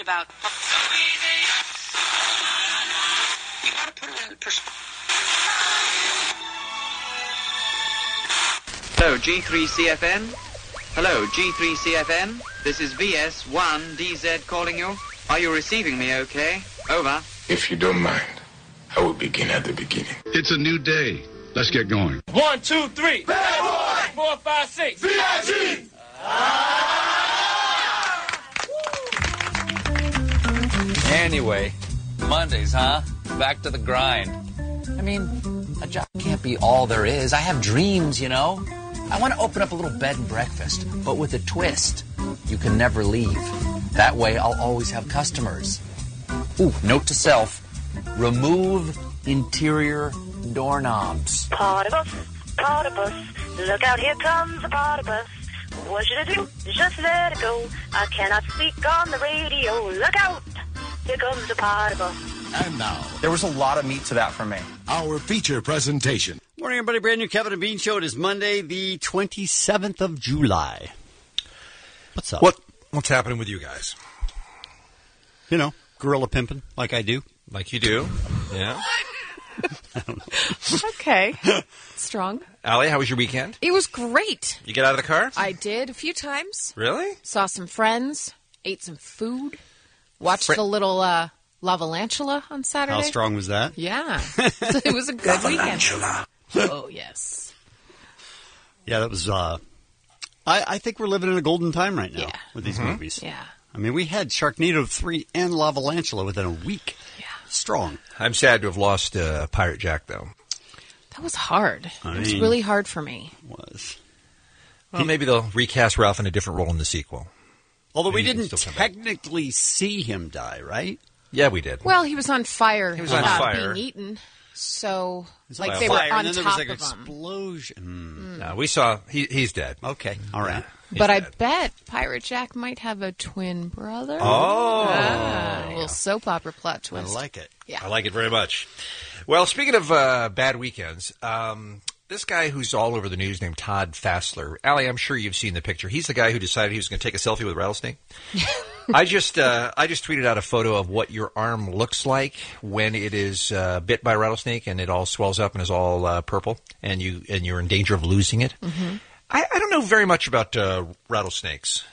about. You gotta put it in perspective. Hello, G3CFN. Hello, G3CFN. This is VS1DZ calling you. Are you receiving me okay? Over. If you don't mind, I will begin at the beginning. It's a new day. Let's get going. 1, 2, 3. Bad boy! 4, 5, 6. VIG! Anyway, Mondays, huh? Back to the grind. I mean, a job can't be all there is. I have dreams, you know. I want to open up a little bed and breakfast, but with a twist. You can never leave. That way, I'll always have customers. Ooh, note to self. Remove interior doorknobs. Potibus, look out, here comes a potibus. What should I do? Just let it go. I cannot speak on the radio. Look out, here comes a potibus. And now, There was a lot of meat to that for me. our feature presentation. Morning, everybody. Brand new Kevin and Bean Show. It is Monday, the 27th of July. What's up? What's happening with you guys? You know, gorilla pimping like I do. Like you do? Yeah. Okay. Strong. Allie, how was your weekend? It was great. You get out of the car? I did a few times. Really? Saw some friends. Ate some food. Watched the little Lavalantula on Saturday. How strong was that? Yeah. So it was a good weekend. Oh, yes. Yeah, that was, I think we're living in a golden time right now with these movies. Yeah. I mean, we had Sharknado 3 and Lavalantula within a week. Yeah. Strong. I'm sad to have lost Pirate Jack, though. That was hard. I It was mean- really hard for me. Was. Well, maybe they'll recast Ralph in a different role in the sequel. Although we Maybe he can didn't still come back. technically see him die, right? Yeah, we did. Well, he was on fire. He was on fire. Being eaten. So, like, Fire, they were and on then there top was like of him. explosion. No, we saw he's dead. Okay, all right. But I bet Pirate Jack might have a twin brother. Oh. A little soap opera plot I twist. like it. Yeah. I like it very much. Well, speaking of bad weekends, this guy who's all over the news named Todd Fassler. Allie, I'm sure you've seen the picture. He's the guy who decided he was going to take a selfie with a rattlesnake. I just tweeted out a photo of what your arm looks like when it is bit by a rattlesnake and it all swells up and is all purple and you're in danger of losing it. Mm-hmm. I don't know very much about rattlesnakes.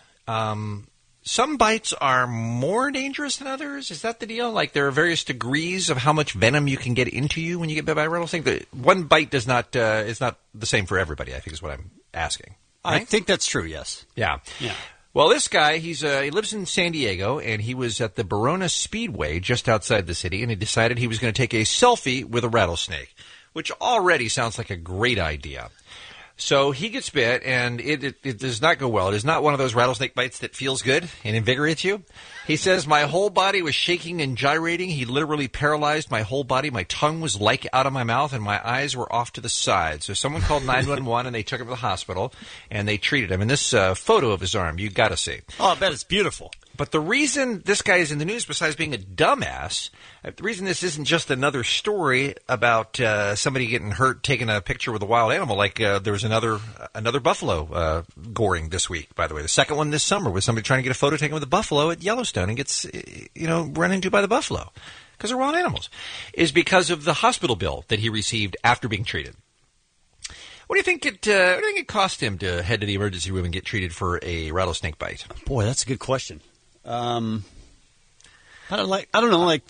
Some bites are more dangerous than others. Is that the deal? Like there are various degrees of how much venom you can get into you when you get bit by a rattlesnake. One bite does not is not the same for everybody, I think is what I'm asking. I Right? think that's true, yes. Yeah. Yeah. Well, this guy, he lives in San Diego, and he was at the Barona Speedway just outside the city, and he decided he was going to take a selfie with a rattlesnake, which already sounds like a great idea. So he gets bit, and it does not go well. It is not one of those rattlesnake bites that feels good and invigorates you. He says, my whole body was shaking and gyrating. He literally paralyzed my whole body. My tongue was like out of my mouth, and my eyes were off to the side. So someone called 911, and they took him to the hospital, and they treated him. And this photo of his arm, you got to see. Oh, I bet it's beautiful. But the reason this guy is in the news, besides being a dumbass, the reason this isn't just another story about somebody getting hurt taking a picture with a wild animal, like there was another buffalo goring this week, by the way. The second one this summer was somebody trying to get a photo taken with a buffalo at Yellowstone and gets, run into by the buffalo because they're wild animals, is because of the hospital bill that he received after being treated. What do you think it cost him to head to the emergency room and get treated for a rattlesnake bite? Boy, that's a good question. I don't know, like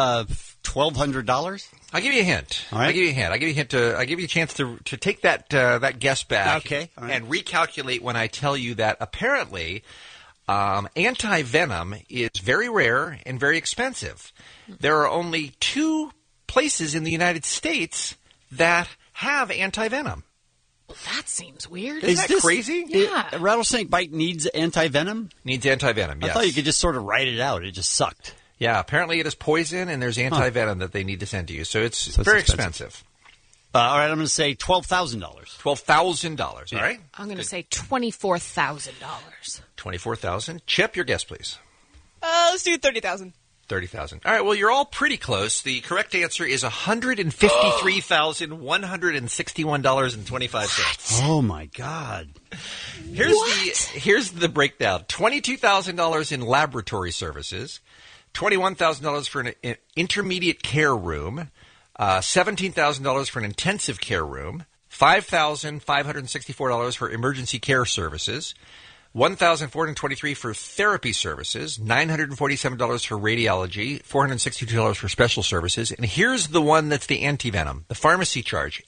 $1,200. I'll give you a hint. All right. I'll give you a hint. I'll give you a chance to take that guess back. Okay. All right. And recalculate when I tell you that apparently anti-venom is very rare and very expensive. There are only 2 places in the United States that have anti-venom. That seems weird. Isn't that crazy? Yeah. A rattlesnake bite needs anti-venom? Needs anti-venom, yes. I thought you could just sort of write it out. It just sucked. Yeah, apparently it is poison and there's anti-venom that they need to send to you. So it's So it's very expensive. expensive. All right, I'm going to say $12,000. $12,000, all right? I'm going to say $24,000. $24,000. Chip, your guess, please. Let's do 30,000. 30,000. All right, well, you're all pretty close. The correct answer is $153,161.25. Oh, my God. Here's the breakdown. $22,000 in laboratory services, $21,000 for an intermediate care room, $17,000 for an intensive care room, $5,564 for emergency care services, $1,423 for therapy services, $947 for radiology, $462 for special services, and here's the one that's the anti-venom, the pharmacy charge,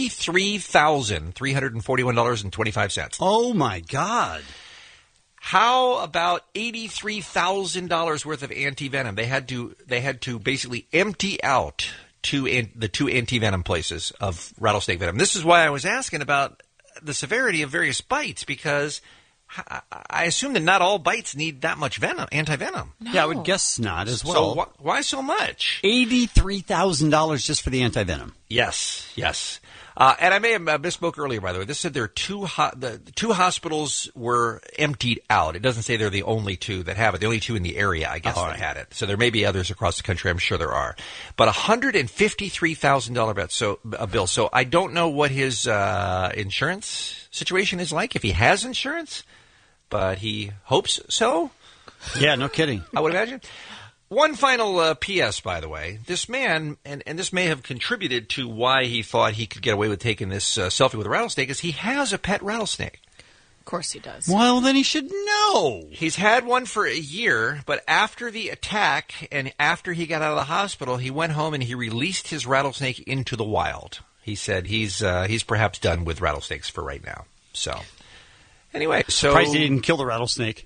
$83,341.25. Oh, my God. How about $83,000 worth of anti-venom? They had to basically empty out the two anti-venom places of rattlesnake venom. This is why I was asking about the severity of various bites, because I assume that not all bites need that much venom, anti-venom. No. Yeah, I would guess not as well. So why so much? $83,000 just for the anti-venom. Yes. And I may have misspoke earlier, by the way. This said there are the two hospitals were emptied out. It doesn't say they're the only two that have it. The only two in the area, I guess, that had it. So there may be others across the country. I'm sure there are. But $153,000 bill. So I don't know what his insurance situation is like, if he has insurance, but he hopes so. Yeah, no kidding. I would imagine. One final P.S., by the way. This man, and this may have contributed to why he thought he could get away with taking this selfie with a rattlesnake, is he has a pet rattlesnake. Of course he does. Well, then he should know. He's had one for a year, but after the attack and after he got out of the hospital, he went home and he released his rattlesnake into the wild. He said he's perhaps done with rattlesnakes for right now. So, anyway, surprised he didn't kill the rattlesnake.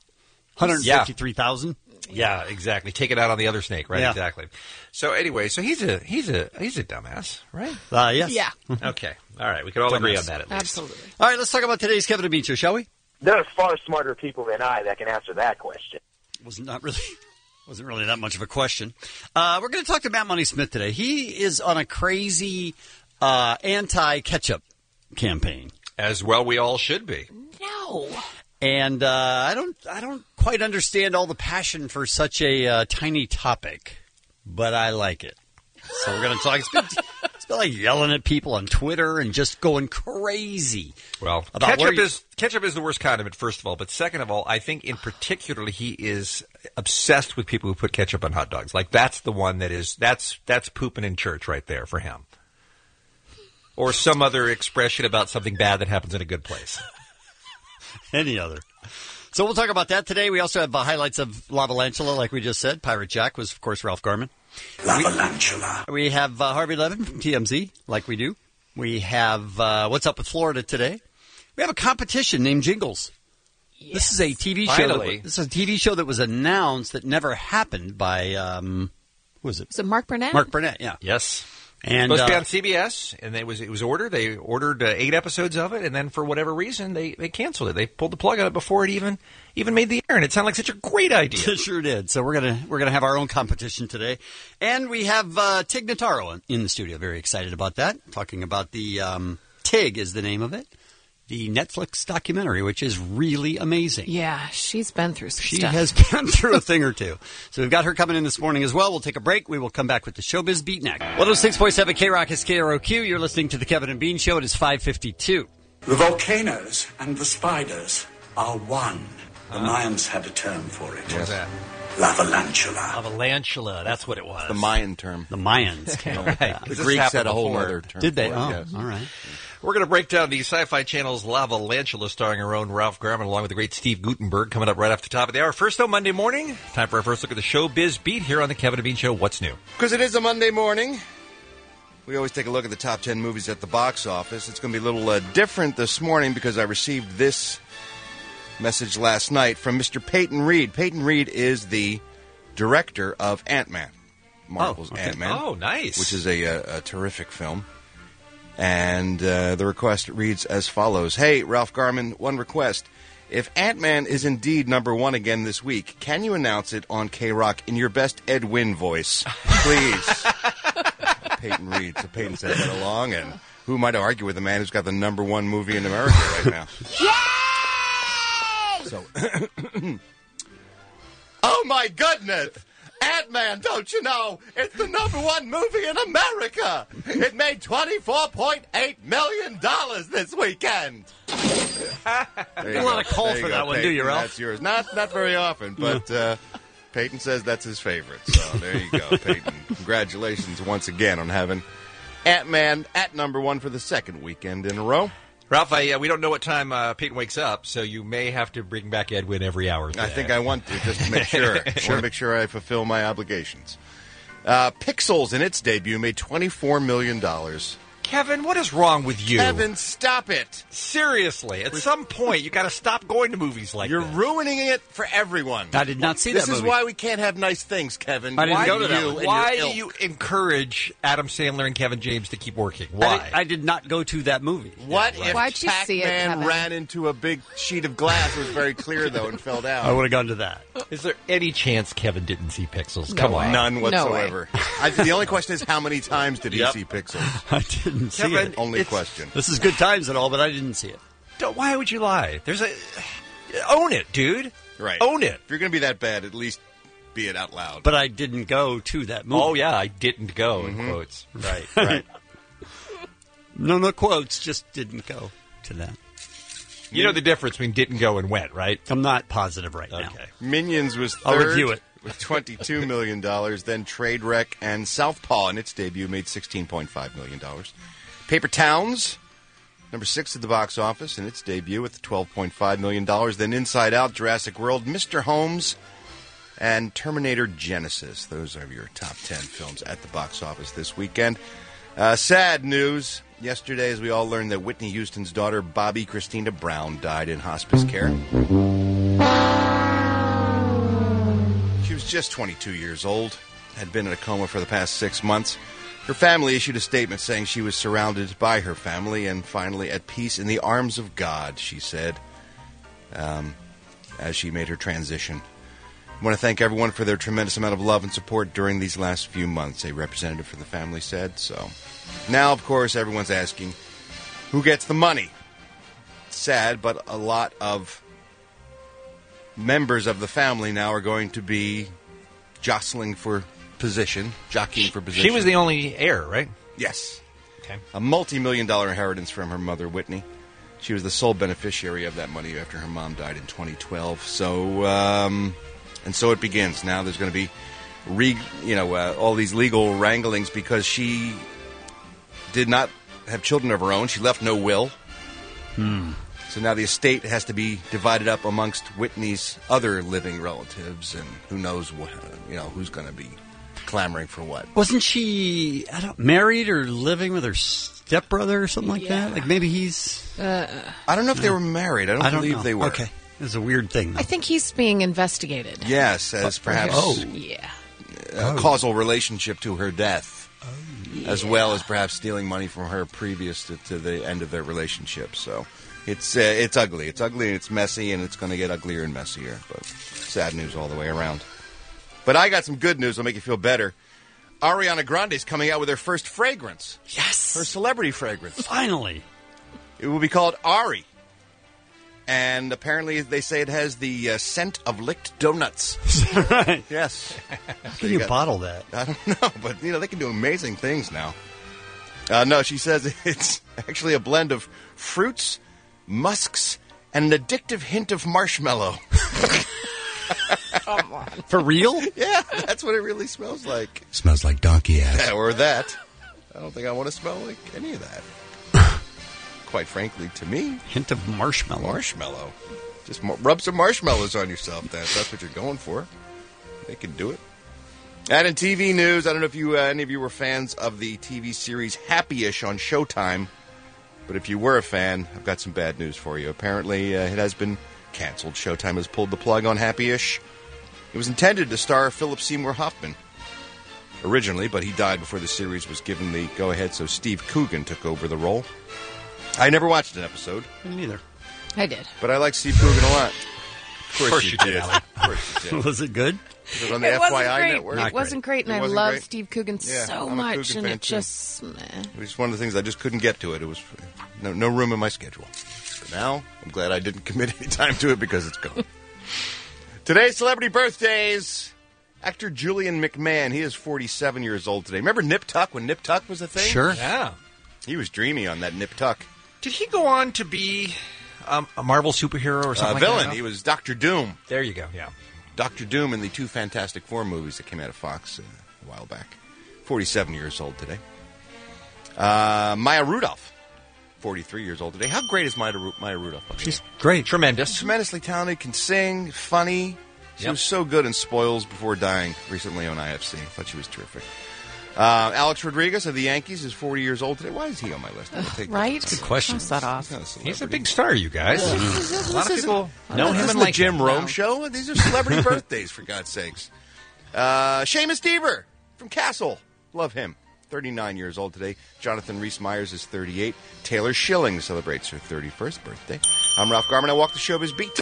153,000. Yeah, exactly. Take it out on the other snake, right? Yeah. Exactly. So anyway, he's a dumbass, right? Yes. Yeah. Okay. All right. We can all agree on that at least. Absolutely. All right. Let's talk about today's Kevin and Bean Show, shall we? There's far smarter people than I that can answer that question. Wasn't really that much of a question. We're going to talk to Matt Money Smith today. He is on a crazy anti-ketchup campaign. As well, we all should be. No. And I don't quite understand all the passion for such a tiny topic, but I like it. So we're going to talk. It's been like yelling at people on Twitter and just going crazy. Well, about ketchup is the worst condiment, first of all. But second of all, I think in particular he is obsessed with people who put ketchup on hot dogs. Like that's the one that's pooping in church right there for him. Or some other expression about something bad that happens in a good place. Any other. So we'll talk about that today. We also have highlights of Lavalantula, like we just said. Pirate Jack was, of course, Ralph Garman. Lavalantula. We have Harvey Levin from TMZ, like we do. We have What's Up with Florida today. We have a competition named Jingles. Yes. This is a TV show. This is a TV show that was announced that never happened by who was it? Was it Mark Burnett? Mark Burnett, yeah. Yes. And supposed to be on CBS, and it was ordered. They ordered 8 episodes of it, and then for whatever reason, they canceled it. They pulled the plug on it before it even made the air, and it sounded like such a great idea. It sure did. So we're gonna have our own competition today, and we have Tig Notaro in the studio. Very excited about that. Talking about the Tig is the name of it. The Netflix documentary, which is really amazing. Yeah, she's been through some stuff. She has been through a thing or two. So we've got her coming in this morning as well. We'll take a break. We will come back with the Showbiz Beat next. 106.7 K-Rock is KROQ. You're listening to the Kevin and Bean Show. It is 5:52. The volcanoes and the spiders are one. The Mayans had a term for it. What was that? Lavalantula. Lavalantula, that's what it was. The Mayan term. The Mayans came up with that. The Greeks had a whole other term. Did they? For it, oh, yes. All right. We're going to break down the Sci-Fi Channel's Lavalantula, starring our own Ralph Garman, along with the great Steve Guttenberg, coming up right after the top of the hour. First, though, Monday morning, time for our first look at the Showbiz Beat here on the Kevin and Bean Show. What's new? Because it is a Monday morning, we always take a look at the top 10 movies at the box office. It's going to be a little different this morning because I received this message last night from Mr. Peyton Reed. Peyton Reed is the director of Ant-Man, Marvel's Ant-Man. Oh, nice. Which is a terrific film. And the request reads as follows. Hey, Ralph Garman, one request. If Ant-Man is indeed number one again this week, can you announce it on K-Rock in your best Ed Wynn voice? Please. Peyton Reed. So Peyton sent that along, and who might argue with the man who's got the number one movie in America right now? Yay! So, oh my goodness! Ant-Man, don't you know? It's the #1 movie in America. It made $24.8 million this weekend. A lot of call for that one, do you, Ralph? That's yours. Not very often, but Peyton says that's his favorite. So there you go, Peyton. Congratulations once again on having Ant-Man at #1 for the second weekend in a row. Ralph, we don't know what time Peyton wakes up, so you may have to bring back Edwin every hour. I think I want to, just to make sure. I want to make sure I fulfill my obligations. Pixels, in its debut, made $24 million. Kevin, what is wrong with you? Kevin, stop it. Seriously, at some point, you got to stop going to movies like You're this. ruining it for everyone. I did not see that movie. This is why we can't have nice things, Kevin. I didn't go to that one. Why do you encourage Adam Sandler and Kevin James to keep working? Why? I did not go to that movie. What if Why'd you see it, Pac-Man Kevin? ran into a big sheet of glass? It was very clear, though, and fell down. I would have gone to that. Is there any chance Kevin didn't see Pixels? No Come way. on. None No whatsoever. The only question is, how many times did he see Pixels? I didn't see Kevin, it. Only question. This is good times and all, but I didn't see it. Why would you lie? Own it, dude. Right. Own it. If you're going to be that bad, at least be it out loud. But I didn't go to that movie. Oh, yeah, I didn't go, in quotes. Right, right. No quotes, just didn't go to that. You know the difference between didn't go and went, right? I'm not positive right now. Okay. Minions was third. I'll review it. With $22 million. Then Trainwreck and Southpaw in its debut made $16.5 million. Paper Towns, #6 at the box office in its debut with $12.5 million. Then Inside Out, Jurassic World, Mr. Holmes, and Terminator Genesis. Those are your top 10 films at the box office this weekend. Sad news. Yesterday, as we all learned, that Whitney Houston's daughter, Bobby Christina Brown, died in hospice care. She was just 22 years old, had been in a coma for the past 6 months. Her family issued a statement saying she was surrounded by her family and finally at peace in the arms of God, she said, as she made her transition. I want to thank everyone for their tremendous amount of love and support during these last few months, a representative for the family said. So now, of course, everyone's asking, who gets the money? It's sad, but a lot of members of the family now are going to be jockeying for position. She was the only heir, right? Yes. Okay. A multi-million-dollar inheritance from her mother, Whitney. She was the sole beneficiary of that money after her mom died in 2012. So, and so it begins. Now there's going to be, all these legal wranglings because she did not have children of her own. She left no will. So now the estate has to be divided up amongst Whitney's other living relatives, and who knows what, who's going to be clamoring for what. Wasn't she married or living with her stepbrother or something like that? Like maybe he's... I don't know if they were married. I don't believe they were. Okay. It's a weird thing, though. I think he's being investigated. Yes, as perhaps a causal relationship to her death, as well as perhaps stealing money from her previous to the end of their relationship. So it's ugly. It's ugly and it's messy, and it's going to get uglier and messier. But sad news all the way around. But I got some good news that'll make you feel better. Ariana Grande's coming out with her first fragrance. Yes. Her celebrity fragrance. Finally. It will be called Ari. And apparently they say it has the scent of licked donuts. Right. Yes. How can you bottle that? I don't know, but they can do amazing things now. No, she says it's actually a blend of fruits, musks, and an addictive hint of marshmallow. Come on. For real? Yeah, that's what it really smells like. Smells like donkey ass. Yeah, or that. I don't think I want to smell like any of that. Quite frankly, to me. Hint of marshmallow. Marshmallow. Just rub some marshmallows on yourself. That's what you're going for. They can do it. And in TV news, I don't know if any of you were fans of the TV series Happy-ish on Showtime, but if you were a fan, I've got some bad news for you. Apparently, it has been canceled. Showtime has pulled the plug on Happy-ish. It was intended to star Philip Seymour Hoffman originally, but he died before the series was given the go-ahead, so Steve Coogan took over the role. I never watched an episode. Me neither. I did. But I like Steve Coogan a lot. Of course you did. Of course you did. Was it good? Was it on the It FYI wasn't great. network? It wasn't great, and I wasn't love great? Steve Coogan Yeah, so I'm a much, Coogan and fan, it too. just... It was one of the things I just couldn't get to it. It was no room in my schedule. But now, I'm glad I didn't commit any time to it because it's gone. Today's celebrity birthdays. Actor Julian McMahon, he is 47 years old today. Remember Nip Tuck when Nip Tuck was a thing? Sure. Yeah. He was dreamy on that Nip Tuck. Did he go on to be a Marvel superhero or something like villain. that? He was Dr. Doom. There you go, yeah. Dr. Doom in the 2 Fantastic Four movies that came out of Fox a while back. 47 years old today. Maya Rudolph, 43 years old today. How great is Maya Rudolph? She's great. Tremendous. Tremendously talented, can sing, funny. She was so good in Spoils Before Dying recently on IFC. I thought she was terrific. Alex Rodriguez of the Yankees is 40 years old today. Why is he on my list? Right? Good question. Cross that off. He's a big star, you guys. A lot of people know him and the like Jim him. Rome show. These are celebrity birthdays, for God's sakes. Seamus Deaver from Castle. Love him. 39 years old today. Jonathan Rhys-Meyers is 38. Taylor Schilling celebrates her 31st birthday. I'm Ralph Garman. I walk the showbiz beat.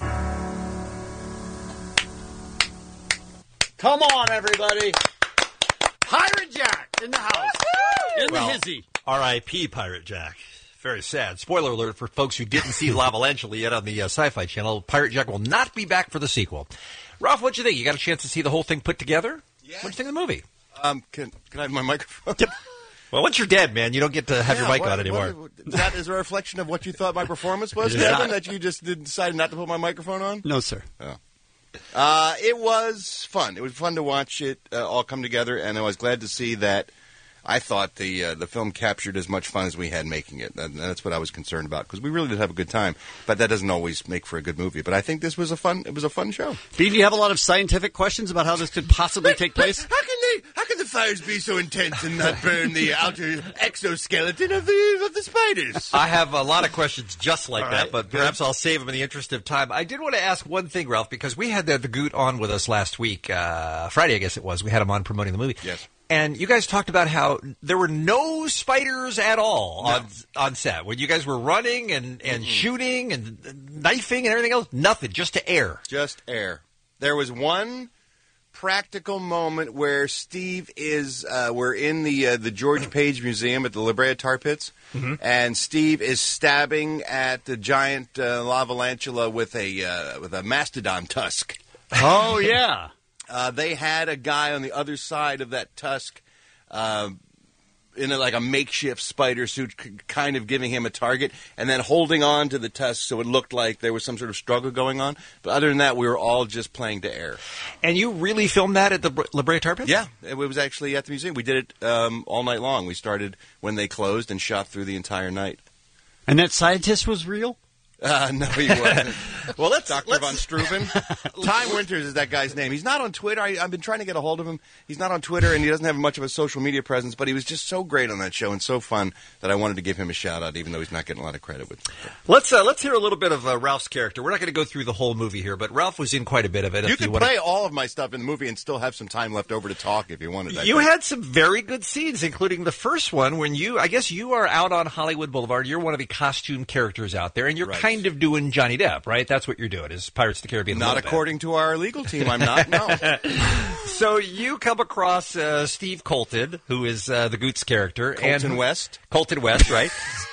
Come on, everybody. Pirate Jack in the house. In the hizzy. R.I.P. Pirate Jack. Very sad. Spoiler alert for folks who didn't see Lavalentula yet on the Sci-Fi Channel. Pirate Jack will not be back for the sequel. Ralph, what'd you think? You got a chance to see the whole thing put together? Yeah. What'd you think of the movie? Can I have my microphone? Well, once you're dead, man, you don't get to have your mic on anymore. That is a reflection of what you thought my performance was, Kevin, that you just decided not to put my microphone on? No, sir. Oh. It was fun. It was fun to watch it all come together, and I was glad to see that I thought the film captured as much fun as we had making it. And that's what I was concerned about, because we really did have a good time. But that doesn't always make for a good movie. But I think this was a fun show. Dean, do you have a lot of scientific questions about how this could possibly take place? How can the fires be so intense and not burn the outer exoskeleton of the spiders? I have a lot of questions just like that, but perhaps I'll save them in the interest of time. I did want to ask one thing, Ralph, because we had the Goot on with us last week, Friday, I guess it was. We had him on promoting the movie. Yes. And you guys talked about how there were no spiders at all on set. When you guys were running and shooting and knifing and everything else, nothing, just air. Just air. There was one practical moment where Steve we're in the George Page Museum at the La Brea Tar Pits, and Steve is stabbing at the giant Lavalantula with a mastodon tusk. Oh, yeah. They had a guy on the other side of that tusk in a makeshift spider suit, kind of giving him a target, and then holding on to the tusk so it looked like there was some sort of struggle going on. But other than that, we were all just playing to air. And you really filmed that at the La Brea Tar Pits? Yeah, it was actually at the museum. We did it all night long. We started when they closed and shot through the entire night. And that scientist was real? No, he wasn't. Well, Dr. Von Struven. Time Winters is that guy's name. He's not on Twitter. I've been trying to get a hold of him. He's not on Twitter, and he doesn't have much of a social media presence, but he was just so great on that show and so fun that I wanted to give him a shout-out, even though he's not getting a lot of credit with it. Let's hear a little bit of Ralph's character. We're not going to go through the whole movie here, but Ralph was in quite a bit of it. You could play all of my stuff in the movie and still have some time left over to talk if you wanted. You had some very good scenes, including the first one when I guess you are out on Hollywood Boulevard. You're one of the costume characters out there, and you're kind of doing Johnny Depp, right? That's what you're doing, is Pirates of the Caribbean. Not according to our legal team, I'm not, no. So you come across Steve Colton, who is the Goots character. Colton West, right?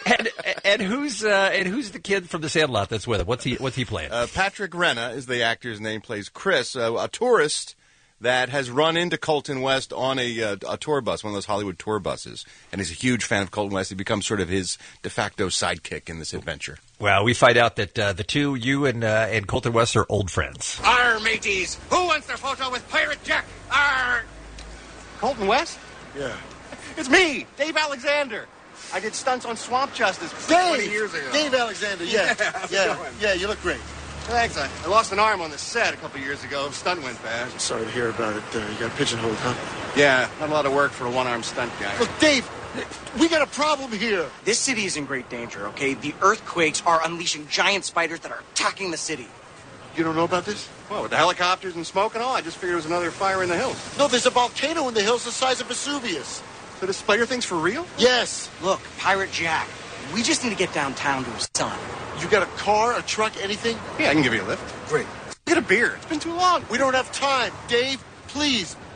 and who's the kid from the Sandlot that's with him? What's he playing? Patrick Renna is the actor's name, plays Chris, a tourist that has run into Colton West on a tour bus, one of those Hollywood tour buses, and he's a huge fan of Colton West. He becomes sort of his de facto sidekick in this adventure. Well, we find out that the two, you and Colton West, are old friends. Arr, mateys! Who wants their photo with Pirate Jack? Arr! Colton West? Yeah. It's me, Dave Alexander. I did stunts on Swamp Justice 20 years ago. Dave Alexander, Yeah, you look great. Thanks. I lost an arm on the set a couple years ago. Stunt went bad. Sorry to hear about it. You got pigeonholed, huh? Yeah, not a lot of work for a one-armed stunt guy. Look, Dave, we got a problem here. This city is in great danger, okay? The earthquakes are unleashing giant spiders that are attacking the city. You don't know about this? Well, with the helicopters and smoke and all, I just figured it was another fire in the hills. No, there's a volcano in the hills the size of Vesuvius. So the spider thing's for real? Yes. Look, Pirate Jack, we just need to get downtown to his son. You got a car, a truck, anything? Yeah, I can give you a lift. Great. Get a beer. It's been too long. We don't have time. Dave, please,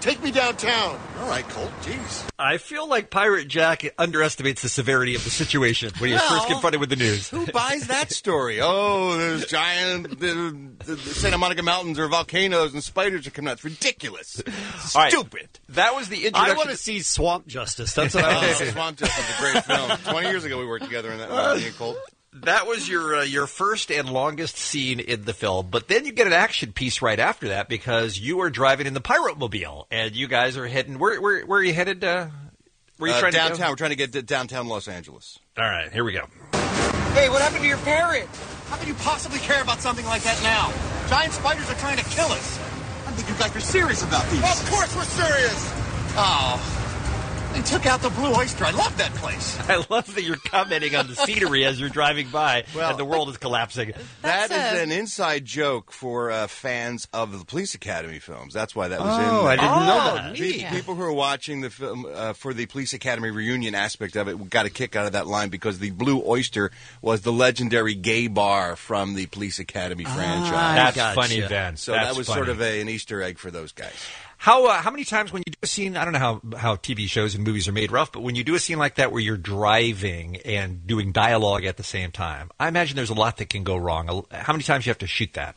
Take me downtown. All right, Colt. Jeez. I feel like Pirate Jack underestimates the severity of the situation when he was first confronted with the news. Who buys that story? Oh, there's giant the Santa Monica Mountains or volcanoes and spiders are coming out. It's ridiculous. It's All right. stupid. That was the introduction. I want to see Swamp Justice. That's what I want to see. Swamp Justice is a great film. 20 years ago we worked together in that movie, Colt. That was your first and longest scene in the film, but then you get an action piece right after that because you are driving in the Pirate Mobile, and you guys are heading. Where are you headed? Where are you trying downtown. to go? We're trying to get to downtown Los Angeles. All right, here we go. Hey, what happened to your parrot? How can you possibly care about something like that now? Giant spiders are trying to kill us. I think you guys are serious about these. Of course we're serious. Oh. They took out the Blue Oyster. I love that place. I love that you're commenting on the scenery as you're driving by, and the world is collapsing. That is an inside joke for fans of the Police Academy films. That's why that was in there. I didn't know that. People who are watching the film for the Police Academy reunion aspect of it got a kick out of that line because the Blue Oyster was the legendary gay bar from the Police Academy franchise. That's funny, Ben. So that was sort of an Easter egg for those guys. How many times when you do a scene, I don't know how TV shows and movies are made, Ralph, but when you do a scene like that where you're driving and doing dialogue at the same time, I imagine there's a lot that can go wrong. How many times do you have to shoot that?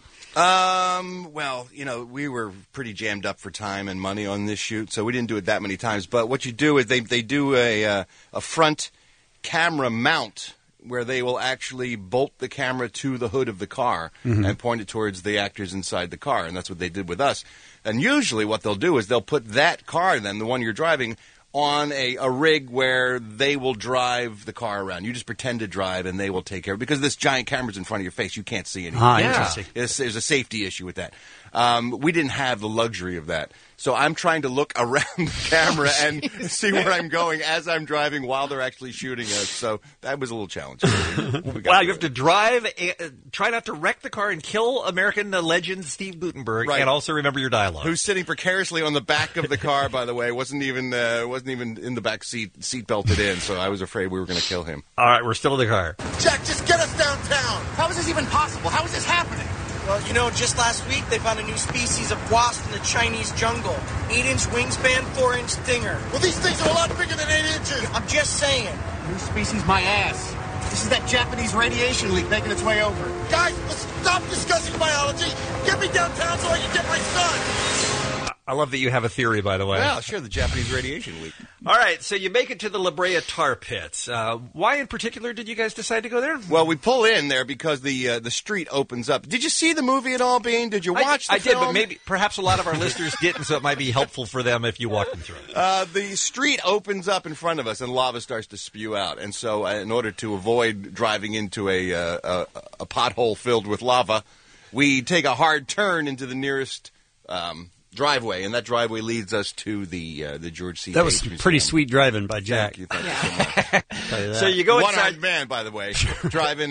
Well, we were pretty jammed up for time and money on this shoot, so we didn't do it that many times. But what you do is they do a front camera mount where they will actually bolt the camera to the hood of the car and point it towards the actors inside the car, and that's what they did with us. And usually what they'll do is they'll put that car, then, the one you're driving, on a rig where they will drive the car around. You just pretend to drive, and they will take care of it. Because this giant camera's in front of your face, you can't see anything. Interesting. There's a safety issue with that. We didn't have the luxury of that. So I'm trying to look around the camera and see where I'm going as I'm driving while they're actually shooting us. So that was a little challenging. Wow, you have to drive, try not to wreck the car and kill American legend Steve Guttenberg, and also remember your dialogue. Who's sitting precariously on the back of the car, by the way, wasn't even in the back seat belted in. So I was afraid we were going to kill him. All right, we're still in the car. Jack, just get us downtown. How is this even possible? How is this happening? Well, just last week they found a new species of wasp in the Chinese jungle. 8-inch wingspan, 4-inch stinger. Well, these things are a lot bigger than 8 inches. I'm just saying. New species, my ass. This is that Japanese radiation leak making its way over. Guys, let's stop discussing biology. Get me downtown so I can get my son. I love that you have a theory, by the way. Well, sure, the Japanese radiation leak. All right, so you make it to the La Brea tar pits. Why in particular did you guys decide to go there? Well, we pull in there because the street opens up. Did you see the movie at all, Bean? Did you watch the film? I did, but perhaps a lot of our listeners didn't, so it might be helpful for them if you walk them through it. The street opens up in front of us, and lava starts to spew out. And so in order to avoid driving into a pothole filled with lava, we take a hard turn into the nearest driveway, and that driveway leads us to the George C. That was Museum. pretty sweet driving by Jack. Thank you so much. So you go inside. One-armed man, by the way, driving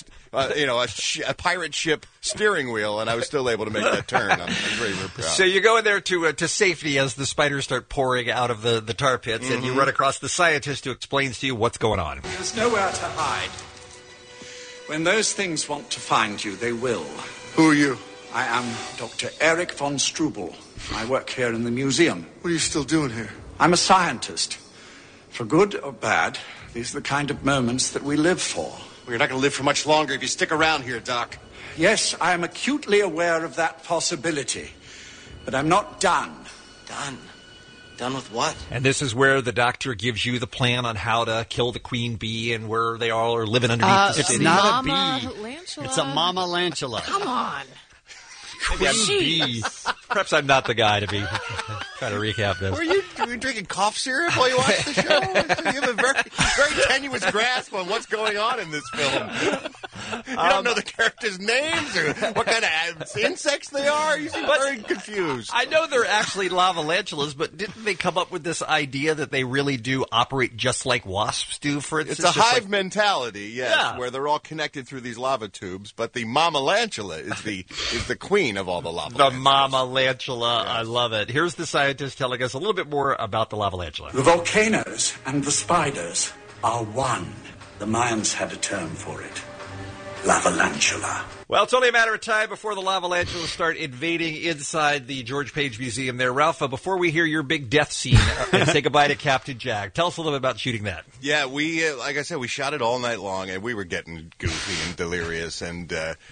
a pirate ship steering wheel, and I was still able to make that turn. I'm very, very proud. So you go in there to safety as the spiders start pouring out of the tar pits, and you run across the scientist who explains to you what's going on. There's nowhere to hide. When those things want to find you, they will. Who are you? I am Dr. Erich von Strubel. I work here in the museum. What are you still doing here? I'm a scientist. For good or bad, these are the kind of moments that we live for. Well, you're not going to live for much longer if you stick around here, Doc. Yes, I am acutely aware of that possibility. But I'm not done. Done? Done with what? And this is where the doctor gives you the plan on how to kill the queen bee and where they all are living underneath the it's city. not Mama a bee. Lantula. It's a Mama Lantula. Come on. Queen bee. Perhaps I'm not the guy to be trying to recap this. Were you drinking cough syrup while you watched the show? You have a very, very tenuous grasp on what's going on in this film. You don't know the characters' names or what kind of insects they are. You seem very confused. I know they're actually lava lantulas, but didn't they come up with this idea that they really do operate just like wasps do? For It's instance, a hive mentality, yes, Yeah. where they're all connected through these lava tubes. But the Mama Lantula is the queen of all the lava. The Mama Lantula. Yes. I love it. Here's the scientist telling us a little bit more about the lava lantula. The volcanoes and the spiders are one. The Mayans had a term for it. Lavalantula. Well, it's only a matter of time before the Lavalantulas start invading inside the George Page Museum there. Ralph, before we hear your big death scene and say goodbye to Captain Jack, tell us a little bit about shooting that. Yeah, we, like I said, we shot it all night long, and we were getting goofy and delirious, and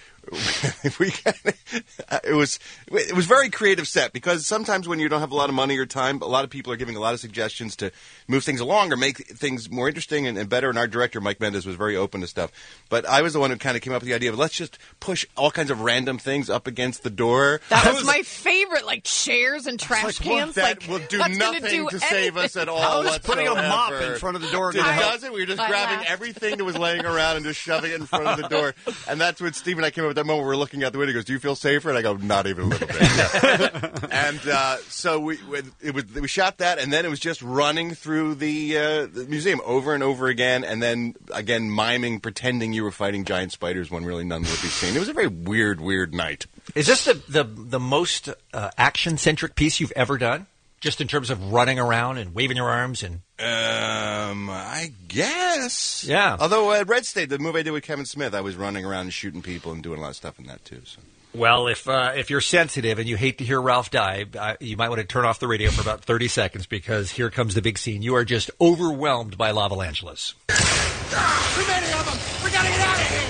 it was very creative set, because sometimes when you don't have a lot of money or time, a lot of people are giving a lot of suggestions to move things along or make things more interesting and better, and our director, Mike Mendez, was very open to stuff. But I was the one who kind of came up with the idea of let's just push all kinds of random things up against the door. That was my favorite, like chairs and trash cans. That will do nothing to save us at all. I was putting a mop in front of the door. We were just grabbing everything that was laying around and just shoving it in front of the door. And that's when Steve and I came up with that moment. We were looking out the window. He goes, "Do you feel safer?" And I go, "Not even a little bit." And so we shot that, and then it was just running through the museum over and over again, and then again miming, pretending you were fighting giant spiders when really none would be seen. It was a very weird night. Is this the most action-centric piece you've ever done? Just in terms of running around and waving your arms and... I guess. Yeah. Although Red State, the movie I did with Kevin Smith, I was running around and shooting people and doing a lot of stuff in that too. So. Well, if you're sensitive and you hate to hear Ralph die, you might want to turn off the radio for about 30 seconds, because here comes the big scene. You are just overwhelmed by Lavalantulas. Too many of them! We gotta get out of here!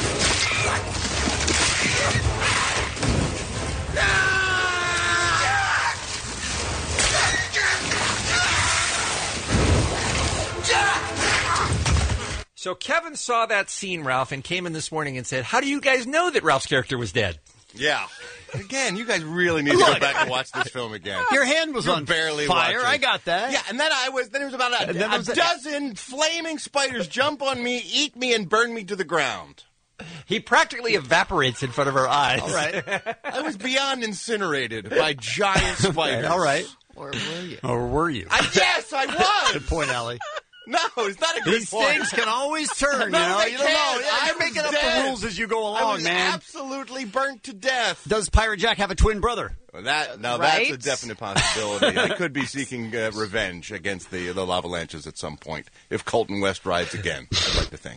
So Kevin saw that scene, Ralph, and came in this morning and said, "How do you guys know that Ralph's character was dead?" Yeah. Again, you guys really need to go back and watch this film again. Your hand was on barely fire. Watching. I got that. Yeah, and then it was about a dozen flaming spiders jump on me, eat me, and burn me to the ground. He practically evaporates in front of our eyes. All right. I was beyond incinerated by giant spiders. All right. Or were you? Or were you? Yes, I was. Good point, Allie. No, it's not a good These point. things can always turn, No, you know. they You don't know. can't. Yeah, you're making up the rules as you go along, I was man. absolutely burnt to death. Does Pirate Jack have a twin brother? That's a definite possibility. I could be seeking revenge against the Lavalanches at some point if Colton West rides again. I'd like to think.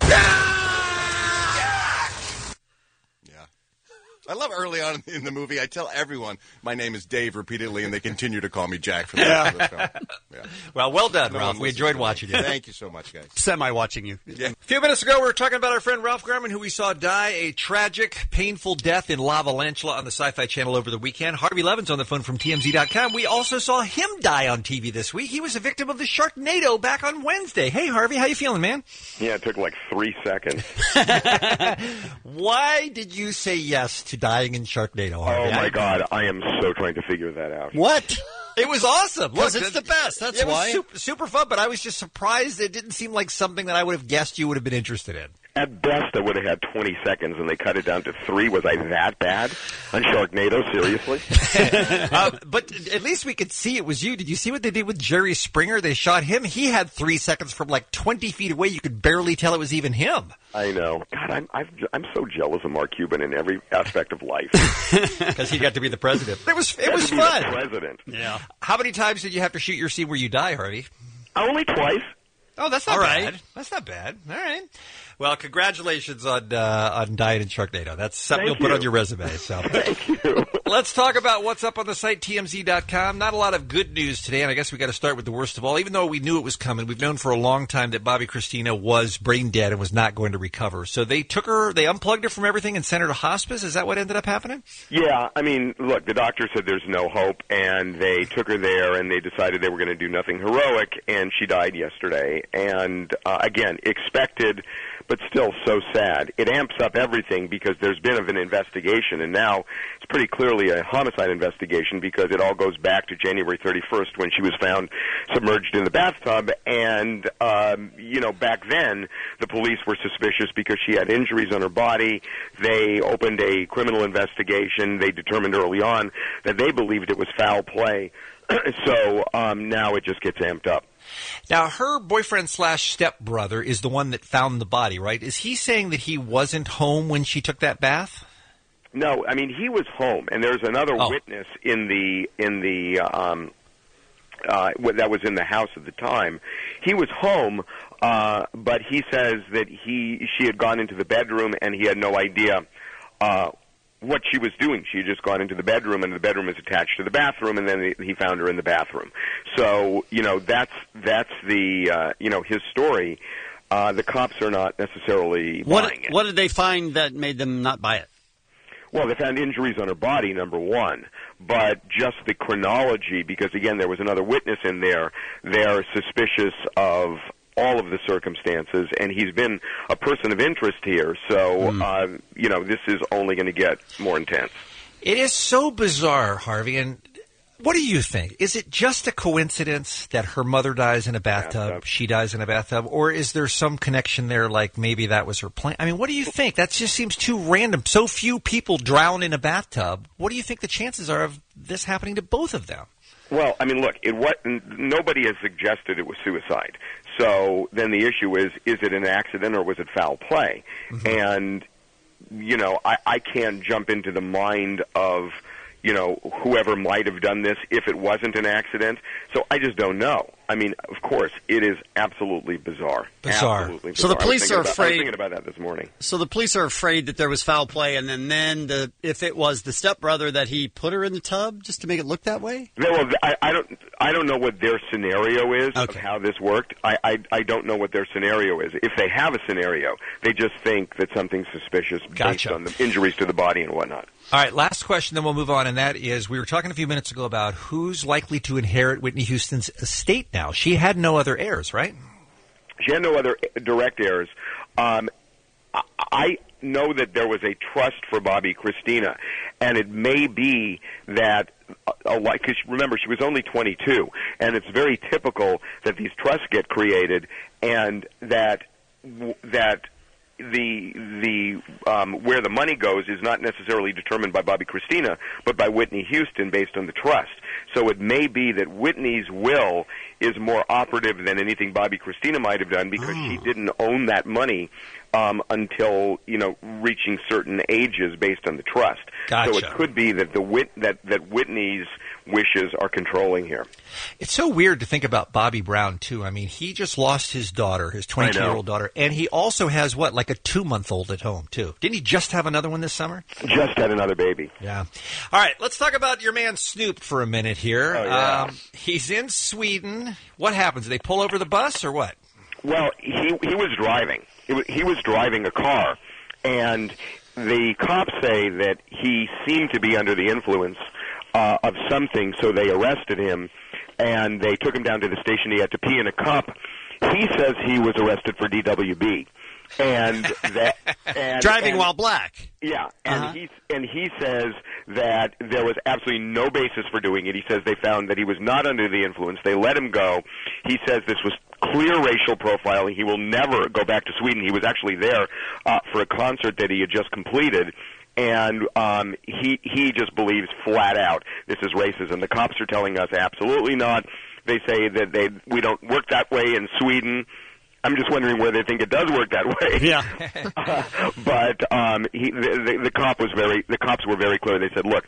I love early on in the movie, I tell everyone my name is Dave repeatedly, and they continue to call me Jack for the rest of the film. Yeah. Well, well done, Ralph. We enjoyed watching you. Thank you so much, guys. Semi-watching you. Yeah. A few minutes ago, we were talking about our friend Ralph Garman, who we saw die a tragic, painful death in Lavalantula on the Sci-Fi Channel over the weekend. Harvey Levin's on the phone from TMZ.com. We also saw him die on TV this week. He was a victim of the Sharknado back on Wednesday. Hey, Harvey, how you feeling, man? Yeah, it took like 3 seconds. Why did you say yes to dying in Sharknado, Harvey? Oh, my God. I am so trying to figure that out. What? It was awesome. Because it's the best. That's why. It was super fun, but I was just surprised. It didn't seem like something that I would have guessed you would have been interested in. At best, I would have had 20 seconds, and they cut it down to 3. Was I that bad on Sharknado? Seriously? But at least we could see it was you. Did you see what they did with Jerry Springer? They shot him. He had 3 seconds from like 20 feet away. You could barely tell it was even him. I know. God, I'm so jealous of Mark Cuban in every aspect of life. Because he got to be the president. It was fun. The president. Yeah. How many times did you have to shoot your scene where you die, Harvey? Only twice. Oh, that's not All bad. right. That's not bad. All right. Well, congratulations on dying in Sharknado. That's something you'll put on your resume. So. Thank you. Let's talk about what's up on the site, TMZ.com. Not a lot of good news today, and I guess we got to start with the worst of all. Even though we knew it was coming, we've known for a long time that Bobby Christina was brain dead and was not going to recover. So they unplugged her from everything and sent her to hospice? Is that what ended up happening? Yeah, I mean, look, the doctor said there's no hope, and they took her there, and they decided they were going to do nothing heroic, and she died yesterday. And, again, expected, but still so sad. It amps up everything because there's been an investigation, and now it's pretty clearly a homicide investigation because it all goes back to January 31st when she was found submerged in the bathtub. And, back then the police were suspicious because she had injuries on her body. They opened a criminal investigation. They determined early on that they believed it was foul play. So now it just gets amped up. Now, her boyfriend/stepbrother is the one that found the body, right? Is he saying that he wasn't home when she took that bath? No, I mean he was home, and there's another witness in the that was in the house at the time. He was home, but he says that she had gone into the bedroom and he had no idea what she was doing. She had just gone into the bedroom, and the bedroom is attached to the bathroom, and then he found her in the bathroom. So, that's the, his story. The cops are not necessarily buying it. What did they find that made them not buy it? Well, they found injuries on her body, number one, but just the chronology, because, again, there was another witness in there. They're suspicious of all of the circumstances, and he's been a person of interest here, so, this is only going to get more intense. It is so bizarre, Harvey, and what do you think? Is it just a coincidence that her mother dies in a bathtub, she dies in a bathtub, or is there some connection there, like maybe that was her plan? I mean, what do you think? That just seems too random. So few people drown in a bathtub. What do you think the chances are of this happening to both of them? Well, I mean, look, nobody has suggested it was suicide. So then the issue is it an accident or was it foul play? Mm-hmm. And, I can't jump into the mind of, whoever might have done this if it wasn't an accident. So I just don't know. I mean, of course, it is absolutely bizarre. Absolutely bizarre. So the police are afraid. I was thinking about that this morning. So the police are afraid that there was foul play, and then if it was the stepbrother that he put her in the tub just to make it look that way. Well, I don't know what their scenario is of how this worked. I don't know what their scenario is. If they have a scenario, they just think that something's suspicious based on the injuries to the body and whatnot. All right, last question, then we'll move on, and that is, we were talking a few minutes ago about who's likely to inherit Whitney Houston's estate now. She had no other heirs, right? She had no other direct heirs. I know that there was a trust for Bobby Christina, and it may be that, because remember, she was only 22, and it's very typical that these trusts get created, and that the where the money goes is not necessarily determined by Bobby Christina, but by Whitney Houston based on the trust. So it may be that Whitney's will is more operative than anything Bobby Christina might have done because she didn't own that money until reaching certain ages based on the trust. Gotcha. So it could be that that Whitney's wishes are controlling here. It's so weird to think about Bobby Brown too. I mean, he just lost his daughter, his 22-year-old daughter, and he also has like a 2-month-old at home too. Didn't he just have another one this summer? Just had another baby. Yeah. All right, let's talk about your man Snoop for a minute here. Oh, yeah. He's in Sweden. What happens? They pull over the bus or what? Well, he was driving. He was driving a car, and the cops say that he seemed to be under the influence of something, so they arrested him, and they took him down to the station. He had to pee in a cup. He says he was arrested for DWB. And driving while black. Yeah, and he says that there was absolutely no basis for doing it. He says they found that he was not under the influence. They let him go. He says this was clear racial profiling. He will never go back to Sweden. He was actually there for a concert that he had just completed. And he just believes flat out this is racism. The cops are telling us absolutely not. They say that we don't work that way in Sweden. I'm just wondering where they think it does work that way. Yeah. But the cops were very clear. They said, look,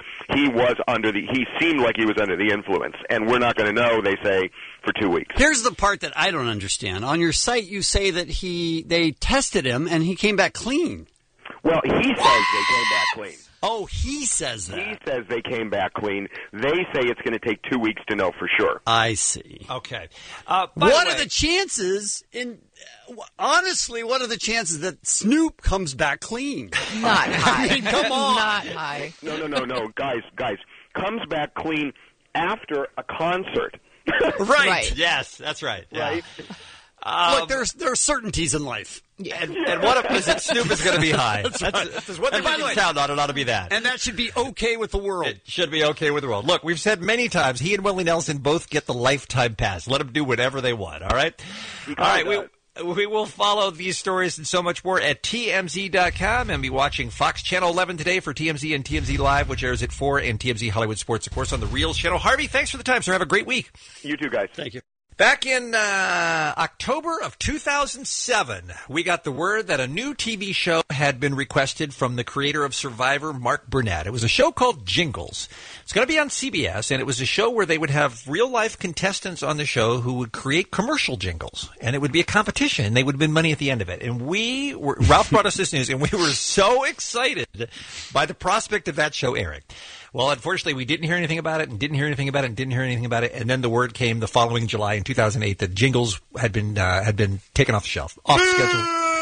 he seemed like he was under the influence, and we're not going to know, they say, for 2 weeks. Here's the part that I don't understand. On your site, you say that they tested him and he came back clean. Well, he says they came back clean. Oh, he says that. He says they came back clean. They say it's going to take 2 weeks to know for sure. I see. Okay. What are the chances? Honestly, what are the chances that Snoop comes back clean? Not high. I mean, come on. Not high. No, guys, comes back clean after a concert. Right. Yes, that's right. Right. Look, there are certainties in life. Yeah. And one of them is that Snoop is going to be high. That's what thing you can count on. It ought to be that. And that should be okay with the world. It should be okay with the world. Look, we've said many times, he and Willie Nelson both get the lifetime pass. Let them do whatever they want, all right? All right, we will follow these stories and so much more at TMZ.com and be watching Fox Channel 11 today for TMZ and TMZ Live, which airs at 4, and TMZ Hollywood Sports, of course, on the Reels channel. Harvey, thanks for the time, sir. Have a great week. You too, guys. Thank you. Back in October of 2007, we got the word that a new TV show had been requested from the creator of Survivor, Mark Burnett. It was a show called Jingles. It's going to be on CBS, and it was a show where they would have real-life contestants on the show who would create commercial jingles, and it would be a competition, and they would win money at the end of it. And Ralph brought us this news, and we were so excited by the prospect of that show airing. Well, unfortunately, we didn't hear anything about it, and didn't hear anything about it, and didn't hear anything about it. And then the word came the following July in 2008 that Jingles had been taken off the shelf, off schedule.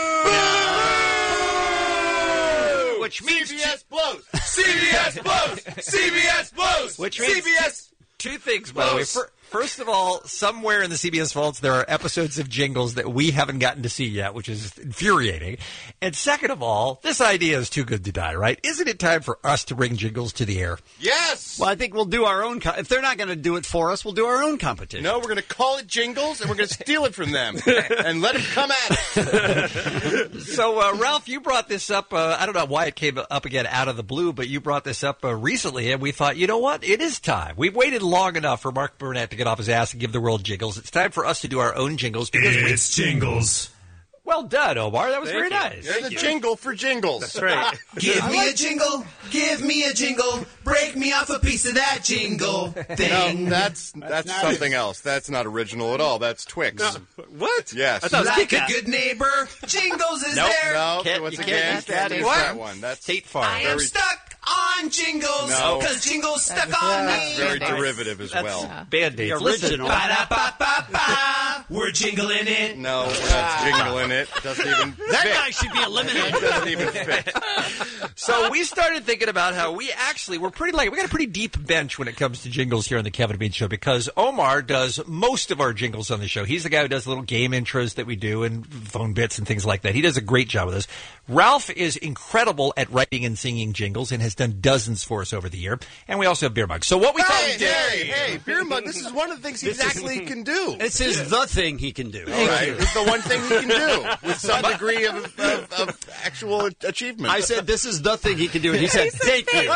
Which means CBS blows. CBS blows. CBS blows. Which means CBS. Two things, by the way. First of all, somewhere in the CBS vaults, there are episodes of Jingles that we haven't gotten to see yet, which is infuriating. And second of all, this idea is too good to die, right? Isn't it time for us to bring Jingles to the air? Yes. Well, I think we'll do our own. If they're not going to do it for us, we'll do our own competition. No, we're going to call it Jingles, and we're going to steal it from them and let them come at it. So, Ralph, you brought this up. I don't know why it came up again out of the blue, but you brought this up recently, and we thought, you know what? It is time. We've waited long enough for Mark Burnett to get off his ass and give the world jingles. It's time for us to do our own jingles. It's Jingles. Well done, Omar. That was very nice. There's a jingle for Jingles. That's right. Give me a jingle. Give me a jingle. Break me off a piece of that jingle thing. No, that's something else. That's not original at all. That's Twix. No. What? Yes. Like a good neighbor, Jingles is there. No, Can't- once you again, can't use that one. That's State Farm. I am stuck on Jingles No. because Jingles stuck on That's me. very derivative as well. Band-Aids. The original. Ba-da-ba-ba-ba. We're jingling it. No, we're not jingling it. Doesn't even That fit. guy should be eliminated. It doesn't even fit. So we started thinking about how we're pretty we got a pretty deep bench when it comes to jingles here on the Kevin and Bean Show, because Omar does most of our jingles on the show. He's the guy who does the little game intros that we do and phone bits and things like that. He does a great job with us. Ralph is incredible at writing and singing jingles and has done dozens for us over the year. And we also have Beer Mug. So what we thought we did... Hey, Beer Mug, this is one of the things he exactly can do. This is the thing he can do. All right. It's the one thing he can do with some degree of actual achievement. I said this is the thing he can do, and he said, thank you.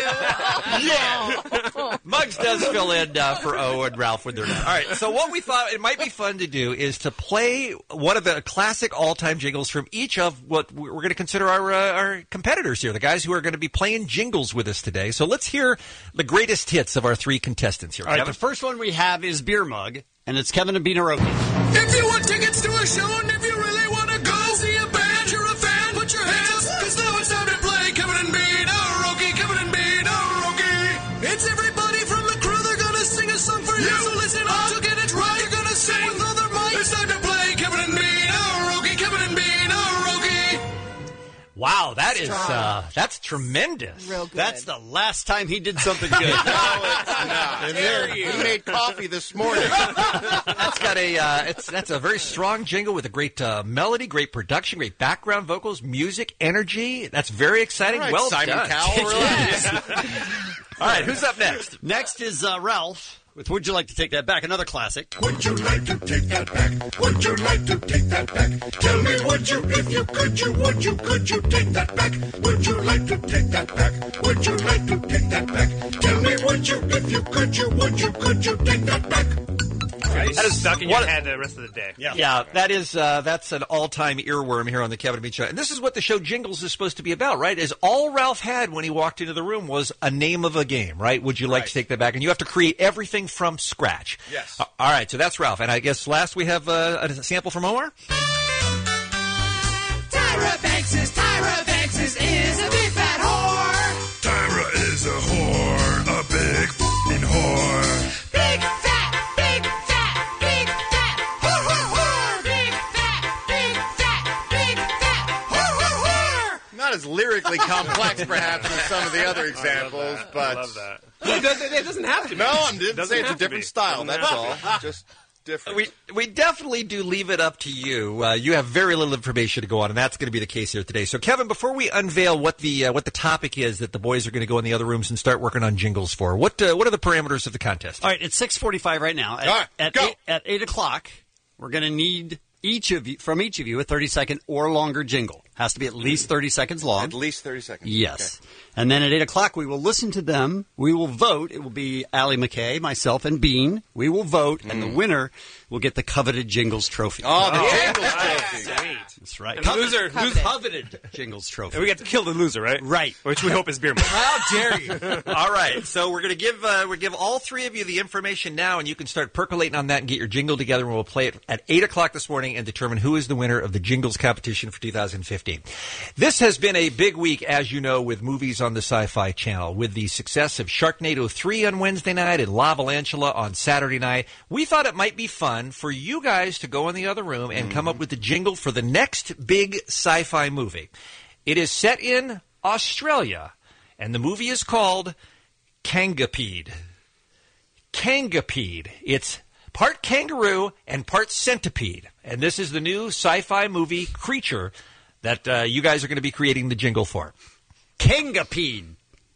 Yeah. Muggs does fill in for O and Ralph when they're not. All right, so what we thought it might be fun to do is to play one of the classic all-time jingles from each of what we're going to consider our competitors here, the guys who are going to be playing jingles with us today. So let's hear the greatest hits of our three contestants here. All right, the first one we have is Beer Mug, and it's Kevin and Bean Hiroki. If you want tickets to a show and if you really want to go see a band, you're a fan, put your hands up, because now it's time to play Kevin and Bean Hiroki, Kevin and Bean Hiroki. It's everybody from the crew, they're going to sing a song for you, so listen up to get it right. You're going to sing with other mics. It's time to play Kevin and Bean Hiroki, Kevin and Bean Hiroki. Wow, that's tremendous. Real good. That's the last time he did something good. No, it's not. He made coffee this morning. That's got that's a very strong jingle with a great melody, great production, great background vocals, music, energy. That's very exciting. All right, well Simon done. Cowell, relax. All right, who's up next? Next is Ralph with Would You Like to Take That Back? Another classic. Would you like to take that back? Would you like to take that back? Tell me, would you, if you could you take that back? Would you like to take that back? Would you like to take that back? Tell me, would you, if you could you take that back? That is stuck in your head the rest of the day. Yeah, that's an all-time earworm here on the Kevin and Bean Show. And this is what the show Jingles is supposed to be about, right? Is all Ralph had when he walked into the room was a name of a game, right? Would you like to take that back? And you have to create everything from scratch. Yes. All right, so that's Ralph. And I guess last we have a sample from Omar? Tyra Banks is a big fat whore. Tyra is a whore, a big f***ing whore. Big fat, big fat, big fat, whore, whore, whore. Big fat, big fat, big fat, whore, whore, whore. Not as lyrically complex, perhaps, as some of the other examples, but... I love that. It doesn't have to be. No, I'm just saying it's a different style, that's all. Just different. We definitely do leave it up to you. You have very little information to go on, and that's going to be the case here today. So, Kevin, before we unveil what the topic is that the boys are going to go in the other rooms and start working on jingles for, what are the parameters of the contest? All right, it's 6:45 right now. All right, at go. At 8 o'clock, we're going to need each of you, a 30-second or longer jingle. Has to be at least 30 seconds long. At least 30 seconds. Yes. Okay. And then at 8 o'clock, we will listen to them. We will vote. It will be Allie McKay, myself, and Bean. We will vote, and the winner will get the coveted Jingles trophy. Oh, the Jingles trophy. Sweet. That's right. And the loser, coveted Jingles trophy. And we get to kill the loser, right? Right. Which we hope is Beer Man. How dare you? All right. So we're going to give all three of you the information now, and you can start percolating on that and get your jingle together, and we'll play it at 8 o'clock this morning and determine who is the winner of the Jingles competition for 2015. This has been a big week, as you know, with movies on the Sci-Fi Channel. With the success of Sharknado 3 on Wednesday night and Lavalantula on Saturday night, we thought it might be fun for you guys to go in the other room and come up with the jingle for the next big sci-fi movie. It is set in Australia, and the movie is called Kangapede. Kangapede. It's part kangaroo and part centipede. And this is the new sci-fi movie creature that you guys are going to be creating the jingle for. Kangapede.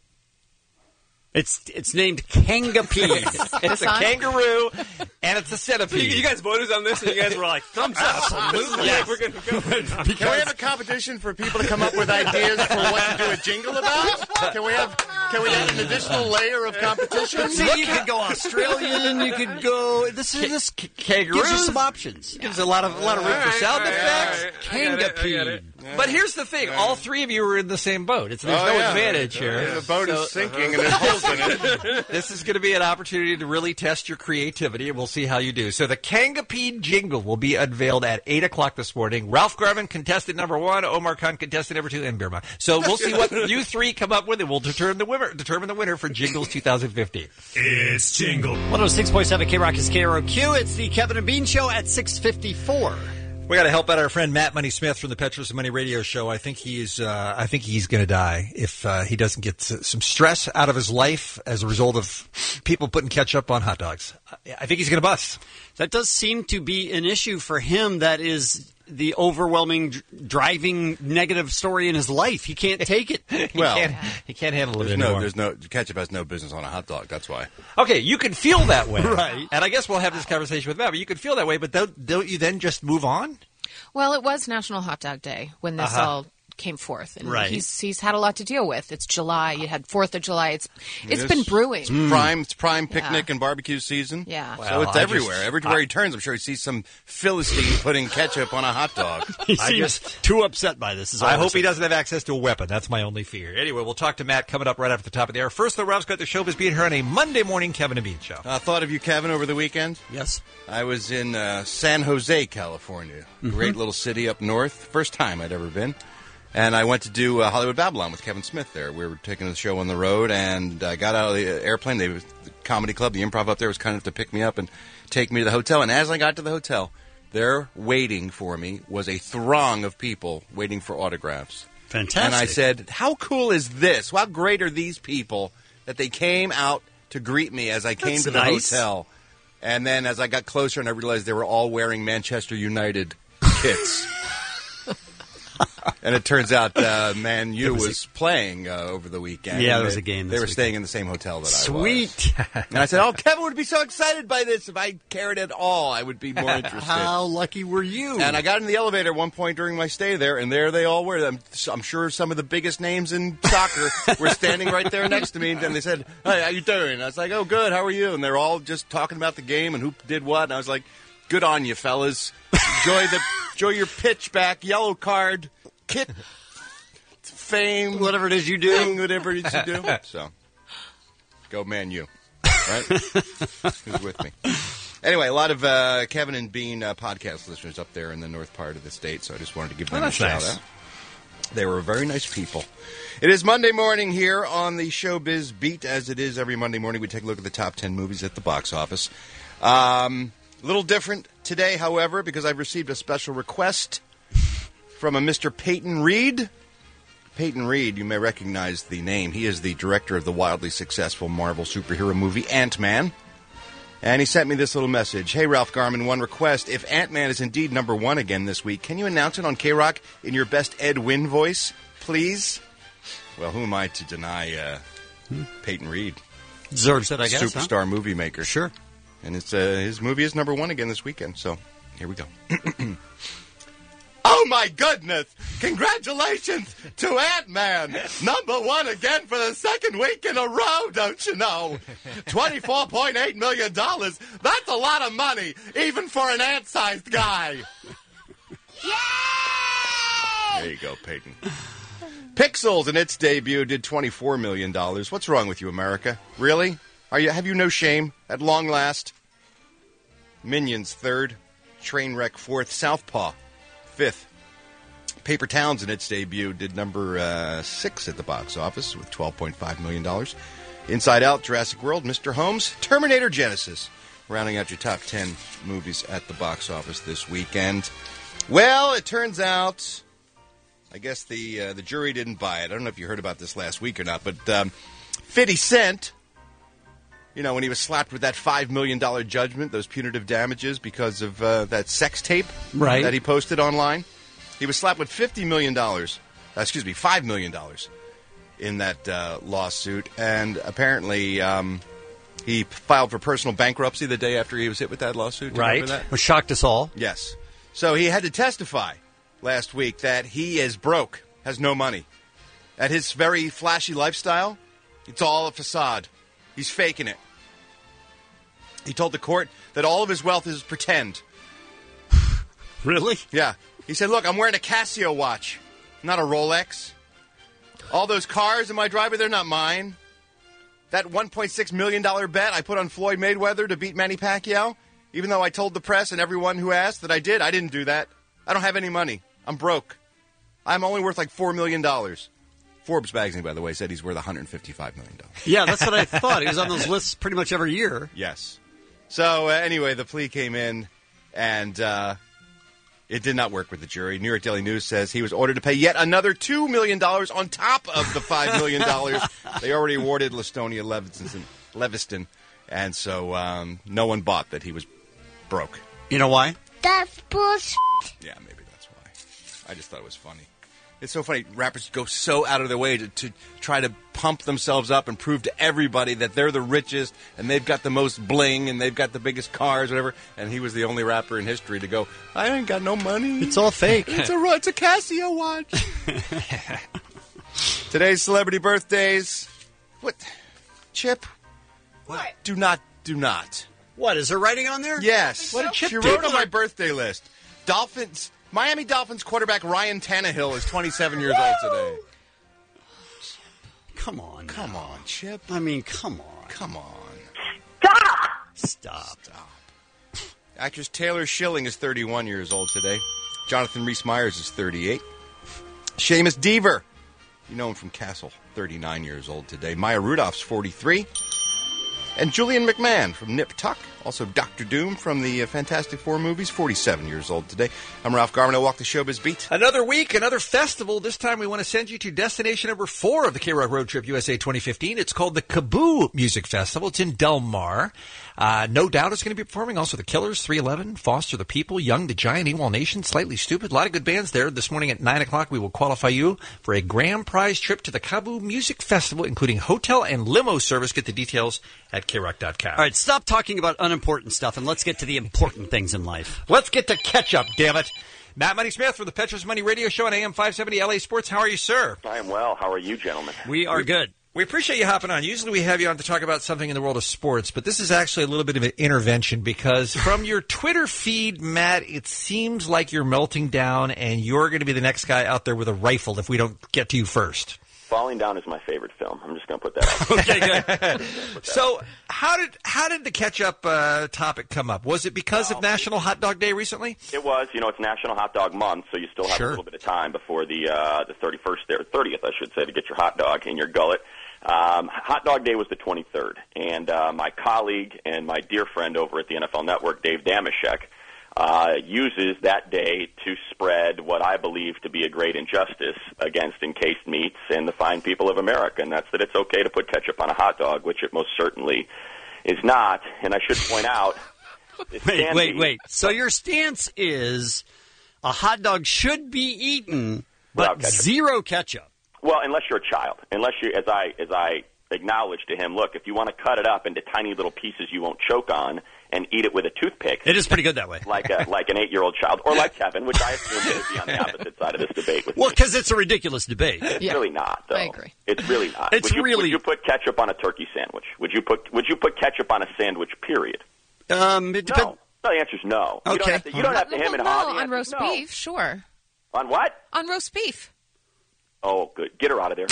It's named Kangapede. It's a kangaroo and it's a centipede. You guys voted on this, and you guys were like, thumbs up. Absolutely. Yeah, we're going to go. Can we have a competition for people to come up with ideas for what to do a jingle about? Can we add an additional layer of competition? See, you could go Australian. You could go. This kangaroo. Gives you some options. Gives a lot of room for sound effects. Kangapede. But here's the thing: all three of you are in the same boat. There's no advantage here. The boat is sinking, and there's holes in it. This is going to be an opportunity to really test your creativity, and we'll see how you do. So the Kangapede jingle will be unveiled at 8 o'clock this morning. Ralph Garman, contestant number 1, Omar Khan, contestant number 2, and Birma. So we'll see what you three come up with, and we'll determine the winner for Jingles 2015. It's Jingle. 106.7 K-Rock is KROQ. It's the Kevin and Bean Show at 6:54. We got to help out our friend Matt Money Smith from the Petros and Money Radio Show. I think he's going to die if he doesn't get some stress out of his life as a result of people putting ketchup on hot dogs. I think he's going to bust. That does seem to be an issue for him. That is the overwhelming driving negative story in his life. He can't take it. He can't handle it anymore. Ketchup has no business on a hot dog. That's why. Okay, you can feel that way, right? And I guess we'll have this conversation with Matt. But you can feel that way, but don't you then just move on? Well, it was National Hot Dog Day when this all came forth, and he's had a lot to deal with. It's July. You had 4th of July. It's been brewing. It's prime picnic and barbecue season. Yeah. So it's everywhere. Everywhere he turns, I'm sure he sees some Philistine putting ketchup on a hot dog. He seems too upset by this. I hope he doesn't have access to a weapon. That's my only fear. Anyway, we'll talk to Matt coming up right after the top of the hour. First, though, Ralph's got the showbiz being here on a Monday morning Kevin and Bean show. Thought of you, Kevin, over the weekend? Yes. I was in San Jose, California. Great little city up north. First time I'd ever been. And I went to do Hollywood Babylon with Kevin Smith there. We were taking the show on the road, and I got out of the airplane. The comedy club, the Improv up there, was kind enough to pick me up and take me to the hotel. And as I got to the hotel, there waiting for me was a throng of people waiting for autographs. Fantastic. And I said, how cool is this? How great are these people that they came out to greet me as I came to the hotel? And then as I got closer and I realized they were all wearing Manchester United kits. And it turns out Man U was playing over the weekend. Yeah, there was a game this They were weekend. staying in the same hotel that I was. Sweet. And I said, oh, Kevin would be so excited by this. If I cared at all, I would be more interested. How lucky were you? And I got in the elevator at one point during my stay there, and there they all were. I'm sure some of the biggest names in soccer were standing right there next to me. And they said, hey, how you doing? I was like, oh, good. How are you? And they're all just talking about the game and who did what. And I was like, good on you, fellas. Enjoy your pitch back, yellow card, kit, fame. Whatever it is you do. Whatever it is you do. So, go Man U. Right? Who's with me? Anyway, a lot of Kevin and Bean podcast listeners up there in the north part of the state, so I just wanted to give them a shout out. They were very nice people. It is Monday morning here on the Showbiz Beat. As it is every Monday morning, we take a look at the top 10 movies at the box office. A little different today, however, because I've received a special request from a Mr. Peyton Reed. Peyton Reed, you may recognize the name. He is the director of the wildly successful Marvel superhero movie Ant-Man. And he sent me this little message. Hey, Ralph Garman, one request. If Ant-Man is indeed number 1 again this week, can you announce it on K-Rock in your best Ed Wynn voice, please? Well, who am I to deny Peyton Reed? Deserves it, I guess. Superstar movie maker. Sure. And it's his movie is number 1 again this weekend, so Here we go. Oh, my goodness! Congratulations to Ant-Man! #1 again for the second week in a row, don't you know? $24.8 million. That's a lot of money, even for an ant-sized guy. Yay! There you go, Peyton. Pixels in its debut did $24 million. What's wrong with you, America? Really? Have you no shame at long last? Minions 3rd. Trainwreck 4th. Southpaw 5th. Paper Towns in its debut did number 6 at the box office with $12.5 million. Inside Out, Jurassic World, Mr. Holmes, Terminator Genesis, rounding out your top 10 movies at the box office this weekend. Well, it turns out, I guess the jury didn't buy it. I don't know if you heard about this last week or not, but 50 Cent, when he was slapped with that $5 million judgment, those punitive damages because of that sex tape that he posted online. He was slapped with $5 million in that lawsuit. And apparently he filed for personal bankruptcy the day after he was hit with that lawsuit. Right. Which shocked us all. Yes. So he had to testify last week that he is broke, has no money. At his very flashy lifestyle, it's all a facade. He's faking it. He told the court that all of his wealth is pretend. Really? Yeah. He said, look, I'm wearing a Casio watch, not a Rolex. All those cars in my driveway, they're not mine. That $1.6 million bet I put on Floyd Mayweather to beat Manny Pacquiao, even though I told the press and everyone who asked that I didn't do that. I don't have any money. I'm broke. I'm only worth like $4 million. Forbes magazine, by the way, said he's worth $155 million. Yeah, that's what I thought. He was on those lists pretty much every year. Yes. So, anyway, the plea came in, and it did not work with the jury. New York Daily News says he was ordered to pay yet another $2 million on top of the $5 million they already awarded Lastonia Leviston. And so no one bought that he was broke. You know why? That's bullshit. Yeah, maybe that's why. I just thought it was funny. It's so funny. Rappers go so out of their way to try to pump themselves up and prove to everybody that they're the richest and they've got the most bling and they've got the biggest cars, whatever. And he was the only rapper in history to go, I ain't got no money. It's all fake. It's a Casio watch. Today's celebrity birthdays. What? Chip? What? Do not. What, is there writing on there? Yes. What did Chip She do? wrote on my birthday list. Miami Dolphins quarterback Ryan Tannehill is 27 years old today. Come on, Chip. I mean, come on. Come on. Stop. Actress Taylor Schilling is 31 years old today. Jonathan Rhys-Meyers is 38. Seamus Dever, you know him from Castle, 39 years old today. Maya Rudolph's 43. And Julian McMahon from Nip Tuck, also Dr. Doom from the Fantastic Four movies, 47 years old today. I'm Ralph Garman. I walk the showbiz beat. Another week, another festival. This time we want to send you to destination number 4 of the K-Rock Road Trip USA 2015. It's called the KAABOO Music Festival. It's in Del Mar. No Doubt is going to be performing. Also The Killers, 311, Foster the People, Young the Giant, Ewell Nation, Slightly Stupid. A lot of good bands there. This morning at 9 o'clock, we will qualify you for a grand prize trip to the KAABOO Music Festival, including hotel and limo service. Get the details at krock.com. All right, stop talking about unimportant stuff and let's get to the important things in life. Let's get to ketchup, damn it. Matt Money Smith from the Petros Money Radio Show on AM 570 LA Sports. How are you, sir? I am well. How are you, gentlemen? We are good. We appreciate you hopping on. Usually we have you on to talk about something in the world of sports, but this is actually a little bit of an intervention because from your Twitter feed, Matt, it seems like you're melting down and you're going to be the next guy out there with a rifle if we don't get to you first. Falling Down is my favorite film. I'm just going to put that out. Okay, good. So how did the ketchup topic come up? Was it because of National Hot Dog Day recently? It was. You know, it's National Hot Dog Month, so you still have a little bit of time before the 31st or 30th, I should say, to get your hot dog in your gullet. Hot Dog Day was the 23rd, and my colleague and my dear friend over at the NFL Network, Dave Damashek, uses that day to spread what I believe to be a great injustice against encased meats and the fine people of America, and that's that it's okay to put ketchup on a hot dog, which it most certainly is not. And I should point out... Wait. So your stance is a hot dog should be eaten, but zero ketchup. Well, unless you're a child. Unless you, as I acknowledged to him, look, if you want to cut it up into tiny little pieces you won't choke on and eat it with a toothpick. It is pretty good that way. Like an 8-year-old child, or like Kevin, which I assume would be on the opposite side of this debate. With well, because it's a ridiculous debate. It's really not, though. I agree. It's really not. It's would you put ketchup on a turkey sandwich? Would you put ketchup on a sandwich? Period. It depends. No, the answer's no. Okay. You don't have to hem and haw. On roast beef, sure. On what? On roast beef. Oh, good. Get her out of there.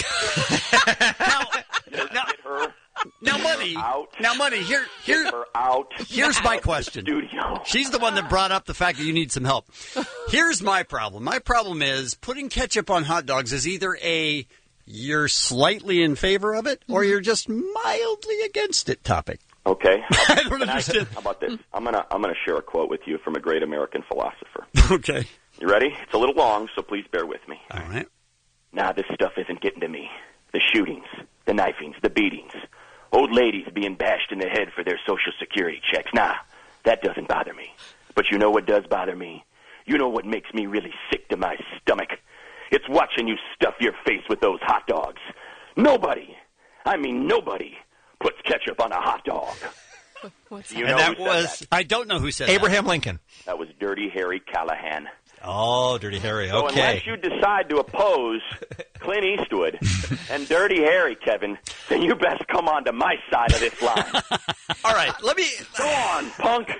Get her. Now, Money. Out. Now, Money. Get her out. Here's my question. Studio. She's the one that brought up the fact that you need some help. Here's my problem. My problem is putting ketchup on hot dogs is either you're slightly in favor of it or you're just mildly against it topic. Okay. I don't understand. How about this? I'm gonna share a quote with you from a great American philosopher. Okay. You ready? It's a little long, so please bear with me. All right. Nah, this stuff isn't getting to me. The shootings, the knifings, the beatings, old ladies being bashed in the head for their Social Security checks. Nah, that doesn't bother me. But you know what does bother me? You know what makes me really sick to my stomach? It's watching you stuff your face with those hot dogs. Nobody, I mean nobody, puts ketchup on a hot dog. And that was, I don't know who said Abraham Lincoln. That was Dirty Harry Callahan. Oh, Dirty Harry, So okay. unless you decide to oppose Clint Eastwood and Dirty Harry, Kevin, then you best come on to my side of this line. All right, let me... Go on, punk.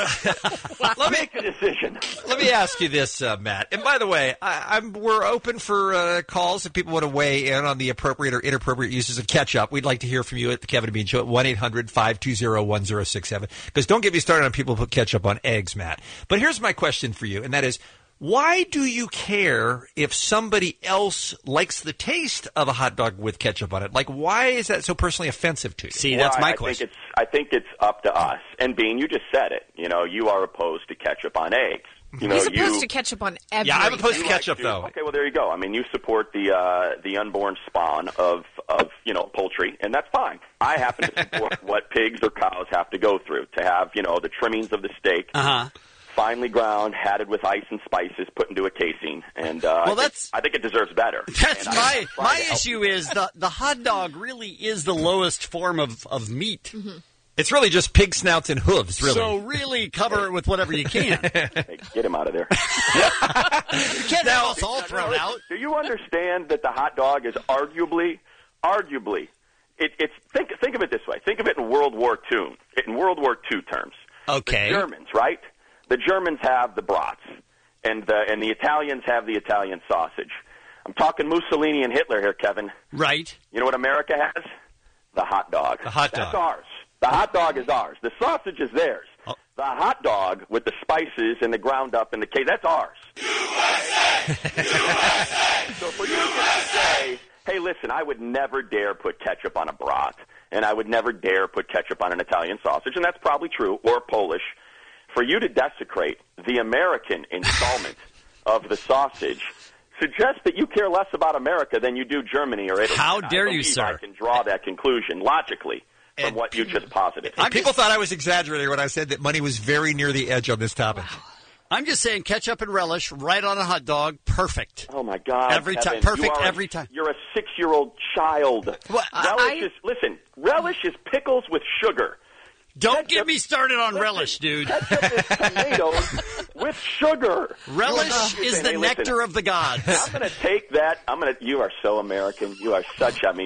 Make a decision. Let me ask you this, Matt. And by the way, we're open for calls if people want to weigh in on the appropriate or inappropriate uses of ketchup. We'd like to hear from you at the Kevin and Bean Show at 1-800-520-1067. Because don't get me started on people who put ketchup on eggs, Matt. But here's my question for you, and that is, why do you care if somebody else likes the taste of a hot dog with ketchup on it? Like, why is that so personally offensive to you? See, that's my question. I think it's up to us. And Bean, you just said it. You know, you are opposed to ketchup on eggs. He's opposed to ketchup on everything. Yeah, I'm opposed to ketchup, though. Okay, well, there you go. I mean, you support the unborn spawn of poultry, and that's fine. I happen to support what pigs or cows have to go through to have, the trimmings of the steak. Finely ground, added with ice and spices, put into a casing, and I think it deserves better. That's my issue. Is the hot dog really is the lowest form of meat? Mm-hmm. It's really just pig snouts and hooves, really. So really cover it with whatever you can. Hey, get him out of there. You can't have us all thrown out. Do you understand that the hot dog is arguably, it's think of it this way. Think of it in World War II terms. Okay. The Germans, right? The Germans have the brats, and the Italians have the Italian sausage. I'm talking Mussolini and Hitler here, Kevin. Right. You know what America has? The hot dog. The hot dog. That's ours. The hot dog is ours. The sausage is theirs. Oh. The hot dog with the spices and the ground up and the cake, that's ours. USA! So for you to say, hey, listen, I would never dare put ketchup on a brat, and I would never dare put ketchup on an Italian sausage, and that's probably true, or Polish. For you to desecrate the American installment of the sausage suggests that you care less about America than you do Germany or Italy. How dare you, sir? I can draw that conclusion logically from what you just posited. People thought I was exaggerating when I said that Money was very near the edge on this topic. Wow. I'm just saying ketchup and relish right on a hot dog, perfect. Oh, my God. Every Kevin, time. Perfect every time. You're a 6-year-old child. Relish is pickles with sugar. Don't get me started on relish, dude. Ketchup is tomatoes with sugar. Relish is the nectar of the gods. I'm going to take that. You are so American. You are such, God.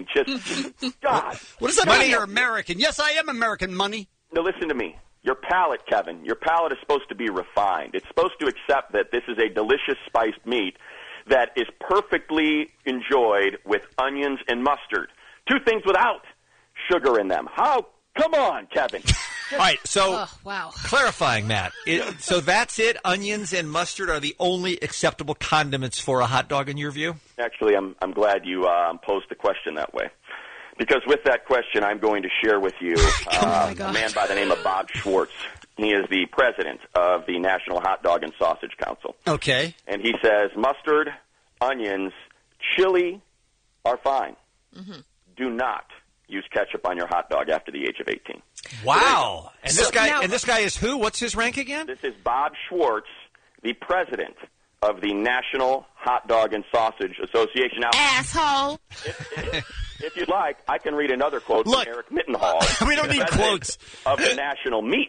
What does that mean you're American? Yes, I am American, Money. No, listen to me. Your palate, Kevin, your palate is supposed to be refined. It's supposed to accept that this is a delicious spiced meat that is perfectly enjoyed with onions and mustard. Two things without sugar in them. How? Come on, Kevin. All right, so wow. Clarifying, Matt. So that's it? Onions and mustard are the only acceptable condiments for a hot dog in your view? Actually, I'm glad you posed the question that way. Because with that question, I'm going to share with you a man by the name of Bob Schwartz. He is the president of the National Hot Dog and Sausage Council. Okay. And he says mustard, onions, chili are fine. Mm-hmm. Do not use ketchup on your hot dog after the age of 18. Wow. And this guy is who? What's his rank again? This is Bob Schwartz, the president of the National Hot Dog and Sausage Association. Now, asshole. If you'd like, I can read another quote from Eric Mittenhall. We don't need quotes. Of the National Meats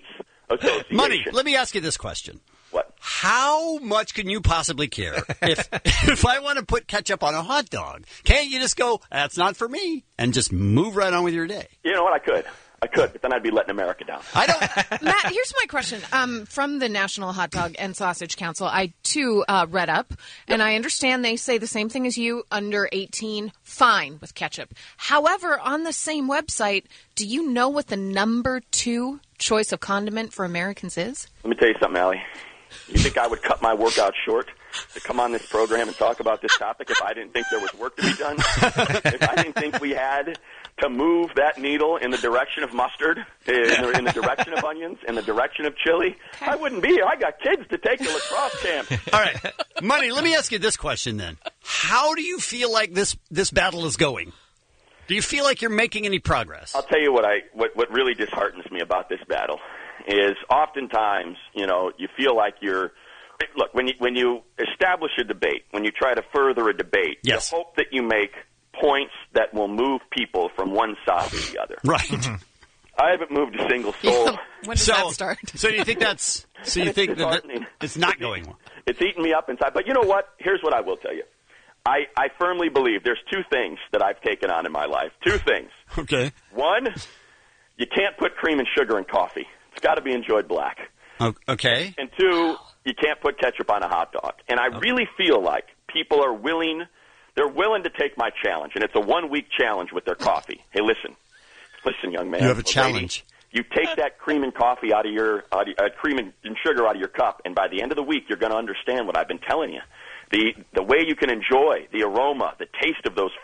Association. Money, let me ask you this question. What? How much can you possibly care if I want to put ketchup on a hot dog? Can't you just go, that's not for me, and just move right on with your day? You know what? I could, but then I'd be letting America down. Matt, here's my question. From the National Hot Dog and Sausage Council, I, too, read up, and I understand they say the same thing as you, under 18, fine with ketchup. However, on the same website, do you know what the number 2 choice of condiment for Americans is? Let me tell you something, Allie. You think I would cut my workout short to come on this program and talk about this topic if I didn't think there was work to be done? If I didn't think we had to move that needle in the direction of mustard, in the direction of onions, in the direction of chili, I wouldn't be here. I got kids to take to lacrosse camp. All right. Money, let me ask you this question then. How do you feel like this battle is going? Do you feel like you're making any progress? I'll tell you what really disheartens me about this battle is oftentimes, you feel like you're – look, when you establish a debate, when you try to further a debate, yes, you hope that you make points that will move people from one side to the other. Right. I haven't moved a single soul. When does that start? So do you think that's – so you think that it's not going well? It's eating me up inside. But you know what? Here's what I will tell you. I firmly believe there's 2 things that I've taken on in my life. 2 things. Okay. One, you can't put cream and sugar in coffee. It's got to be enjoyed black. Okay. And 2, you can't put ketchup on a hot dog. And I really feel like people are willing to take my challenge, and it's a 1-week challenge with their coffee. Hey, listen, young man. You have a challenge. Lady, you take that cream and coffee out of your cream and sugar out of your cup, and by the end of the week, you're going to understand what I've been telling you. The way you can enjoy the aroma, the taste of those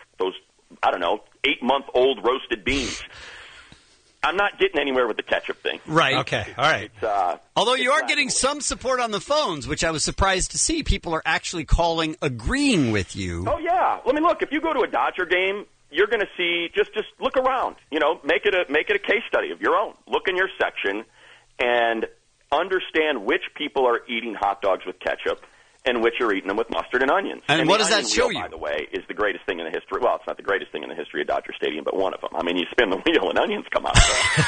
8-month-old roasted beans. I'm not getting anywhere with the ketchup thing. Right. Okay. All right. Although you are getting some support on the phones, which I was surprised to see. People are actually calling, agreeing with you. Oh, yeah. Let me look. If you go to a Dodger game, you're going to see, just look around. Make it a case study of your own. Look in your section and understand which people are eating hot dogs with ketchup and which are eating them with mustard and onions. And what does that show you? By the way, is the greatest thing in the history. Well, it's not the greatest thing in the history of Dodger Stadium, but one of them. I mean, you spin the wheel and onions come out.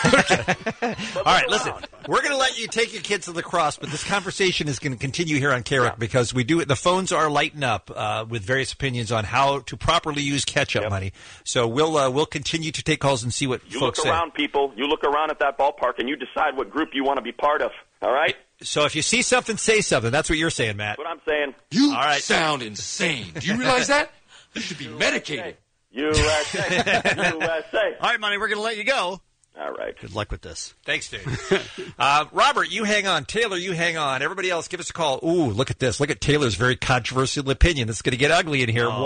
All right, listen. We're going to let you take your kids to lacrosse, but this conversation is going to continue here on KROC because we do it. The phones are lighting up with various opinions on how to properly use ketchup money. So we'll continue to take calls and see what folks say. You look around, people. You look around at that ballpark, and you decide what group you want to be part of. All right? So if you see something, say something. That's what you're saying, Matt. That's what I'm saying. You sound insane. Do you realize that? You should be medicated. USA. USA. All right, Money, we're going to let you go. All right. Good luck with this. Thanks, Dave. Robert, you hang on. Taylor, you hang on. Everybody else, give us a call. Ooh, look at this. Look at Taylor's very controversial opinion. This is going to get ugly in here.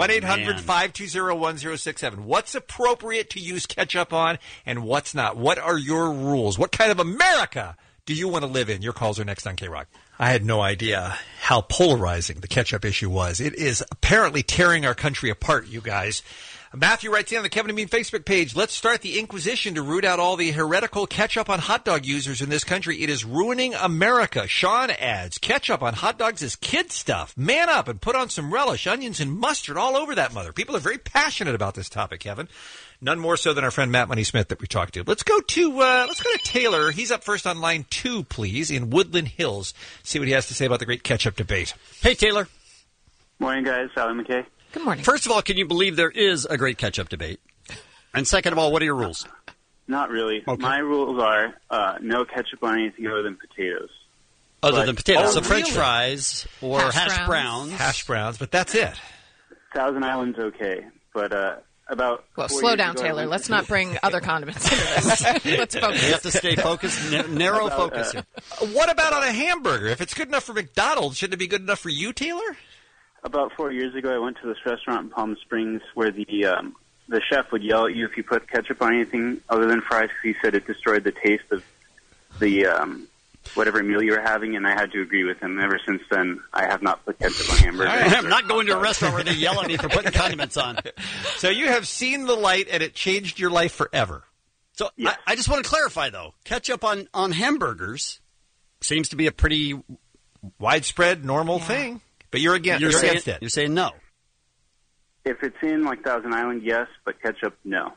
1-800-520-1067. What's appropriate to use ketchup on and what's not? What are your rules? What kind of America do you want to live in? Your calls are next on KROC. I had no idea how polarizing the ketchup issue was. It is apparently tearing our country apart, you guys. Matthew writes in on the Kevin and Bean Facebook page, let's start the Inquisition to root out all the heretical ketchup on hot dog users in this country. It is ruining America. Sean adds, ketchup on hot dogs is kid stuff. Man up and put on some relish, onions, and mustard all over that mother. People are very passionate about this topic, Kevin. None more so than our friend Matt Money Smith that we talked to. Let's go to Taylor. He's up first on line 2, please, in Woodland Hills. See what he has to say about the great ketchup debate. Hey, Taylor. Morning, guys. Sally McKay. Good morning. First of all, can you believe there is a great ketchup debate? And second of all, what are your rules? Not really. Okay. My rules are no ketchup on anything other than potatoes. Other than potatoes. So French fries or hash browns. Hash browns, but that's it. Thousand Island's okay, but about slow down, Taylor. Let's not bring other condiments into this. Let's focus. You have to stay focused, narrow focus here. What about on a hamburger? If it's good enough for McDonald's, shouldn't it be good enough for you, Taylor? About 4 years ago, I went to this restaurant in Palm Springs where the chef would yell at you if you put ketchup on anything other than fries because he said it destroyed the taste of the whatever meal you were having, and I had to agree with him. Ever since then, I have not put ketchup on hamburgers. I'm not going to a restaurant where they yell at me for putting condiments on. So you have seen the light, and it changed your life forever. So yes. I just want to clarify, though. Ketchup on hamburgers seems to be a pretty widespread, normal thing. But you're against it. You're saying no. If it's in, like, Thousand Island, yes, but ketchup, no.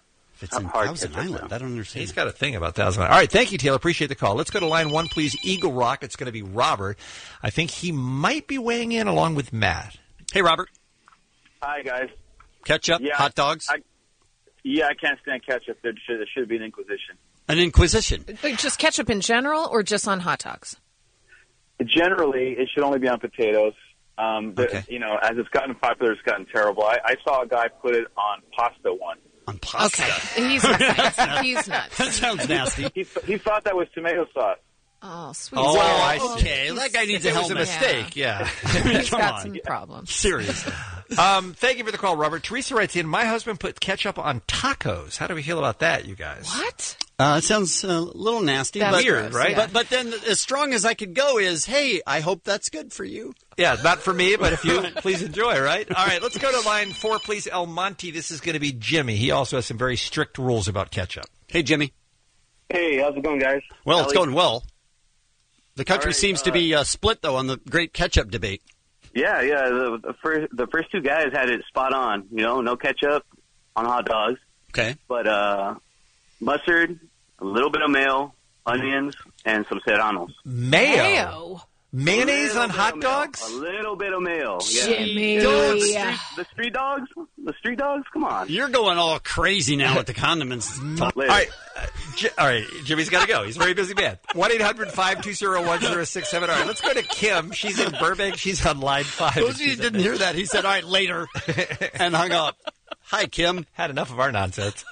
if it's in Thousand Island. I don't understand. He's got a thing about Thousand Island. All right, thank you, Taylor. Appreciate the call. Let's go to line 1, please. Eagle Rock. It's going to be Robert. I think he might be weighing in along with Matt. Hey, Robert. Hi, guys. Ketchup, hot dogs? I can't stand ketchup. There should be an inquisition. An inquisition? Just ketchup in general or just on hot dogs? Generally, it should only be on potatoes. Okay. You know, as it's gotten popular, it's gotten terrible. I saw a guy put it on pasta once. On pasta? Okay. He's nuts. He's nuts. That sounds nasty. He thought that was tomato sauce. Oh, sweet. Oh, I see. Okay. That guy needs a It was helmet. a mistake, yeah. He's Come got on. some problems. Seriously. Thank you for the call, Robert. Teresa writes in, my husband put ketchup on tacos. How do we feel about that, you guys? What? It sounds a little nasty. That's weird, gross, right? yeah. But then as strong as I could go is, hey, I hope that's good for you. Yeah, not for me, but if you please enjoy, right? All right, let's go to line 4, please. El Monte. This is going to be Jimmy. He also has some very strict rules about ketchup. Hey, Jimmy. Hey, how's it going, guys? Well, it's Ellie? going well. The country All right, seems to be split, though, on the great ketchup debate. Yeah. The first two guys had it spot on. You know, no ketchup on hot dogs. Okay. But mustard, a little bit of mayo, onions, and some serranos. Mayo? Mayonnaise on hot dogs? A little bit of mayo. Yeah. Jimmy. The street dogs? The street dogs? Come on. You're going all crazy now with the condiments. All right, Jimmy's got to go. He's a very busy man. 1-800-520-1067. All right, let's go to Kim. She's in Burbank. She's on line 5. Those of you who didn't hear that, he said, all right, later, and hung up. Hi, Kim. Had enough of our nonsense.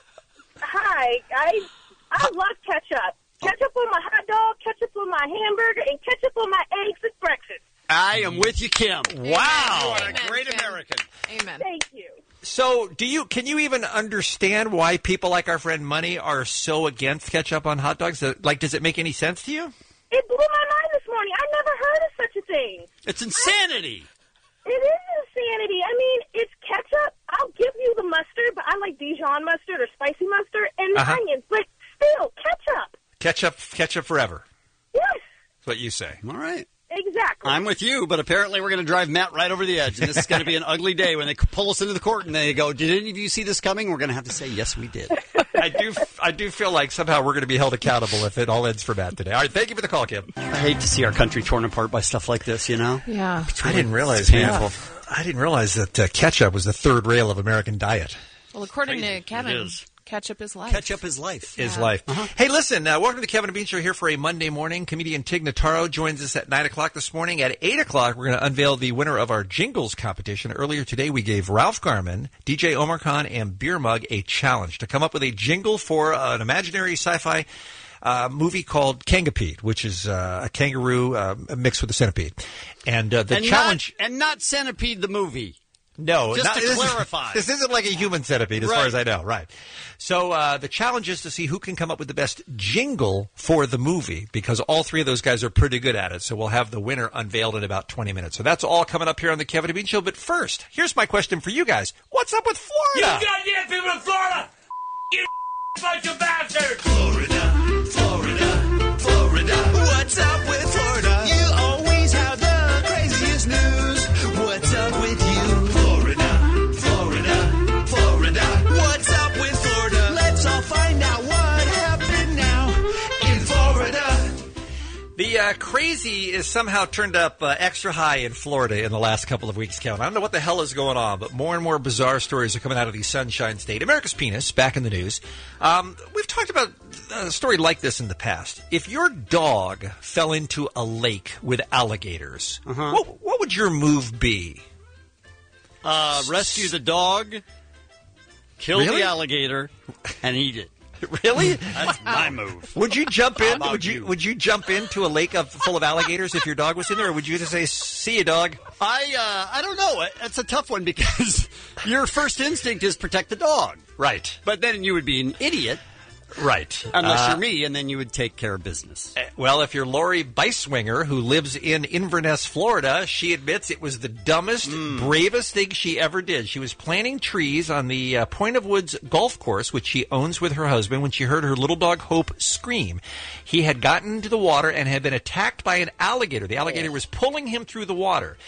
Hi, I love ketchup. Ketchup on my hot dog, ketchup on my hamburger, and ketchup on my eggs at breakfast. I am with you, Kim. Wow. You are Amen, a great Kim. American. Amen. Thank you. So, can you even understand why people like our friend Money are so against ketchup on hot dogs? Like, does it make any sense to you? It blew my mind this morning. I never heard of such a thing. It's insanity. It is insanity. I mean, it's ketchup. I'll give you the mustard, but I like Dijon mustard or spicy mustard and onions. But still, ketchup. Ketchup forever. Yes. That's what you say. All right. Exactly. I'm with you, but apparently we're going to drive Matt right over the edge, and this is going to be an ugly day when they pull us into the court and they go, did any of you see this coming? We're going to have to say, yes, we did. I do feel like somehow we're going to be held accountable if it all ends for Matt today. All right, thank you for the call, Kim. I hate to see our country torn apart by stuff like this, you know? Yeah. I didn't realize, that ketchup was the third rail of American diet. Well, according to Kevin, It is. ketchup is life. Ketchup is life. Is life. Hey, listen, welcome to the Kevin and Bean Show here for a Monday morning. Comedian Tig Notaro joins us at 9 o'clock this morning. At 8 o'clock, we're going to unveil the winner of our Jingles competition. Earlier today, we gave Ralph Garman, DJ Omar Khan, and Beer Mug a challenge to come up with a jingle for an imaginary sci-fi movie called Kangapede, which is a kangaroo mixed with a centipede. And the challenge... Not Centipede the movie. No, just to clarify. This isn't like a human centipede, as far as I know. Right. So the challenge is to see who can come up with the best jingle for the movie, because all three of those guys are pretty good at it. So we'll have the winner unveiled in about 20 minutes. So that's all coming up here on the Kevin and Bean Show. But first, here's my question for you guys. What's up with Florida? You goddamn people in Florida! You bunch of bastards! Florida. What's up with Florida? You always have the craziest news. What's up with you? Florida. What's up with Florida? Let's all find out what happened now in Florida. The crazy is somehow turned up extra high in Florida in the last couple of weeks, Kevin. I don't know what the hell is going on, but more and more bizarre stories are coming out of the Sunshine State. America's penis, back in the news. We've talked about a story like this in the past. If your dog fell into a lake with alligators, what would your move be? Rescue the dog, kill the alligator, and eat it. Really? That's my move. Would you jump in? How about Would you jump into a lake full of alligators if your dog was in there, or would you just say, "See you, dog"? I don't know. It's a tough one because your first instinct is protect the dog, right? But then you would be an idiot. Right. Unless you're me, and then you would take care of business. Well, if you're Lori Beiswinger, who lives in Inverness, Florida, she admits it was the dumbest, bravest thing she ever did. She was planting trees on the Point of Woods golf course, which she owns with her husband, when she heard her little dog Hope scream. He had gotten into the water and had been attacked by an alligator. The alligator was pulling him through the water.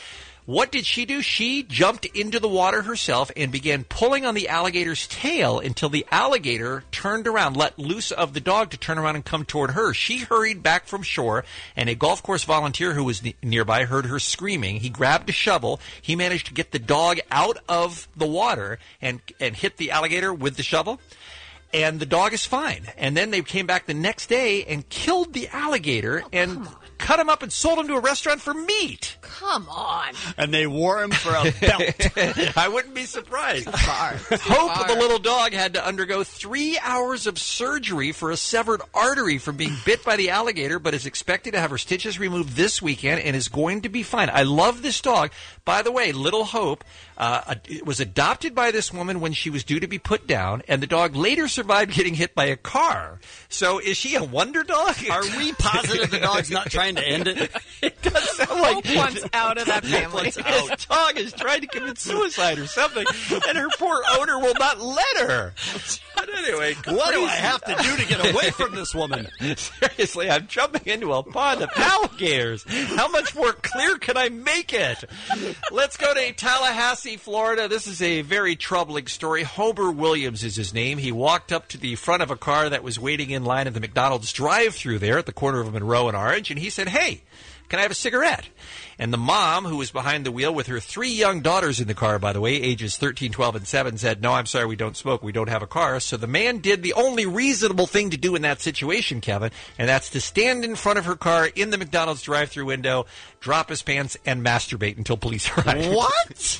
What did she do? She jumped into the water herself and began pulling on the alligator's tail until the alligator turned around, let loose of the dog to turn around and come toward her. She hurried back from shore, and a golf course volunteer who was nearby heard her screaming. He grabbed a shovel. He managed to get the dog out of the water and hit the alligator with the shovel. And the dog is fine. And then they came back the next day and killed the alligator and cut him up and sold him to a restaurant for meat. Come on. And they wore him for a belt. I wouldn't be surprised. Hope, the little dog, had to undergo 3 hours of surgery for a severed artery from being bit by the alligator, but is expected to have her stitches removed this weekend and is going to be fine. I love this dog. By the way, Little Hope was adopted by this woman when she was due to be put down, and the dog later survived getting hit by a car. So is she a wonder dog? Are we positive the dog's not trying to end it? It does sound like Hope wants out of that family. This dog is trying to commit suicide or something, and her poor owner will not let her. But anyway, what do I have to do to get away from this woman? Seriously, I'm jumping into a pond of alligators. How much more clear can I make it? Let's go to Tallahassee, Florida. This is a very troubling story. Homer Williams is his name. He walked up to the front of a car that was waiting in line at the McDonald's drive-thru there at the corner of Monroe and Orange, and he said, "Hey, can I have a cigarette?" And the mom, who was behind the wheel with her 3 young daughters in the car, by the way, ages 13, 12, and 7, said, "No, I'm sorry, we don't smoke. We don't have a car." So the man did the only reasonable thing to do in that situation, Kevin, and that's to stand in front of her car in the McDonald's drive-thru window, drop his pants, and masturbate until police arrived. What?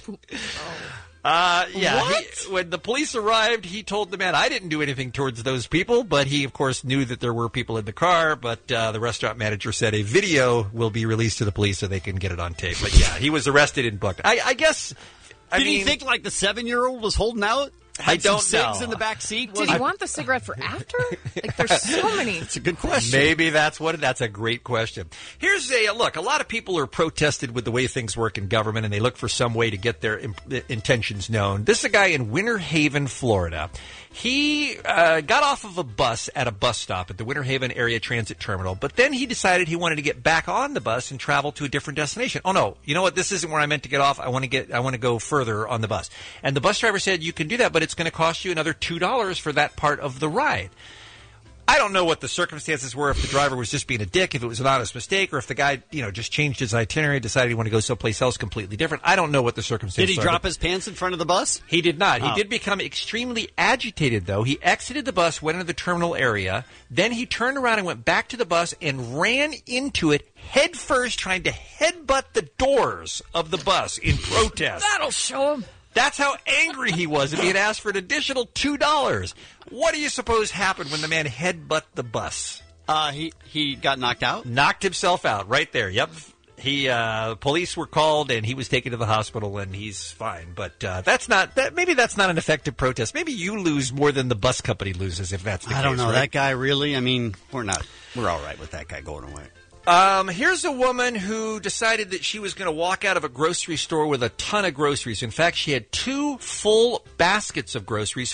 Yeah. When the police arrived, he told the man, "I didn't do anything towards those people," but he, of course, knew that there were people in the car, but the restaurant manager said a video will be released to the police so they can get it on tape. But yeah, he was arrested and booked. I guess... Did he think like the 7-year-old was holding out? I don't cigs know. in the back seat? Did he want the cigarette for after? Like, there's so many. It's a good question. Maybe that's a great question. Here's look, a lot of people are protested with the way things work in government, and they look for some way to get their intentions known. This is a guy in Winter Haven, Florida. He got off of a bus at a bus stop at the Winter Haven Area Transit Terminal, but then he decided he wanted to get back on the bus and travel to a different destination. Oh no, you know what? This isn't where I meant to get off. I want to go further on the bus. And the bus driver said, "You can do that, but it's going to cost you another $2 for that part of the ride." I don't know what the circumstances were, if the driver was just being a dick, if it was an honest mistake, or if the guy, just changed his itinerary, decided he wanted to go someplace else completely different. I don't know what the circumstances Did he drop his pants in front of the bus? He did not. Oh. He did become extremely agitated, though. He exited the bus, went into the terminal area, then he turned around and went back to the bus and ran into it head first, trying to headbutt the doors of the bus in protest. That'll show him. That's how angry he was if he had asked for an additional $2. What do you suppose happened when the man headbutt the bus? He got knocked out? Knocked himself out right there. Yep. Police were called and he was taken to the hospital and he's fine. But maybe that's not an effective protest. Maybe you lose more than the bus company loses if that's the case. I don't know. Right? That guy really, we're all right with that guy going away. Here's a woman who decided that she was going to walk out of a grocery store with a ton of groceries. In fact, she had 2 full baskets of groceries,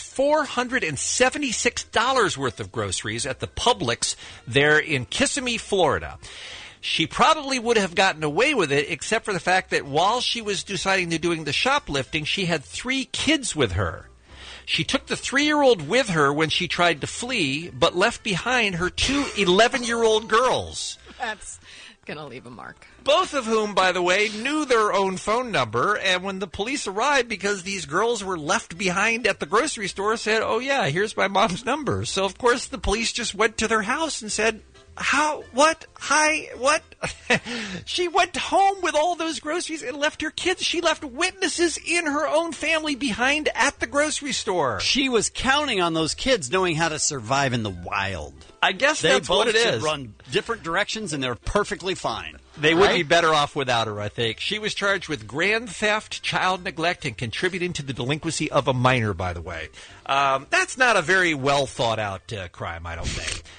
$476 worth of groceries at the Publix there in Kissimmee, Florida. She probably would have gotten away with it, except for the fact that while she was deciding to doing the shoplifting, she had 3 kids with her. She took the 3-year-old with her when she tried to flee, but left behind her 2 11-year-old girls. That's going to leave a mark. Both of whom, by the way, knew their own phone number, and when the police arrived, because these girls were left behind at the grocery store, said, "Oh yeah, here's my mom's number." So, of course, the police just went to their house and said, "How? What? Hi? What?" She went home with all those groceries and left her kids. She left witnesses in her own family behind at the grocery store. She was counting on those kids knowing how to survive in the wild. I guess they that's both what it should is. Run different directions, and they're perfectly fine. They would be better off without her, I think. She was charged with grand theft, child neglect, and contributing to the delinquency of a minor, by the way. That's not a very well thought out crime, I don't think.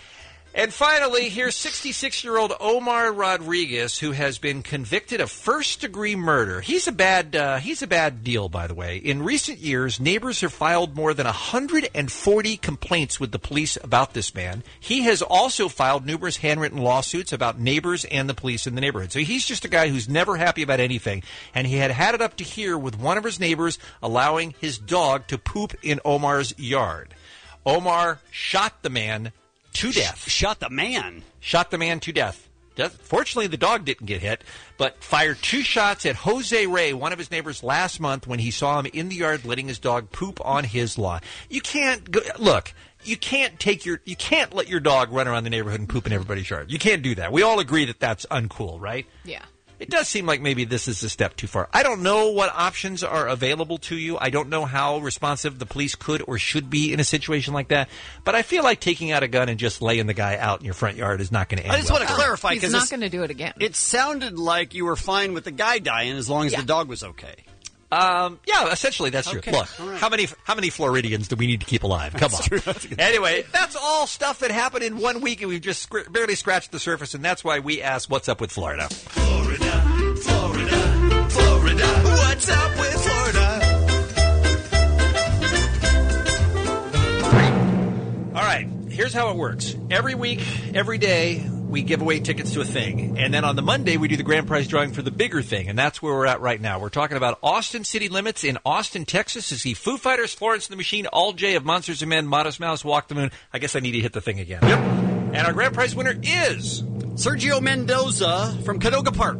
And finally, here's 66-year-old Omar Rodriguez, who has been convicted of first-degree murder. He's a bad deal, by the way. In recent years, neighbors have filed more than 140 complaints with the police about this man. He has also filed numerous handwritten lawsuits about neighbors and the police in the neighborhood. So he's just a guy who's never happy about anything. And he had it up to here with one of his neighbors allowing his dog to poop in Omar's yard. Omar shot the man to death. Shot the man? Shot the man to death. Fortunately, the dog didn't get hit, but fired 2 shots at Jose Ray, one of his neighbors, last month when he saw him in the yard letting his dog poop on his lawn. You can't go, look. You can't let your dog run around the neighborhood and poop in everybody's yard. You can't do that. We all agree that that's uncool, right? Yeah. It does seem like maybe this is a step too far. I don't know what options are available to you. I don't know how responsive the police could or should be in a situation like that. But I feel like taking out a gun and just laying the guy out in your front yard is not going to end I just want to clarify. He's not going to do it again. It sounded like you were fine with the guy dying as long as the dog was okay. Yeah, essentially that's true. Okay. Look, All right. how many Floridians do we need to keep alive? Come on. Anyway, that's all stuff that happened in 1 week, and we've just barely scratched the surface, and that's why we asked, what's up with Florida? Florida, what's up with Florida? All right, here's how it works. Every week, every day, we give away tickets to a thing. And then on the Monday, we do the grand prize drawing for the bigger thing. And that's where we're at right now. We're talking about Austin City Limits in Austin, Texas to see Foo Fighters, Florence and the Machine, All J of Monsters and Men, Modest Mouse, Walk the Moon. I guess I need to hit the thing again. Yep. And our grand prize winner is Sergio Mendoza from Canoga Park.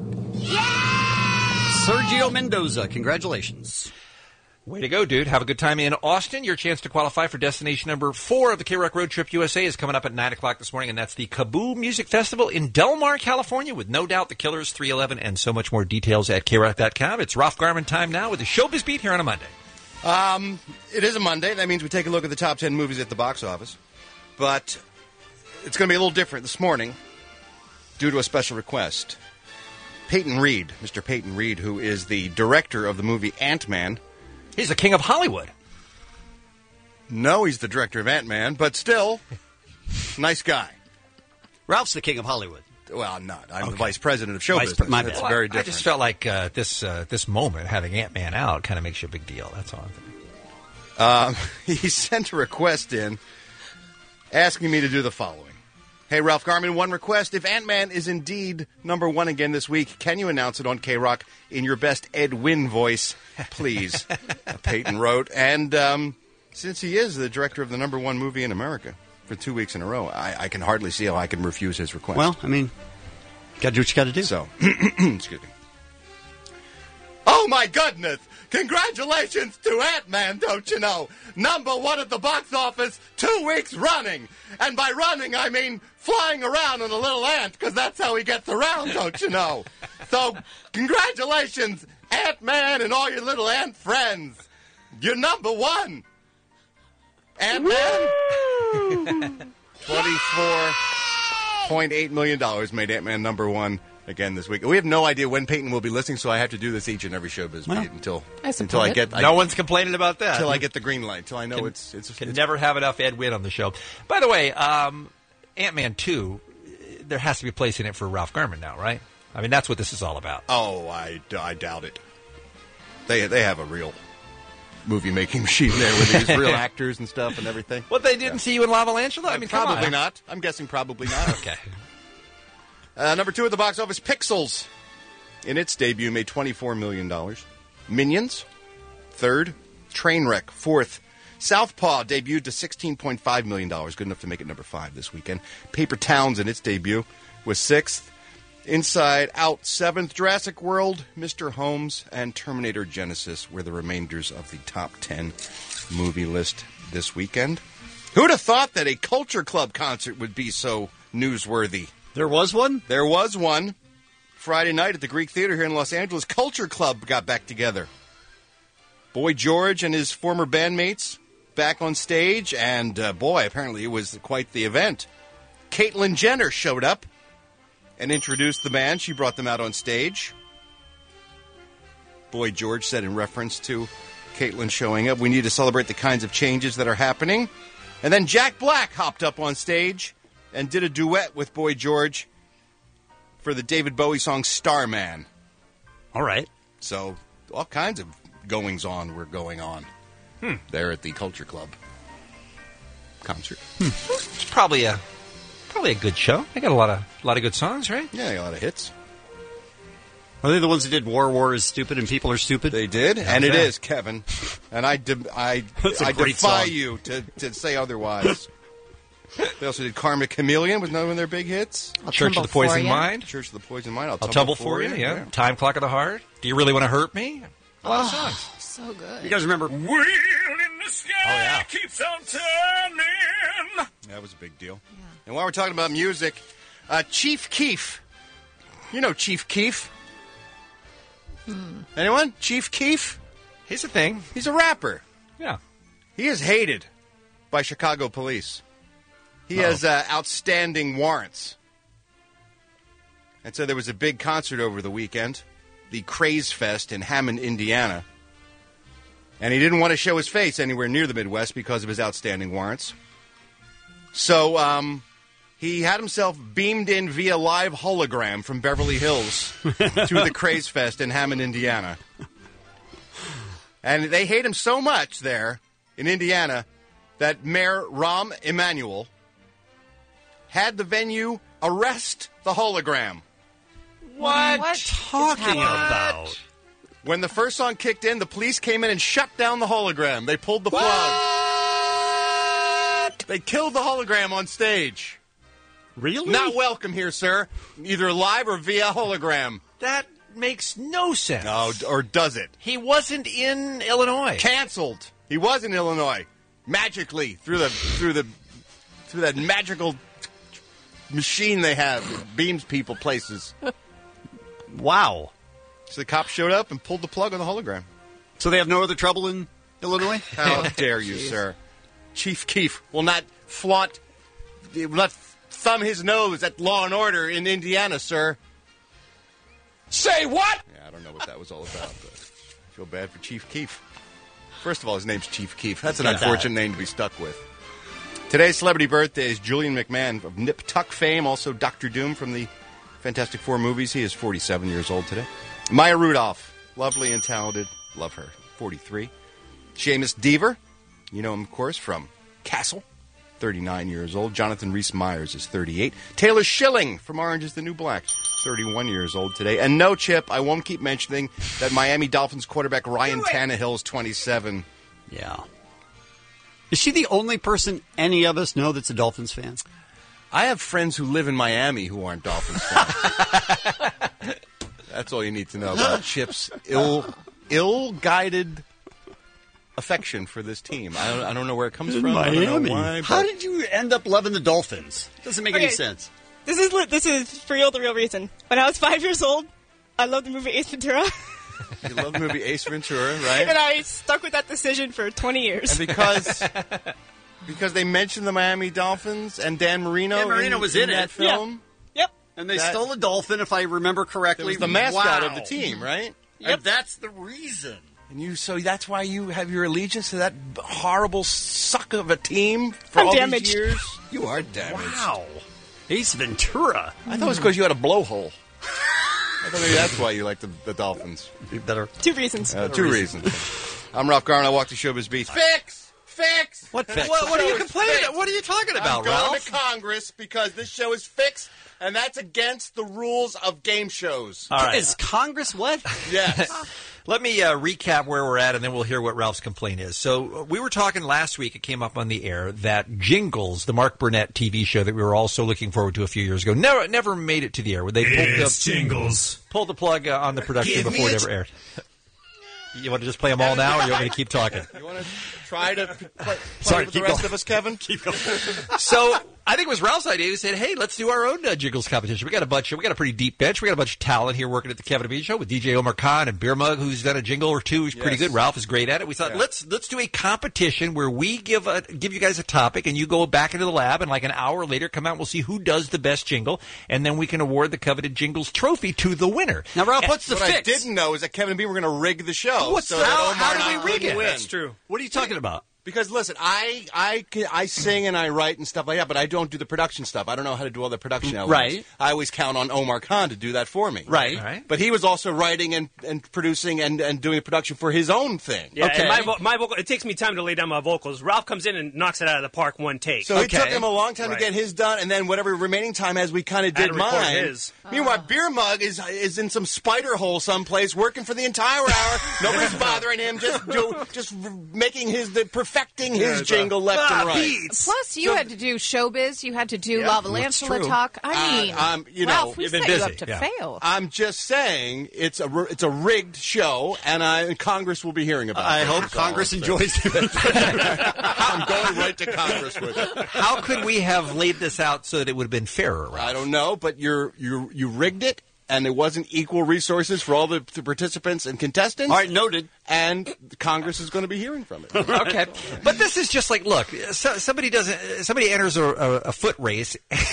Sergio Mendoza, congratulations. Way to go, dude. Have a good time in Austin. Your chance to qualify for destination number 4 of the K-Rock Road Trip USA is coming up at 9 o'clock this morning, and that's the Kaboo Music Festival in Del Mar, California, with No Doubt, The Killers, 311, and so much more. Details at KROC.com. It's Ralph Garman time now with the Showbiz Beat here on a Monday. It is a Monday. That means we take a look at the top 10 movies at the box office. But it's going to be a little different this morning due to a special request. Peyton Reed, Mr. Peyton Reed, who is the director of the movie Ant-Man. He's the king of Hollywood. No, he's the director of Ant-Man, but still, nice guy. Ralph's the king of Hollywood. Well, I'm not. I'm the vice president of show business. My bad. That's very different. I just felt like this moment, having Ant-Man out, kind of makes you a big deal. That's all I'm thinking. He sent a request in asking me to do the following. Hey, Ralph Garman, one request. If Ant-Man is indeed number 1 again this week, can you announce it on K-Rock in your best Ed Wynn voice, please? Peyton wrote. And since he is the director of the number 1 movie in America for 2 weeks in a row, I can hardly see how I can refuse his request. Well, I mean, got to do what you got to do. So, excuse me. Oh, my goodness! Congratulations to Ant-Man, don't you know? Number 1 at the box office 2 weeks running. And by running, I mean flying around on a little ant, because that's how he gets around, don't you know? So, congratulations, Ant-Man and all your little ant friends. You're number 1. Ant-Man? $24.8 million made Ant-Man number 1 again this week. We have no idea when Peyton will be listening, so I have to do this each and every showbiz beat until I get. No one's complaining about that. Until I get the green light. Until I know it's never have enough Ed Wynn on the show. By the way, Ant-Man 2, there has to be a place in it for Ralph Garman now, right? I mean, that's what this is all about. Oh, I doubt it. They have a real movie-making machine there with these real actors and stuff and everything. What, they didn't see you in Lavalantula? I mean, probably come on. not. I'm guessing probably not. Okay. Number 2 at the box office, Pixels. In its debut, made $24 million. Minions, 3rd. Trainwreck, 4th. Southpaw debuted to $16.5 million. Good enough to make it number 5 this weekend. Paper Towns in its debut was 6th. Inside Out, 7th. Jurassic World, Mr. Holmes, and Terminator Genesis were the remainders of the top 10 movie list this weekend. Who'd have thought that a Culture Club concert would be so newsworthy? There was one? There was one. Friday night at the Greek Theater here in Los Angeles, Culture Club got back together. Boy George and his former bandmates back on stage, and boy, apparently it was quite the event. Caitlyn Jenner showed up and introduced the band. She brought them out on stage. Boy George said in reference to Caitlyn showing up, we need to celebrate the kinds of changes that are happening. And then Jack Black hopped up on stage and did a duet with Boy George for the David Bowie song Starman. All right. So all kinds of goings-on were going on there at the Culture Club concert. It's probably a good show. They got a lot of good songs, right? Yeah, they got a lot of hits. Are they the ones that did War is Stupid and People Are Stupid? They did, and it is, Kevin. And I defy song. you to say otherwise. They also did Karmic Chameleon with one of their big hits. Church of the Poison Mind. Church of the Poison Mind. I'll tumble for you. Yeah. Time Clock of the Heart. Do you really want to hurt me? A lot of songs. So good. You guys remember? Wheel in the sky keeps on turning. That was a big deal. Yeah. And while we're talking about music, Chief Keef. You know Chief Keef. Anyone? Chief Keef? He's a thing. He's a rapper. Yeah. He is hated by Chicago police. He has outstanding warrants. And so there was a big concert over the weekend, the Craze Fest in Hammond, Indiana. And he didn't want to show his face anywhere near the Midwest because of his outstanding warrants. So he had himself beamed in via live hologram from Beverly Hills to the Craze Fest in Hammond, Indiana. And they hate him so much there in Indiana that Mayor Rahm Emanuel had the venue arrest the hologram. What? Talking about? When the first song kicked in, the police came in and shut down the hologram. They pulled the plug. They killed the hologram on stage. Really? Not welcome here, sir. Either live or via hologram. That makes no sense. No, or does it? He wasn't in Illinois. Canceled. He was in Illinois. Magically through that magical machine they have that beams people places. Wow. So the cops showed up and pulled the plug on the hologram. So they have no other trouble in Illinois? How dare you, sir? Chief Keef will not thumb his nose at Law and Order in Indiana, sir. Say what? Yeah, I don't know what that was all about, but I feel bad for Chief Keef. First of all, his name's Chief Keef. That's an unfortunate name to be stuck with. Today's celebrity birthday is Julian McMahon of Nip Tuck fame, also Dr. Doom from the Fantastic Four movies. He is 47 years old today. Maya Rudolph, lovely and talented. Love her. 43. Seamus Deaver, you know him, of course, from Castle. 39 years old. Jonathan Rhys-Meyers is 38. Taylor Schilling from Orange is the New Black, 31 years old today. And no, Chip, I won't keep mentioning that Miami Dolphins quarterback Ryan Tannehill is 27. Yeah. Is she the only person any of us know that's a Dolphins fan? I have friends who live in Miami who aren't Dolphins fans. That's all you need to know about Chip's ill-guided affection for this team. I don't know where it comes from. Miami. I don't know why, How did you end up loving the Dolphins? Doesn't make any sense. This is for real the real reason. When I was 5 years old, I loved the movie Ace Ventura. You love the movie Ace Ventura, right? And I stuck with that decision for 20 years. And because they mentioned the Miami Dolphins and Dan Marino. Dan Marino was in that it. film. Yeah. Yep. And they stole a dolphin, if I remember correctly. It was the mascot Wow. of the team, right? Yep. And that's the reason. And so that's why you have your allegiance to that horrible suck of a team for I'm all damaged. these years? You are damaged. Wow. Ace Ventura. I thought it was because you had a blowhole. I thought maybe that's why you like the Dolphins. You better. 2 reasons. Two reasons. I'm Ralph Garman. I walk the showbiz beats. Fix! What fix? What are you complaining about? What are you talking about, I'm going Ralph? to Congress because this show is fixed, and that's against the rules of game shows. All right. Is Congress what? Yes. Let me recap where we're at, and then we'll hear what Ralph's complaint is. So we were talking last week, it came up on the air, that Jingles, the Mark Burnett TV show that we were all so looking forward to a few years ago, never made it to the air. Where they pulled the plug on the production before it ever aired. You want to just play them all now, or you want me to keep talking? You want to try to play with the keep rest going. of us, Kevin? Keep going. So I think it was Ralph's idea. He said, "Hey, let's do our own Jingles competition. We got a pretty deep bench. We got a bunch of talent here working at the Kevin and Bean Show with DJ Omar Khan and Beer Mug, who's done a jingle or two. He's pretty good. Ralph is great at it. We thought let's do a competition where we give you guys a topic, and you go back into the lab, and like an hour later, come out. And we'll see who does the best jingle, and then we can award the coveted Jingles trophy to the winner. Now, Ralph, what's the what fix? I didn't know is that Kevin and Bean were going to rig the show. How do we rig it? Win. That's true. What are you talking about? Because listen, I sing and I write and stuff like that, but I don't do the production stuff. I don't know how to do all the production elements. Right. I always count on Omar Khan to do that for me. Right. But he was also writing and producing and doing the production for his own thing. Yeah, and my vocal, it takes me time to lay down my vocals. Ralph comes in and knocks it out of the park one take. So it took him a long time to get his done, and then whatever remaining time as we kind of did mine. His. Meanwhile, Beer Mug is in some spider hole someplace working for the entire hour. Nobody's bothering him, just making perfecting his jingle left and right. Plus, you had to do showbiz. You had to do Lava Lantula talk. I mean, Ralph, we set you up to fail. I'm just saying it's a rigged show, and Congress will be hearing about it. I hope Congress enjoys it. I'm going right to Congress with it. How could we have laid this out so that it would have been fairer, Ralph? I don't know, but you rigged it, and it wasn't equal resources for all the participants and contestants. All right, noted. And Congress is going to be hearing from it. Okay, but this is just like, look, somebody enters a foot race.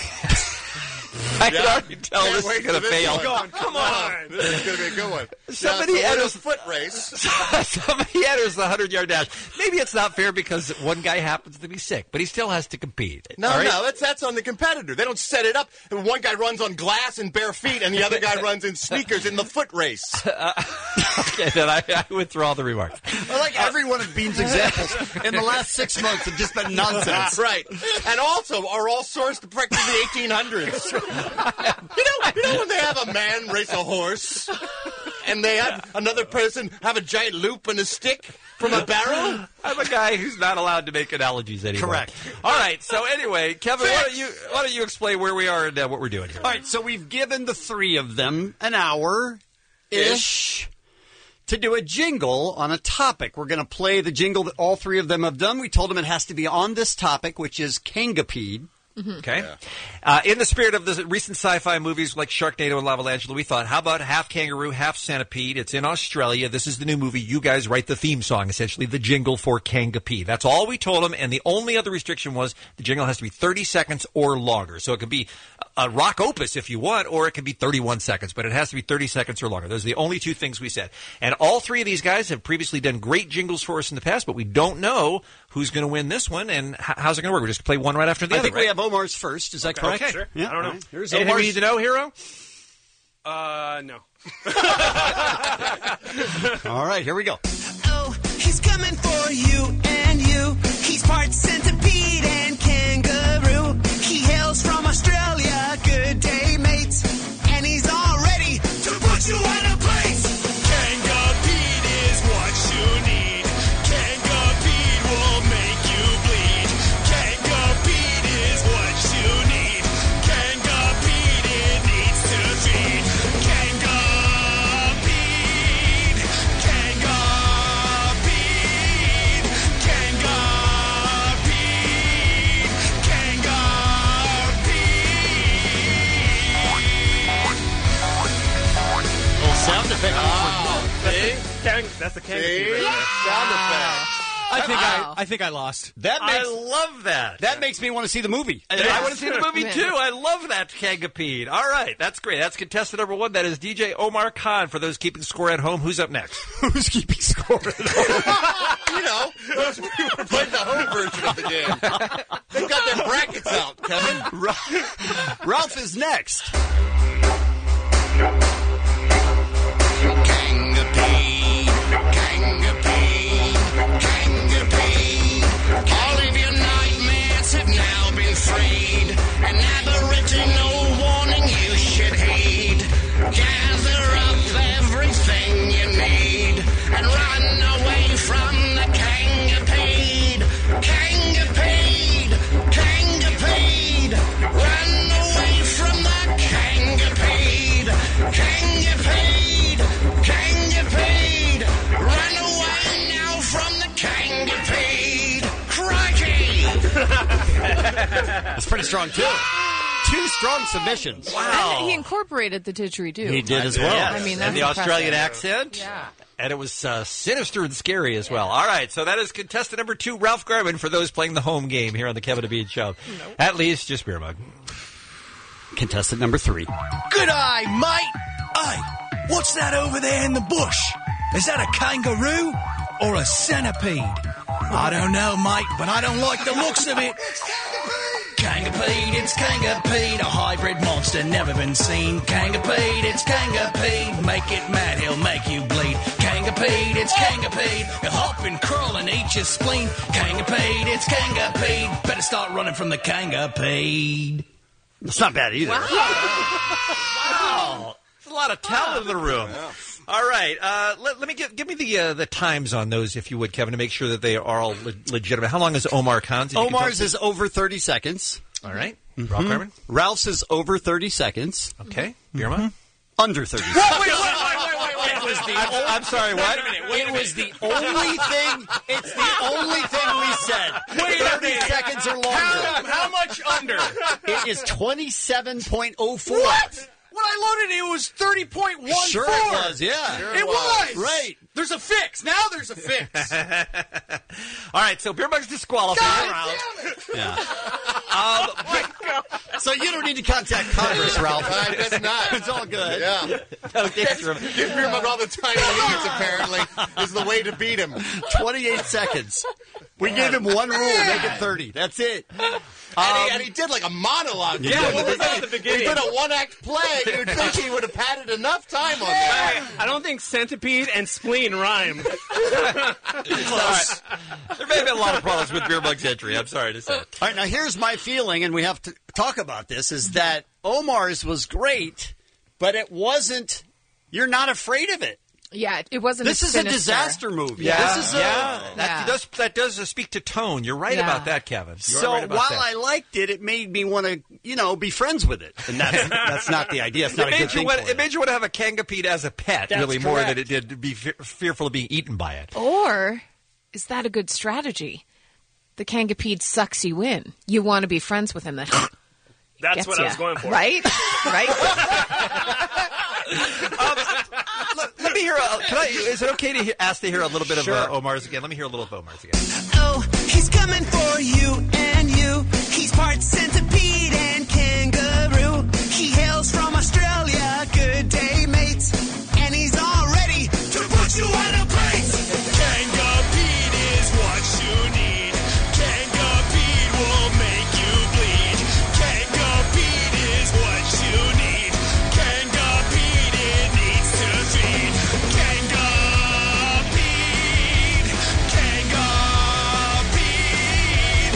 I can already tell this is going to fail. Come on. This is going to be a good one. Somebody enters the foot race. Somebody enters the 100-yard dash. Maybe it's not fair because one guy happens to be sick, but he still has to compete. No, that's on the competitor. They don't set it up. One guy runs on glass and bare feet, and the other guy runs in sneakers in the foot race. Okay, then I withdraw the remarks. I like every one of Bean's examples in the last 6 months have just been nonsense. Right. And also are all sourced to practically the 1800s. You know when they have a man race a horse and they have another person have a giant loop and a stick from a barrel? I'm a guy who's not allowed to make analogies anymore. Correct. All right, so anyway, Kevin, why don't you explain where we are and what we're doing here? All right, so we've given the three of them an hour-ish to do a jingle on a topic. We're going to play the jingle that all three of them have done. We told them it has to be on this topic, which is Kangapede. Okay. In the spirit of the recent sci-fi movies like Sharknado and Lava Lantula, we thought, how about half kangaroo, half centipede? It's in Australia. This is the new movie. You guys write the theme song, essentially the jingle for Kangapede. That's all we told them, and the only other restriction was the jingle has to be 30 seconds or longer. So it could be a rock opus if you want, or it could be 31 seconds, but it has to be 30 seconds or longer. Those are the only two things we said. And all three of these guys have previously done great jingles for us in the past, but we don't know who's going to win this one, and how's it going to work? We're just going to play one right after the other, I think right? we have Omar's first. Is that correct? Okay, sure. Yeah. I don't know. Right. Here's Anything Omar's. we need to know, Hero? No. All right, here we go. Oh, he's coming for you and you. He's part centipede and kangaroo. He hails from Australia. Good day, mates. And he's all ready to put you on a plate. Kangapede is what you need. Kangapede will make you bleed. Kangapede is what you need. Kangapede, it needs to feed. Kangapede. Kangapede. Kangapede. Kangapede. Little sound effect. That's the Kangapede right there. Sound effect. I think I lost. I love that. That makes me want to see the movie. I want to see the movie, too. I love that Kangapede. All right, that's great. That's contestant number one. That is DJ Omar Khan. For those keeping score at home, who's up next? Who's keeping score at home? You know, those people who played the home version of the game. They've got their brackets out, Kevin. Ralph is next. All of your nightmares have now been freed. An aboriginal warning you should heed. Gather up everything you need and run away from the Kangapede. Kangapede, Kangapede. Run away from the Kangapede. Kangapede, Kangapede. Run away now from the Kangapede. Crikey! That's pretty strong, too. 2 strong submissions. And he incorporated the didgeridoo. He did as well. I mean, that's and the Australian impressive. accent. Yeah. And it was sinister and scary as well. All right, so that is contestant number 2, Ralph Garman, for those playing the home game here on the Kevin and Bean Show. Nope. At least, just beer mug. Contestant number 3. Good eye, mate! Hey, what's that over there in the bush? Is that a kangaroo or a centipede? I don't know, mate, but I don't like the looks of it. Kangapede, it's Kangapede, a hybrid monster never been seen. Kangapede, it's Kangapede, make it mad, he'll make you bleed. Kangapede, it's Kangapede, he'll hop and crawl and eat your spleen. Kangapede, it's Kangapede, better start running from the Kangapede. It's not bad either. Wow. There's a lot of talent in the room. Yeah. All right, let me give me the times on those, if you would, Kevin, to make sure that they are all legitimate. How long is Omar Khan's? Omar's is over 30 seconds. All right. Mm-hmm. Ralph Garman? Ralph's is over 30 seconds. Okay. Birma? Under 30 seconds. Wait. I'm sorry, what? It was the only thing. It's the only thing we said. Wait 30 seconds or longer. How much under? It is 27.04. What? When I loaded it, it was 30.14. Sure it was, yeah. Sure it was. Right. The's a fix. Now there's a fix. All right, so Beer Mug's disqualified. God damn it. Yeah. So you don't need to contact Congress, Ralph. I guess not. It's all good. Yeah. Give Beer Mug all the time he needs, apparently, is the way to beat him. 28 seconds. We gave him one rule, make it 30. That's it. And he did like a monologue. Yeah, what was that at the beginning? He did a one-act play. You'd think he would have padded enough time on that. I don't think centipede and spleen rhyme. Close. There may have been a lot of problems with Beer Mug's entry, I'm sorry to say. All right, now here's my feeling, and we have to talk about this, is that Omar's was great, but it wasn't, you're not afraid of it. Yeah, it wasn't. This is a disaster movie. Yeah, This is That does speak to tone. You're right about that, Kevin. So right about while that. I liked it, it made me want to, be friends with it, and that's not the idea. It's not a good thing. It made you want to have a Kangapede as a pet, That's really, more than correct. it did to be fearful of being eaten by it. Or is that a good strategy? The Kangapede sucks you in. You want to be friends with him. That's Gets what I was going for. Right? Right? Let me hear. Is it okay to ask to hear a little bit of Omar's again? Let me hear a little of Omar's again. Oh, he's coming for you and you. He's part centipede and kangaroo. He hails from Australia. Good day, mates. And he's all ready to put you on a plate. Kangapede is what you need. Kangapede will make you bleed. Kangapede is what you need. Kangapede, it needs to feed. Kangapede, Kangapede,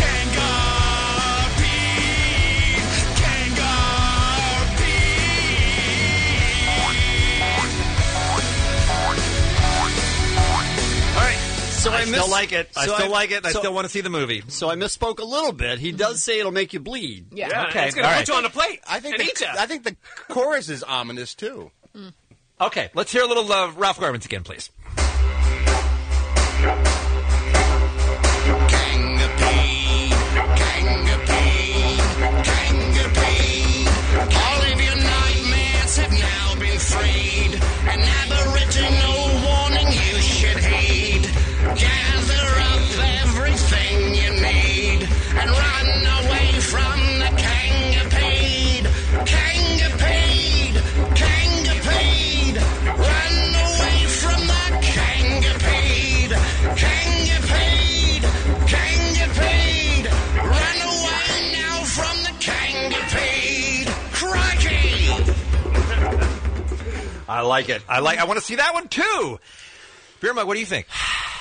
So I still like it. I still like it. I still want to see the movie. So I misspoke a little bit. He does say it'll make you bleed. Yeah. Okay. It's going to put you on a plate. I think the chorus is ominous too. Okay, let's hear a little Ralph Garman's again, please. All of your nightmares have now been freed. An aboriginal warning you should heed. Gather up everything you need and run away from the Kangapede. Kangapede, Kangapede. Run away from the Kangapede. Kangapede, Kangapede. Run away now from the Kangapede. Crikey! I like it. I want to see that one too. Beer Mug, what do you think?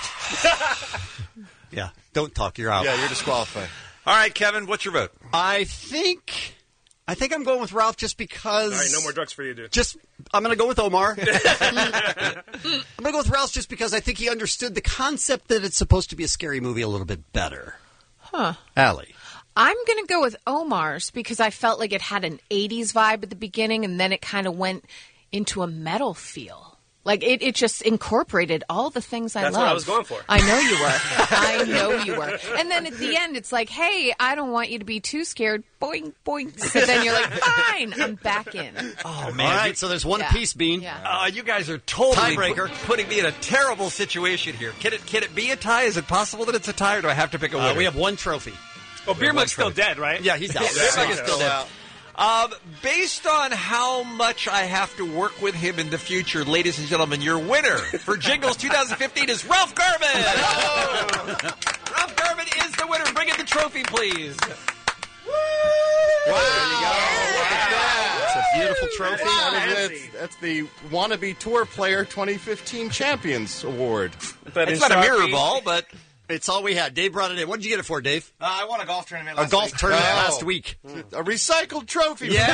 Yeah, don't talk. You're out. Yeah, you're disqualified. All right, Kevin, what's your vote? I think I'm going with Ralph just because. All right, no more drugs for you, dude. I'm going to go with Omar. I'm going to go with Ralph just because I think he understood the concept that it's supposed to be a scary movie a little bit better. Huh. Allie. I'm going to go with Omar's because I felt like it had an 80s vibe at the beginning and then it kind of went into a metal feel. Like, it just incorporated all the things I love. That's what I was going for. I know you were. I know you were. And then at the end, it's like, hey, I don't want you to be too scared. Boing, boing. So then you're like, fine, I'm back in. Oh, man. All right, so there's one piece, Bean. Yeah. You guys are totally Tiebreaker. putting me in a terrible situation here. Can it be a tie? Is it possible that it's a tie, or do I have to pick a winner? We have one trophy. Well, Beer Mug's still dead, right? Yeah, he's out. Beer Mug is still dead. Based on how much I have to work with him in the future, ladies and gentlemen, your winner for Jingles 2015 is Ralph Garman. Ralph Garman is the winner. Bring in the trophy, please. Wow. There you go. Look at that. It's a beautiful trophy. That's the Wannabe Tour Player 2015 Champions Award. It's not a mirror ball, but... It's all we had. Dave brought it in. What did you get it for, Dave? I won a golf tournament last week. A recycled trophy. Yeah.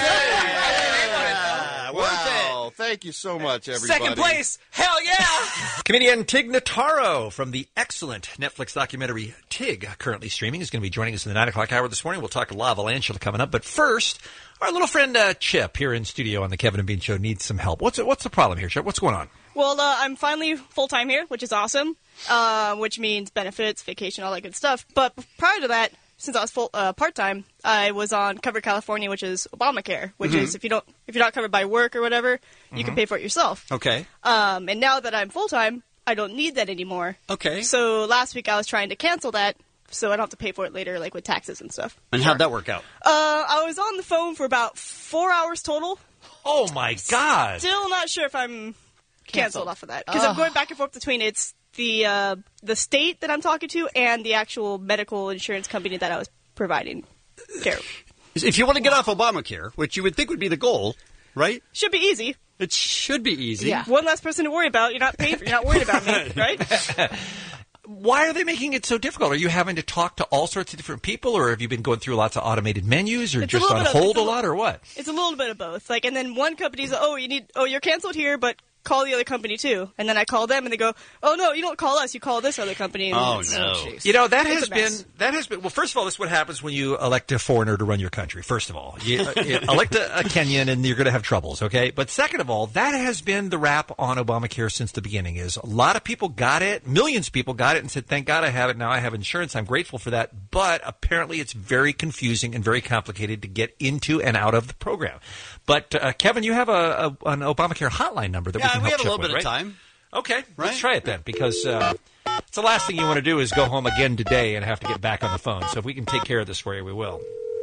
Wow. Thank you so much, everybody. Second place. Hell yeah. Comedian Tig Notaro from the excellent Netflix documentary Tig, currently streaming, is going to be joining us in the 9 o'clock hour this morning. We'll talk La Avalanche coming up. But first, our little friend Chip here in studio on the Kevin and Bean Show needs some help. What's the problem here, Chip? What's going on? Well, I'm finally full-time here, which is awesome, which means benefits, vacation, all that good stuff. But prior to that, since I was part-time, I was on Covered California, which is Obamacare, which is if you're not covered by work or whatever, you can pay for it yourself. Okay. And now that I'm full-time, I don't need that anymore. Okay. So last week I was trying to cancel that, so I don't have to pay for it later, like with taxes and stuff. And how'd that work out? I was on the phone for about 4 hours total. Oh, my God. Still not sure if I'm canceled off of that. Because I'm going back and forth between it's the state that I'm talking to and the actual medical insurance company that I was providing care. If you want to get off Obamacare, which you would think would be the goal, right? Should be easy. It should be easy. Yeah. One less person to worry about. You're not paying for. You're not worried about me, right? Why are they making it so difficult? Are you having to talk to all sorts of different people, or have you been going through lots of automated menus, or It's just on hold a lot, or what? It's a little bit of both. Like, and then one company's, you're canceled here, but call the other company too. And then I call them, and they go, oh no, you don't call us, you call this other company. And You know, that has been. Well, first of all, this is what happens when you elect a foreigner to run your country. First of all, you elect a Kenyan, and you're going to have troubles. Okay, but second of all, that has been the rap on Obamacare since the beginning. Is a lot of people got it, millions of people got it, and said, "Thank God I have it now. I have insurance. I'm grateful for that." But apparently, it's very confusing and very complicated to get into and out of the program. But Kevin, you have an Obamacare hotline number that we can help we have a Chip little with, bit of right? time. Okay, let's try it then, because it's the last thing you want to do is go home again today and have to get back on the phone. So if we can take care of this for you, we will.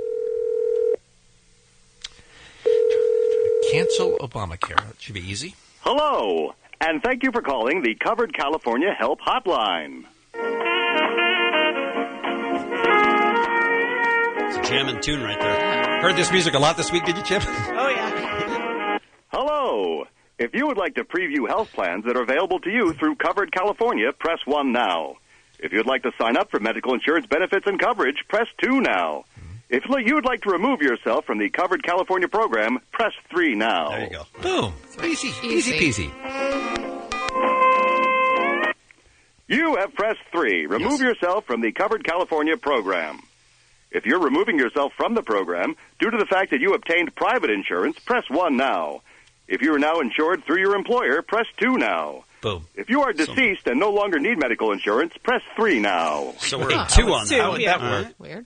Cancel Obamacare. That should be easy. Hello, and thank you for calling the Covered California Help Hotline. It's a jamming tune right there. Heard this music a lot this week, did you, Chip? Oh, yeah. Hello. If you would like to preview health plans that are available to you through Covered California, press 1 now. If you'd like to sign up for medical insurance benefits and coverage, press 2 now. If you would like to remove yourself from the Covered California program, press 3 now. There you go. Boom. Easy peasy. You have pressed 3. Remove yourself from the Covered California program. If you're removing yourself from the program due to the fact that you obtained private insurance, press 1 now. If you are now insured through your employer, press 2 now. Boom. If you are deceased and no longer need medical insurance, press 3 now. So we're at 2 on that. How would that work? Weird.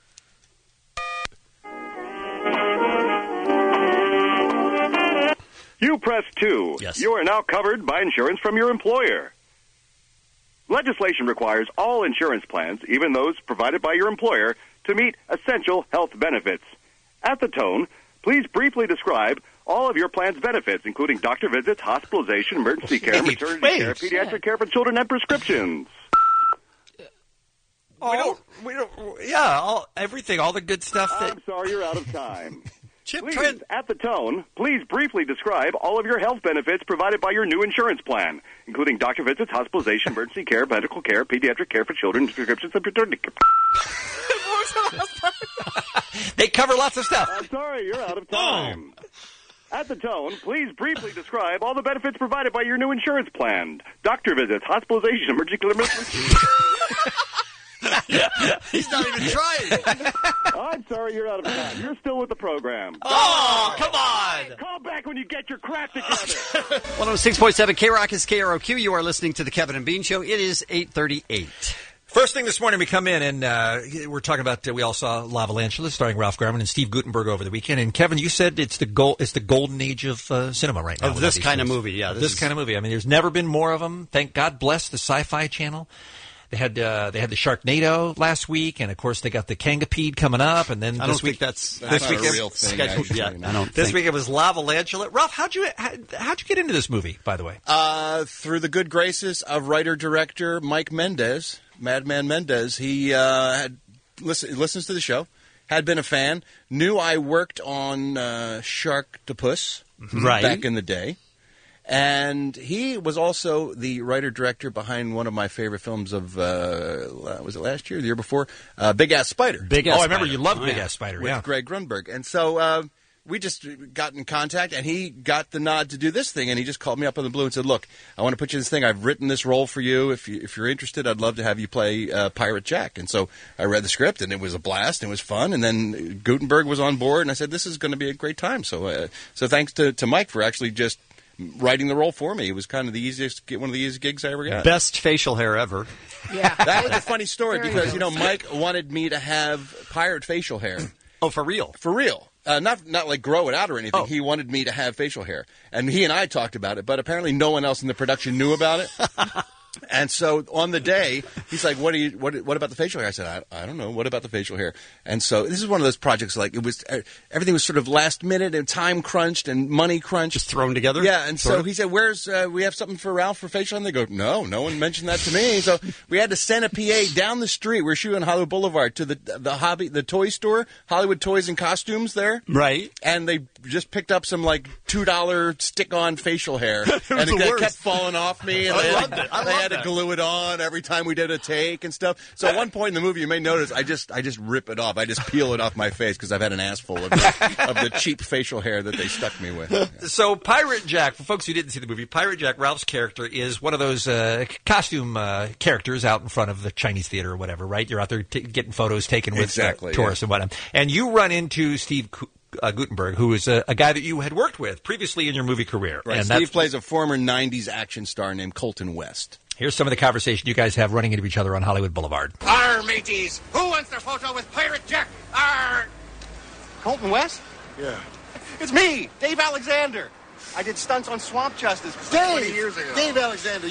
You press 2. Yes. You are now covered by insurance from your employer. Legislation requires all insurance plans, even those provided by your employer, to meet essential health benefits. At the tone, please briefly describe all of your plan's benefits, including doctor visits, hospitalization, emergency care, maternity care, pediatric care for children, and prescriptions. Everything, all the good stuff. I'm sorry, you're out of time. Chip, please, at the tone, please briefly describe all of your health benefits provided by your new insurance plan, including doctor visits, hospitalization, emergency care, medical care, pediatric care for children, prescriptions, and paternity care. They cover lots of stuff. I'm sorry, you're out of time. At the tone, please briefly describe all the benefits provided by your new insurance plan. Doctor visits, hospitalization, emergency care. He's not even trying. I'm sorry, you're out of time. You're still with the program. Oh, come on. Call back when you get your crap together. 106.7 K-Rock is KROQ. You are listening to the Kevin and Bean Show. It is 8:38. First thing this morning, we come in and we're talking about. We all saw La Avalanche, starring Ralph Garman and Steve Guttenberg over the weekend. And Kevin, you said it's the golden age of cinema right now. Of this kind of movie, yeah. This kind of movie. I mean, there's never been more of them. Thank God bless the Sci-Fi Channel. They had the Sharknado last week, and of course they got the Kangapede coming up, and then I this don't week think that's this not week a real thing, scheduled yet. I don't this think. week it was Lavalantula. Ralph, how'd you get into this movie? By the way, through the good graces of writer-director Mike Mendez, Madman Mendez. He had listens to the show, had been a fan, knew I worked on Sharktopus back in the day. And he was also the writer-director behind one of my favorite films of, was it last year, the year before? Big Ass Spider. I remember you loved Big Ass Spider, with Greg Grunberg. And so we just got in contact, and he got the nod to do this thing, and he just called me up on the blue and said, look, I want to put you in this thing. I've written this role for you. If you're interested, I'd love to have you play Pirate Jack. And so I read the script, and it was a blast, and it was fun. And then Gutenberg was on board, and I said, this is going to be a great time. So thanks to Mike for actually just writing the role for me. It was kind of one of the easiest gigs I ever got. Best facial hair ever. Yeah. That was a funny story because, Mike wanted me to have pirate facial hair. Oh, for real? For real. Not like grow it out or anything. Oh. He wanted me to have facial hair. And he and I talked about it, but apparently no one else in the production knew about it. And so on the day, he's like, "What about the facial hair?" I said, "I don't know. What about the facial hair?" And so this is one of those projects like it was. Everything was sort of last minute and time crunched and money crunched, just thrown together. Yeah. And so he said, "Where's we have something for Ralph for facial?" And they go, "No one mentioned that to me." So we had to send a PA down the street. We're shooting on Hollywood Boulevard to the toy store, Hollywood Toys and Costumes there, right? And they just picked up some like $2 stick-on facial hair, and it kept falling off me. And I had to glue it on every time we did a take and stuff. So at one point in the movie, you may notice I just rip it off. I just peel it off my face because I've had an ass full of the cheap facial hair that they stuck me with. Yeah. So Pirate Jack, for folks who didn't see the movie, Pirate Jack, Ralph's character, is one of those costume characters out in front of the Chinese theater or whatever, right? You're out there getting photos taken with tourists and whatnot. And you run into Steve Gutenberg, who is a guy that you had worked with previously in your movie career. Right. And Steve plays a former 90s action star named Colton West. Here's some of the conversation you guys have running into each other on Hollywood Boulevard. Arr, mateys! Who wants their photo with Pirate Jack? Arr! Colton West? Yeah. It's me, Dave Alexander. I did stunts on Swamp Justice 20 years ago. Dave Alexander,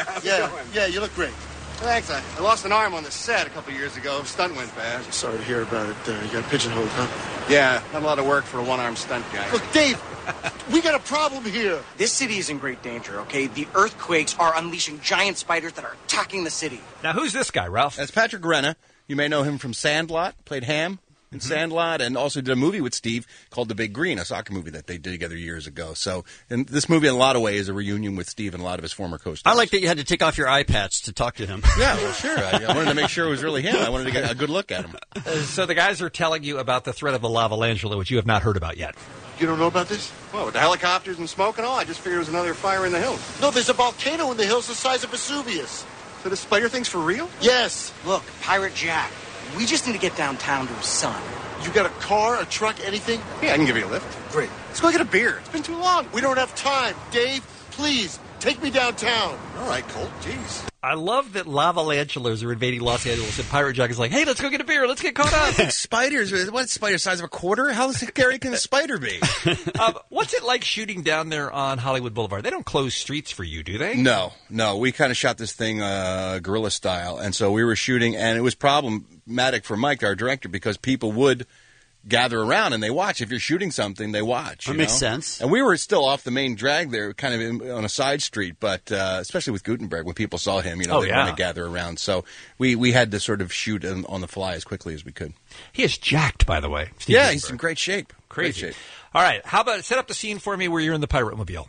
yeah, you look great. Thanks. I lost an arm on the set a couple years ago. Stunt went bad. Sorry to hear about it. You got pigeonholed, huh? Yeah, not a lot of work for a one-armed stunt guy. Look, Dave, we got a problem here. This city is in great danger, okay? The earthquakes are unleashing giant spiders that are attacking the city. Now, who's this guy, Ralph? That's Patrick Renna. You may know him from Sandlot, played Ham in Sandlot, and also did a movie with Steve called The Big Green, a soccer movie that they did together years ago. So and this movie, in a lot of ways, is a reunion with Steve and a lot of his former co-stars. I like that you had to take off your eye patch to talk to him. Yeah, well, sure. I wanted to make sure it was really him. I wanted to get a good look at him. So the guys are telling you about the threat of the Lavalantula, which you have not heard about yet. You don't know about this? Well, with the helicopters and smoke and all, I just figured it was another fire in the hills. No, there's a volcano in the hills the size of Vesuvius. So the spider thing's for real? Yes. Look, Pirate Jack, we just need to get downtown to his son. You got a car, a truck, anything? Yeah, I can give you a lift. Great. Let's go get a beer. It's been too long. We don't have time. Dave, please, take me downtown. All right, Colt. Jeez. I love that Lavalantulas are invading Los Angeles, and Pirate Jack is like, hey, let's go get a beer. Let's get caught up. Spiders. What's spider size of a quarter? How scary can a spider be? What's it like shooting down there on Hollywood Boulevard? They don't close streets for you, do they? No. We kind of shot this thing guerrilla style, and so we were shooting, and it was problematic for Mike, our director, because people would gather around and they watch. If you're shooting something, they watch. That makes sense. And we were still off the main drag there, kind of on a side street, but especially with Gutenberg, when people saw him, they want to gather around. So we had to sort of shoot on the fly as quickly as we could. He is jacked, by the way. Steve Yeah, Gutenberg. he's in great shape. Crazy. Great shape. All right, how about set up the scene for me where you're in the Pirate Mobile?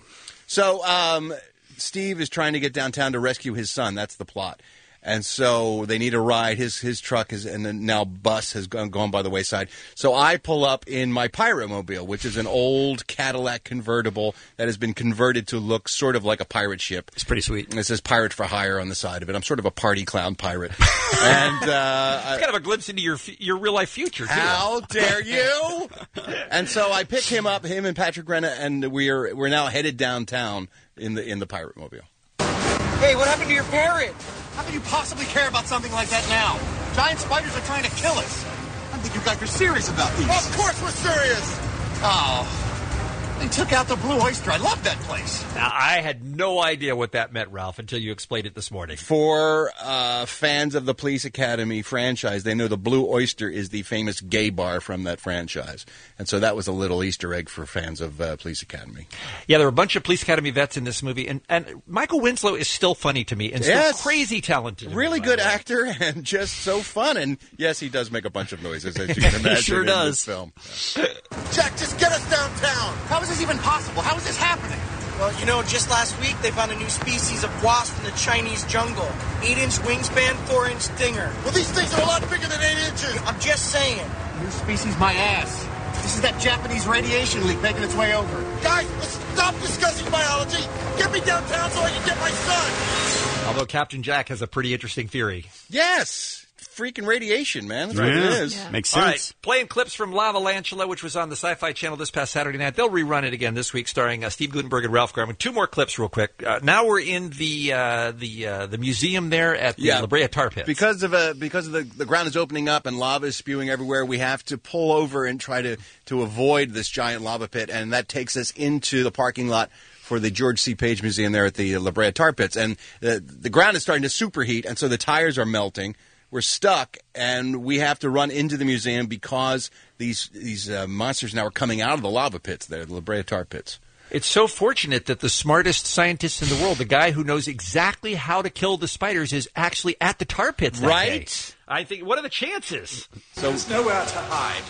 So Steve is trying to get downtown to rescue his son. That's the plot. And so they need a ride. His truck and then now bus has gone by the wayside. So I pull up in my Pirate Mobile, which is an old Cadillac convertible that has been converted to look sort of like a pirate ship. It's pretty sweet. And it says Pirate for Hire on the side of it. I'm sort of a party clown pirate. And it's kind of a glimpse into your real life future, too. How dare you? And so I pick him up, him and Patrick Renna, and we're now headed downtown in the Pirate Mobile. Hey, what happened to your parrot? How can you possibly care about something like that now? Giant spiders are trying to kill us. I think you guys are serious about these. Of course we're serious. Oh. They took out the Blue Oyster. I love that place. Now, I had no idea what that meant, Ralph, until you explained it this morning. For fans of the Police Academy franchise, they know the Blue Oyster is the famous gay bar from that franchise. And so that was a little Easter egg for fans of Police Academy. Yeah, there were a bunch of Police Academy vets in this movie, and Michael Winslow is still funny to me and still crazy talented. Really good actor and just so fun. And yes, he does make a bunch of noises, as you can imagine. He sure in does. This film. Jack, just get us downtown. How is this even possible? How is this happening? Well, you know, just last week they found a new species of wasp in the Chinese jungle. 8-inch wingspan, 4-inch dinger. Well, these things are a lot bigger than 8 inches. I'm just saying. New species, my ass. This is that Japanese radiation leak making its way over. Guys, let's stop discussing biology. Get me downtown so I can get my son. Although Captain Jack has a pretty interesting theory. Yes. Freaking radiation, man. That's what it is. Yeah. Makes All sense. right, playing clips from Lavalantula, which was on the Sci-Fi Channel this past Saturday night. They'll rerun it again this week, starring Steve Guttenberg and Ralph Garman. 2 more clips real quick. Now we're in the museum there at the La Brea Tar Pits. Because of the ground is opening up and lava is spewing everywhere, we have to pull over and try to avoid this giant lava pit, and that takes us into the parking lot for the George C. Page Museum there at the La Brea Tar Pits. And the ground is starting to superheat, and so the tires are melting. We're stuck, and we have to run into the museum because these monsters now are coming out of the lava pits there, the La Brea Tar Pits. It's so fortunate that the smartest scientist in the world, the guy who knows exactly how to kill the spiders, is actually at the tar pits that day. I think, what are the chances? So there's nowhere to hide.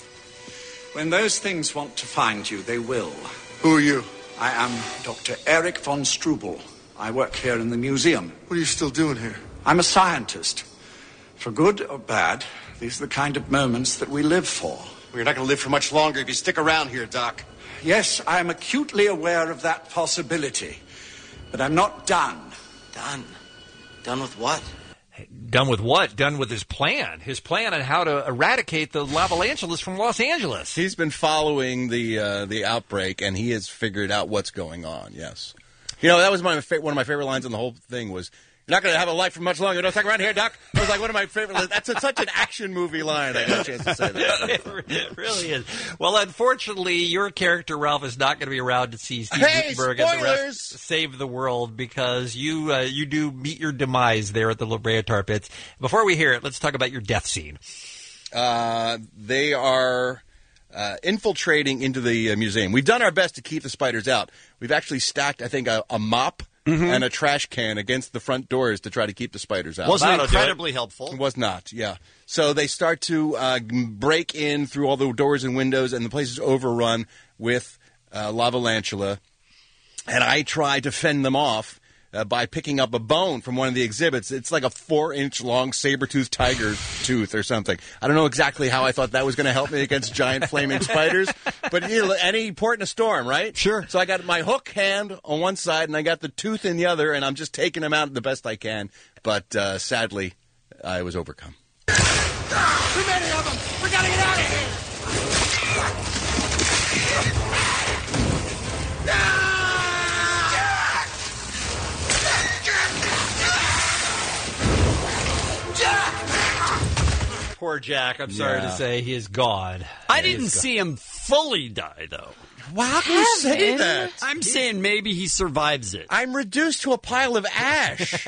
When those things want to find you, they will. Who are you? I am Dr. Erich von Strubel. I work here in the museum. What are you still doing here? I'm a scientist. For good or bad, these are the kind of moments that we live for. Well, you're not going to live for much longer if you stick around here, Doc. Yes, I am acutely aware of that possibility. But I'm not done. Done? Done with what? Done with what? Done with his plan. His plan on how to eradicate the Lavalantulas from Los Angeles. He's been following the outbreak, and he has figured out what's going on, yes. You know, that was one of my favorite lines in the whole thing was, "You're not going to have a life for much longer. Don't stick around here, Doc." It was like one of my favorite. That's such an action movie line. I got a chance to say that. It really is. Well, unfortunately, your character, Ralph, is not going to be around to see Steve Guttenberg and the rest save the world because you do meet your demise there at the La Brea Tar Pits. Before we hear it, let's talk about your death scene. They are infiltrating into the museum. We've done our best to keep the spiders out. We've actually stacked, I think, a mop and a trash can against the front doors to try to keep the spiders out. Wasn't incredibly helpful. It was not, yeah. So they start to break in through all the doors and windows, and the place is overrun with Lavalantula. And I try to fend them off by picking up a bone from one of the exhibits. It's like a 4-inch long saber-toothed tiger tooth or something. I don't know exactly how I thought that was going to help me against giant flaming spiders, but any port in a storm, right? Sure. So I got my hook hand on one side and I got the tooth in the other, and I'm just taking them out the best I can. But sadly, I was overcome. Too many of them! We gotta get out of here! Poor Jack. I'm sorry to say he is gone. I didn't see him fully die, though. Well, how can you say that? I'm saying maybe he survives it. I'm reduced to a pile of ash.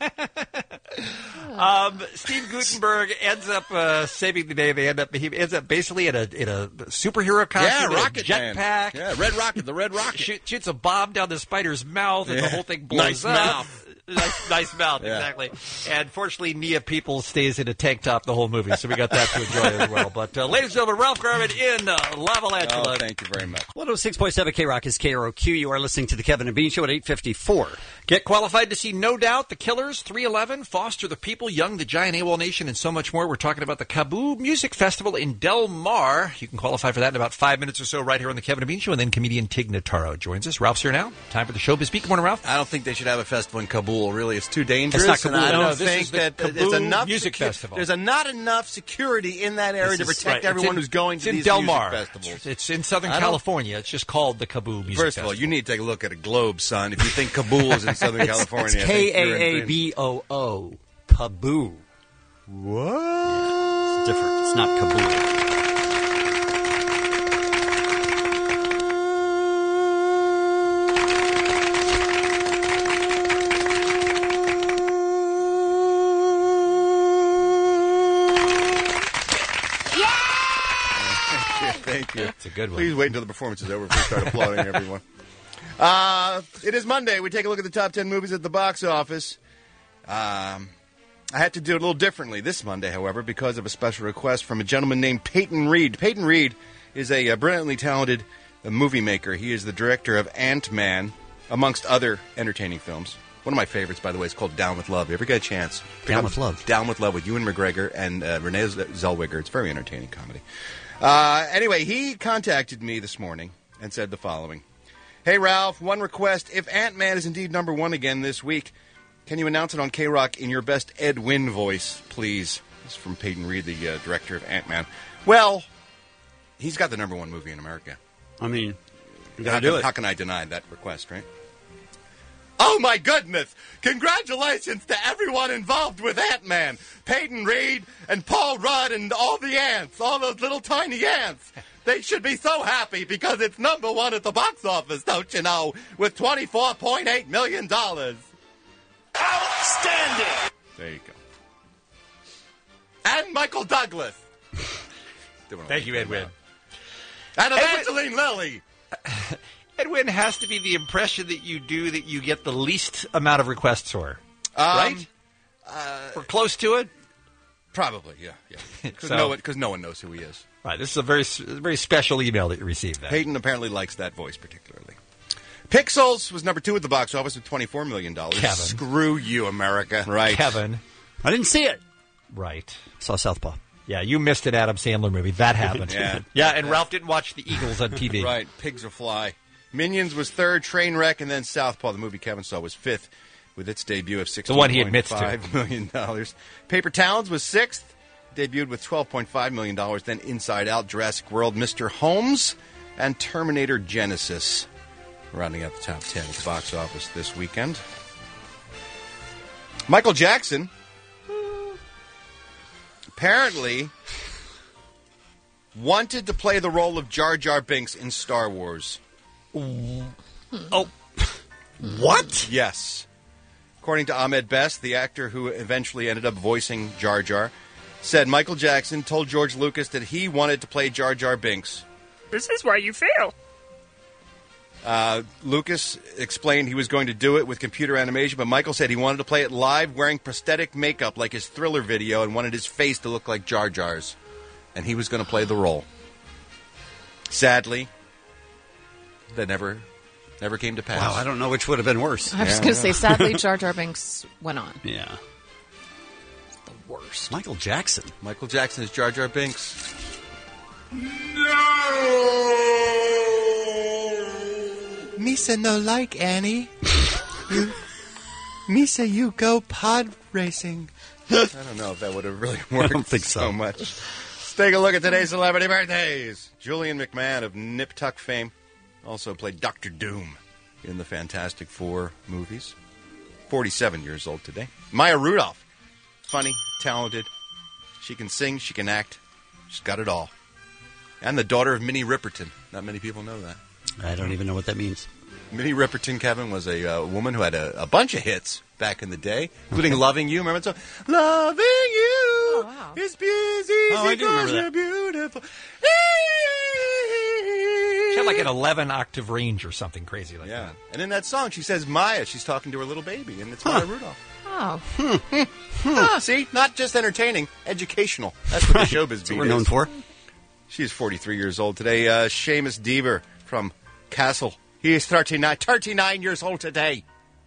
Steve Guttenberg ends up saving the day. He ends up basically in a superhero costume, Rocket jetpack. Man. Yeah, Red Rocket, the Red Rocket. Shoots a bomb down the spider's mouth, and the whole thing blows up. Mouth. Nice mouth, exactly. And fortunately, Nia People stays in a tank top the whole movie, so we got that to enjoy as well. But ladies and gentlemen, Ralph Garman in Lavalantula. Oh, thank you very much. 106.7 K-Rock is KROQ. You are listening to the Kevin and Bean Show at 8:54. Get qualified to see No Doubt, The Killers, 311, Foster the People, Young, the Giant AWOL Nation, and so much more. We're talking about the Kaboo Music Festival in Del Mar. You can qualify for that in about 5 minutes or so right here on the Kevin and Bean Show, and then comedian Tig Notaro joins us. Ralph's here now. Time for the showbiz beat. Good morning, Ralph. I don't think they should have a festival in Kabul, really. It's too dangerous. It's not Kabul. I don't No, this think is the that Kaboo there's enough Music Festival. There's not enough security in that area to protect everyone who's going to these Del music Mar. festivals. It's in Southern California. It's just called the Kaboo Music First of all, you need to take a look at a globe, son. If you think Kabul is in Southern California, It's Kaaboo. Kaboo. What? Yeah, it's different. It's not Kabul. Thank you. It's a good one. Please wait until the performance is over before we start applauding everyone. It is Monday. We take a look at the top 10 movies at the box office. I had to do it a little differently this Monday, however, because of a special request from a gentleman named Peyton Reed. Peyton Reed is a brilliantly talented movie maker. He is the director of Ant-Man, amongst other entertaining films. One of my favorites, by the way, is called Down with Love. You ever get a chance? Down with Love. Down with Love with Ewan McGregor and Renee Zellweger. It's a very entertaining comedy. Anyway, he contacted me this morning and said the following. Hey, Ralph, one request. If Ant-Man is indeed number one again this week, can you announce it on K-Rock in your best Ed Wynn voice, please? This is from Peyton Reed, the director of Ant-Man. Well, he's got the number one movie in America. I mean, you gotta do it. How can I deny that request, right? Oh, my goodness! Congratulations to everyone involved with Ant-Man. Peyton Reed and Paul Rudd and all the ants, all those little tiny ants. They should be so happy because it's number one at the box office, don't you know, with $24.8 million. Outstanding! There you go. And Michael Douglas. Thank you, Ed Wynn. And Evangeline Lilly. Ed Wynn has to be the impression that you do that you get the least amount of requests for, right? We're close to it? Probably, yeah. Because no one knows who he is. Right, this is a very special email that you received. Then. Peyton apparently likes that voice particularly. Pixels was number two at the box office with $24 million. Kevin. Screw you, America. Right. Kevin. I didn't see it. Right. Saw Southpaw. Yeah, you missed an Adam Sandler movie. That happened. Yeah, and Ralph didn't watch The Eagles on TV. Right, Pigs Are Fly. Minions was third, Trainwreck, and then Southpaw, the movie Kevin saw, was fifth with its debut of $16.5 million. Paper Towns was sixth, debuted with $12.5 million. Then Inside Out, Jurassic World, Mr. Holmes, and Terminator Genesis, rounding out the top 10 at the box office this weekend. Michael Jackson apparently wanted to play the role of Jar Jar Binks in Star Wars. Oh, what? Yes. According to Ahmed Best, the actor who eventually ended up voicing Jar Jar, said Michael Jackson told George Lucas that he wanted to play Jar Jar Binks. This is why you fail. Lucas explained he was going to do it with computer animation, but Michael said he wanted to play it live wearing prosthetic makeup like his Thriller video and wanted his face to look like Jar Jar's. And he was going to play the role. Sadly, that never came to pass. Wow, I don't know which would have been worse. I was going to say, sadly, Jar Jar Binks went on. Yeah. It's the worst. Michael Jackson. Michael Jackson is Jar Jar Binks. Misa no like Annie. Misa, you go pod racing. I don't know if that would have really worked. I don't think so much. Let's take a look at today's celebrity birthdays. Julian McMahon of Nip Tuck fame also played Dr. Doom in the Fantastic Four movies. 47 years old today. Maya Rudolph. Funny, talented. She can sing, she can act. She's got it all. And the daughter of Minnie Riperton. Not many people know that. I don't even know what that means. Minnie Riperton, Kevin, was a woman who had a bunch of hits back in the day, including Loving You. Remember that song? Loving You is easy I do remember that. you're beautiful. She had like an 11-octave range or something crazy like that. And in that song, she says Maya. She's talking to her little baby, and it's Maya Rudolph. Oh. See? Not just entertaining, educational. That's what the showbiz That's what we're known for. She's 43 years old today. Seamus Dever from Castle. He is 39 years old today.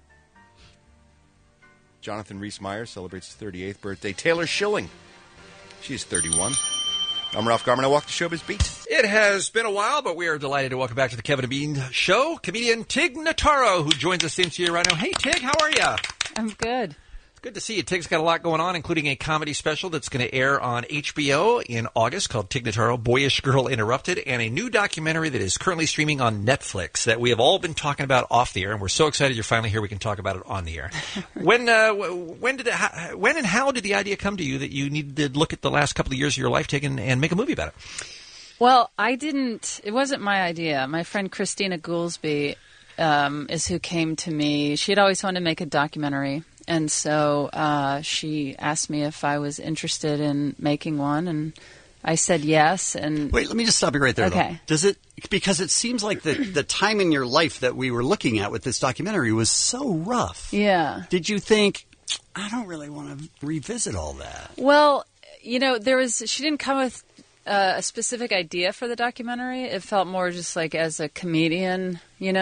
Jonathan Rhys-Meyers celebrates his 38th birthday. Taylor Schilling. She's 31. I'm Ralph Garman. I walk the showbiz beat. It has been a while, but we are delighted to welcome back to the Kevin and Bean Show comedian Tig Notaro, who joins us in studio right now. Hey, Tig, how are you? I'm good. It's good to see you. Tig's got a lot going on, including a comedy special that's going to air on HBO in August called Tig Notaro, Boyish Girl Interrupted, and a new documentary that is currently streaming on Netflix that we have all been talking about off the air, and we're so excited you're finally here we can talk about it on the air. When and how did the idea come to you that you needed to look at the last couple of years of your life, Tig, and make a movie about it? Well, it wasn't my idea. My friend Christina Goolsby is who came to me. She had always wanted to make a documentary. And so she asked me if I was interested in making one, and I said yes. And wait, let me just stop you right there. Okay. Though. Does it, because it seems like the time in your life that we were looking at with this documentary was so rough. Yeah. Did you think, I don't really want to revisit all that? Well, she didn't come with a specific idea for the documentary. It felt more just like as a comedian,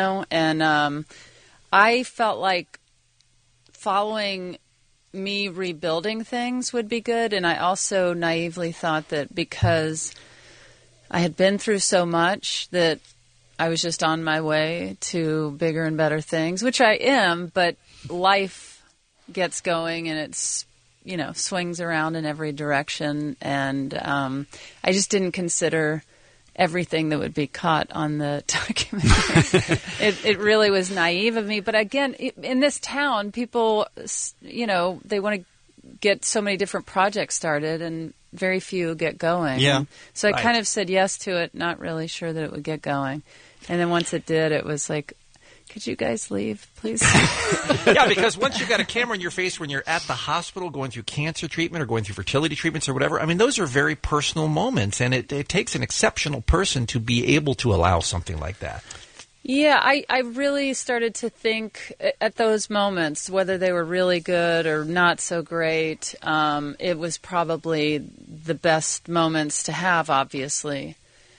and I felt like following me rebuilding things would be good. And I also naively thought that because I had been through so much that I was just on my way to bigger and better things, which I am, but life gets going and it's, swings around in every direction. And I just didn't consider everything that would be caught on the documentary. It really was naive of me. But again, in this town, people, they want to get so many different projects started and very few get going. Yeah. So I kind of said yes to it, not really sure that it would get going. And then once it did, it was like, could you guys leave, please? Yeah, because once you've got a camera in your face when you're at the hospital going through cancer treatment or going through fertility treatments or whatever, I mean, those are very personal moments, and it takes an exceptional person to be able to allow something like that. Yeah, I really started to think at those moments, whether they were really good or not so great, it was probably the best moments to have, obviously,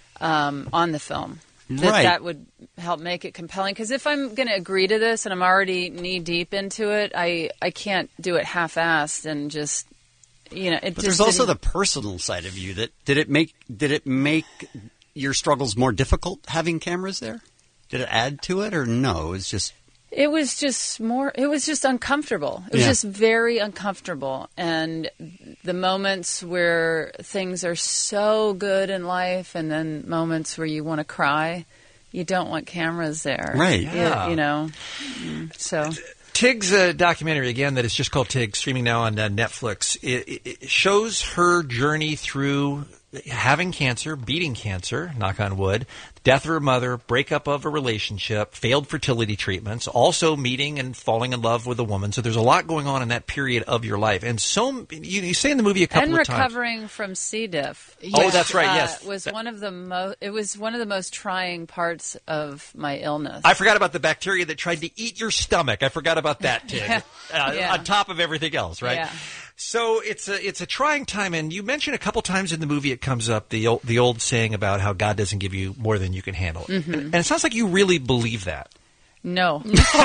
on the film. That would help make it compelling. Because if I'm going to agree to this and I'm already knee-deep into it, I can't do it half-assed and just, But there's also the personal side of you. Did it make your struggles more difficult having cameras there? Did it add to it or no? It was just uncomfortable. It was just very uncomfortable. And the moments where things are so good in life and then moments where you want to cry, you don't want cameras there. Right. Yeah. So Tig's documentary, again, that is just called Tig, streaming now on Netflix. It shows her journey through having cancer, beating cancer, knock on wood, death of her mother, breakup of a relationship, failed fertility treatments, also meeting and falling in love with a woman. So there's a lot going on in that period of your life. And so you say in the movie a couple of times. And recovering from C. diff. Oh, that's right, yes. Was one of the most trying parts of my illness. I forgot about the bacteria that tried to eat your stomach. I forgot about that, Tig. On top of everything else, right? Yeah. So it's a trying time, and you mentioned a couple times in the movie it comes up the old saying about how God doesn't give you more than you can handle. Mm-hmm. And it sounds like you really believe that. No.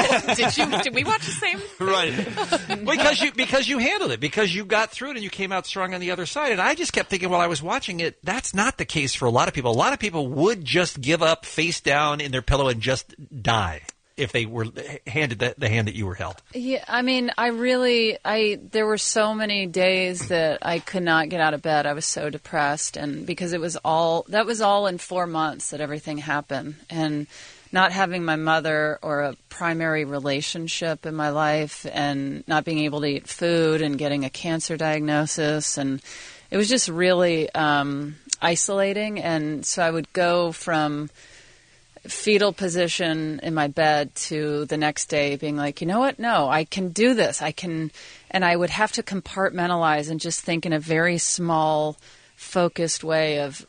Did we watch the same thing? Right. because you handled it, because you got through it and you came out strong on the other side. And I just kept thinking while I was watching it, that's not the case for a lot of people. A lot of people would just give up face down in their pillow and just die if they were handed the hand that you were held. Yeah, I mean, there were so many days that I could not get out of bed. I was so depressed, and because that was all in 4 months that everything happened, and not having my mother or a primary relationship in my life, and not being able to eat food, and getting a cancer diagnosis, and it was just really isolating. And so I would go from fetal position in my bed to the next day being like, you know what? No, I can do this. And I would have to compartmentalize and just think in a very small, focused way of,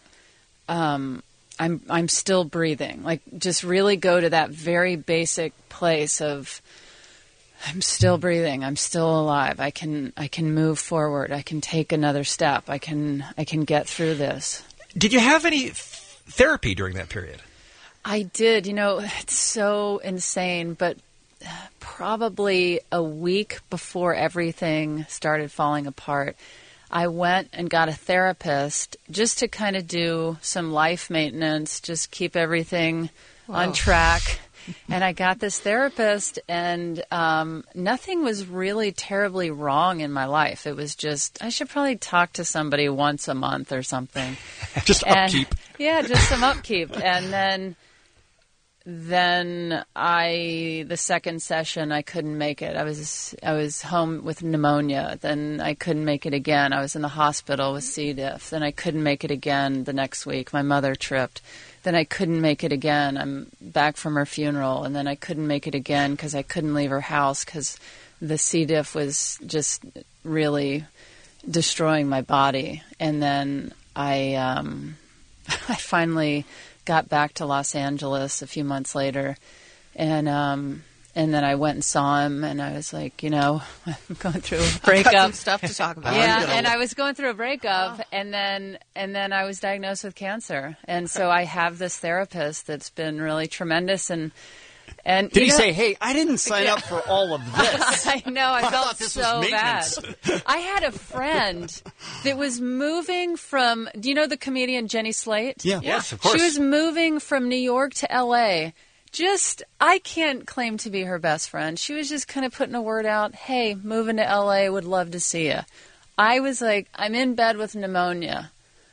I'm still breathing. Like, just really go to that very basic place of, I'm still breathing. I'm still alive. I can move forward. I can take another step. I can get through this. Did you have any therapy during that period? I did. It's so insane, but probably a week before everything started falling apart, I went and got a therapist just to kind of do some life maintenance, just keep everything on track. And I got this therapist, and nothing was really terribly wrong in my life. It was just, I should probably talk to somebody once a month or something. Just upkeep. Yeah, just some upkeep. And then the second session, I couldn't make it. I was home with pneumonia. Then I couldn't make it again. I was in the hospital with C. diff. Then I couldn't make it again the next week. My mother tripped. Then I couldn't make it again. I'm back from her funeral. And then I couldn't make it again because I couldn't leave her house because the C. diff was just really destroying my body. And then I finally got back to Los Angeles a few months later, and then I went and saw him, and I was like, I'm going through a breakup. Got some stuff to talk about. Yeah, and I was going through a breakup, and then I was diagnosed with cancer, and so I have this therapist that's been really tremendous, and did he say, "Hey, I didn't sign up for all of this"? I know, I felt thought this so was bad. maintenance. I had a friend that was moving from. Do you know the comedian Jenny Slate? Yeah. Yes, of course. She was moving from New York to L.A. I can't claim to be her best friend. She was just kind of putting a word out. Hey, moving to L.A., would love to see you. I was like, I'm in bed with pneumonia.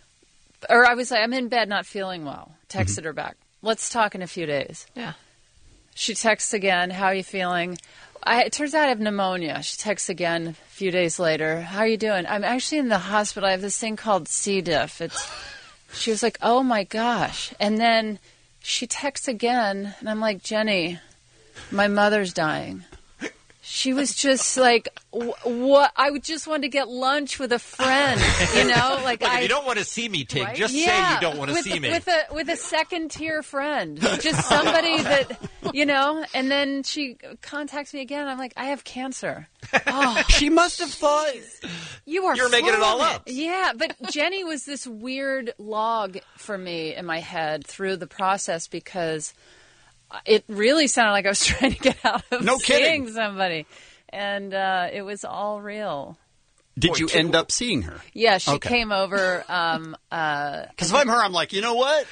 Or I was like, I'm in bed not feeling well. Texted her back. Let's talk in a few days. Yeah. She texts again. How are you feeling? It turns out I have pneumonia. She texts again a few days later. How are you doing? I'm actually in the hospital. I have this thing called C. diff. She was like, oh, my gosh. And then she texts again, and I'm like, Jenny, my mother's dying. She was just like, what? I just wanted to get lunch with a friend, Like, if you don't want to see me, Tig, right? just say you don't want to see me. With a second-tier friend. Just somebody that, And then she contacts me again. I'm like, I have cancer. Oh. She must have thought You're making it all up. Yeah, but Jenny was this weird log for me in my head through the process because it really sounded like I was trying to get out of seeing somebody. And it was all real. Did you end up seeing her? Yeah, she came over. Because if I'm her, I'm like, you know what?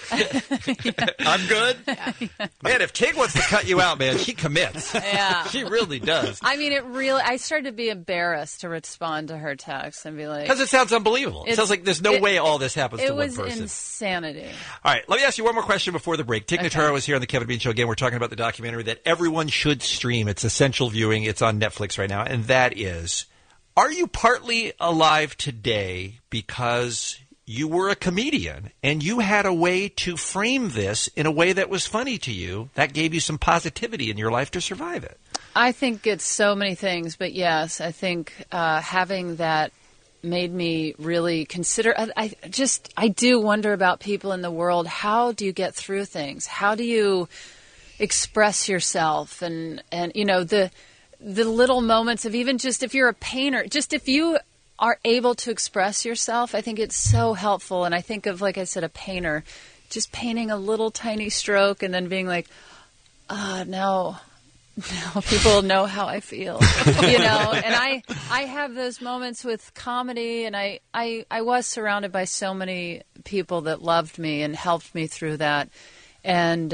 I'm good. Man, if Tig wants to cut you out, man, she commits. Yeah. She really does. I mean, I started to be embarrassed to respond to her text and be like... Because it sounds unbelievable. It sounds like there's no way all this happens to one person. It was insanity. All right, let me ask you one more question before the break. Tig Notaro is here on the Kevin Bean Show. Again, we're talking about the documentary that everyone should stream. It's essential viewing. It's on Netflix right now, and that is... Are you partly alive today because you were a comedian and you had a way to frame this in a way that was funny to you that gave you some positivity in your life to survive it? I think it's so many things, but yes, I think having that made me really consider. I do wonder about people in the world. How do you get through things? How do you express yourself? And the little moments of even just if you're a painter, just if you are able to express yourself, I think it's so helpful. And I think of, like I said, a painter just painting a little tiny stroke and then being like, now people know how I feel, And I have those moments with comedy, and I was surrounded by so many people that loved me and helped me through that. And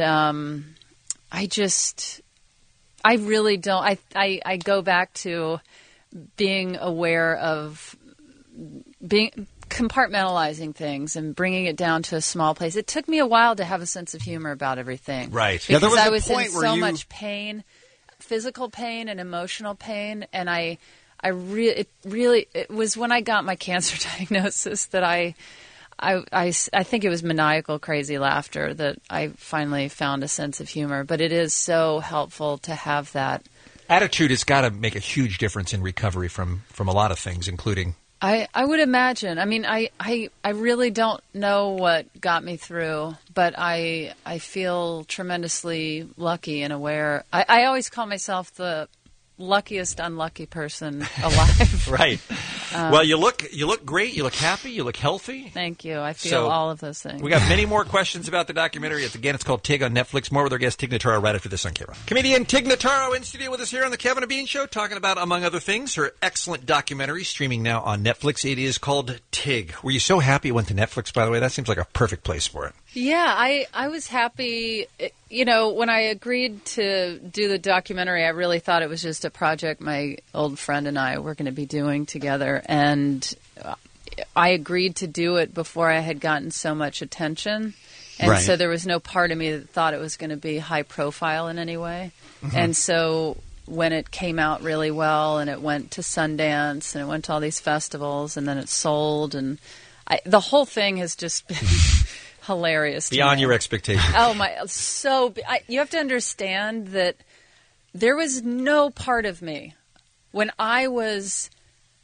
I really don't. I go back to being aware of compartmentalizing things and bringing it down to a small place. It took me a while to have a sense of humor about everything. Right. Because I was in so much pain, physical pain and emotional pain, and it was when I got my cancer diagnosis that I think it was maniacal, crazy laughter that I finally found a sense of humor. But it is so helpful to have that. Attitude has got to make a huge difference in recovery from a lot of things, including... I would imagine. I mean, I really don't know what got me through, but I feel tremendously lucky and aware. I always call myself the luckiest unlucky person alive. Right. Well, you look great. You look happy. You look healthy. Thank you. I feel all of those things. We got many more questions about the documentary. It's called Tig on Netflix. More with our guest Tig Notaro right after this on K-Rock. Comedian Tig Notaro in studio with us here on the Kevin and Bean Show, talking about, among other things, her excellent documentary streaming now on Netflix. It is called Tig. Were you so happy it went to Netflix, by the way? That seems like a perfect place for it. Yeah, I was happy. When I agreed to do the documentary, I really thought it was just a project my old friend and I were going to be doing together. And I agreed to do it before I had gotten so much attention. And so there was no part of me that thought it was going to be high profile in any way. Mm-hmm. And so when it came out really well and it went to Sundance and it went to all these festivals and then it sold, and the whole thing has just been... hilarious. Beyond your expectations. Oh my! You have to understand that there was no part of me when I was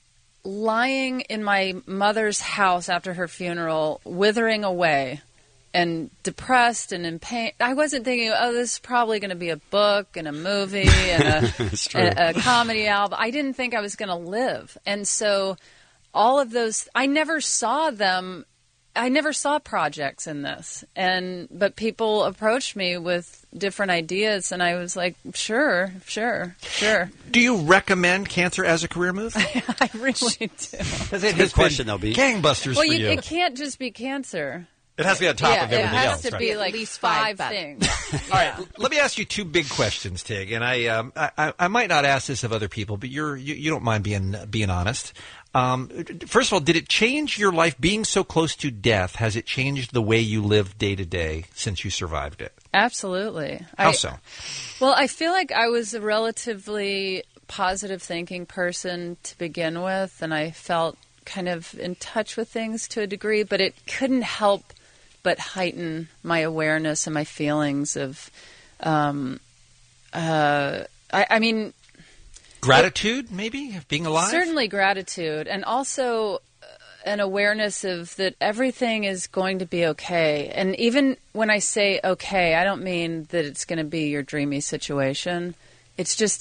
lying in my mother's house after her funeral, withering away and depressed and in pain. I wasn't thinking, this is probably going to be a book and a movie and a comedy album. I didn't think I was going to live. And so all of those, I never saw them. I never saw projects in this. But people approached me with different ideas, and I was like, sure. Do you recommend cancer as a career move? I really do. That's a good question, though, B. Gangbusters Well, for you. it can't just be cancer. It has to be on top of everything else. It has else, to right? be like at least five things. All right, let me ask you two big questions, Tig. And I might not ask this of other people, but you don't mind being honest. First of all, did it change your life being so close to death? Has it changed the way you live day to day since you survived it? Absolutely. How so? Well, I feel like I was a relatively positive thinking person to begin with, and I felt kind of in touch with things to a degree, but it couldn't help but heighten my awareness and my feelings of, gratitude, maybe, of being alive? Certainly gratitude, and also an awareness of that everything is going to be okay. And even when I say okay, I don't mean that it's going to be your dreamy situation. It's just,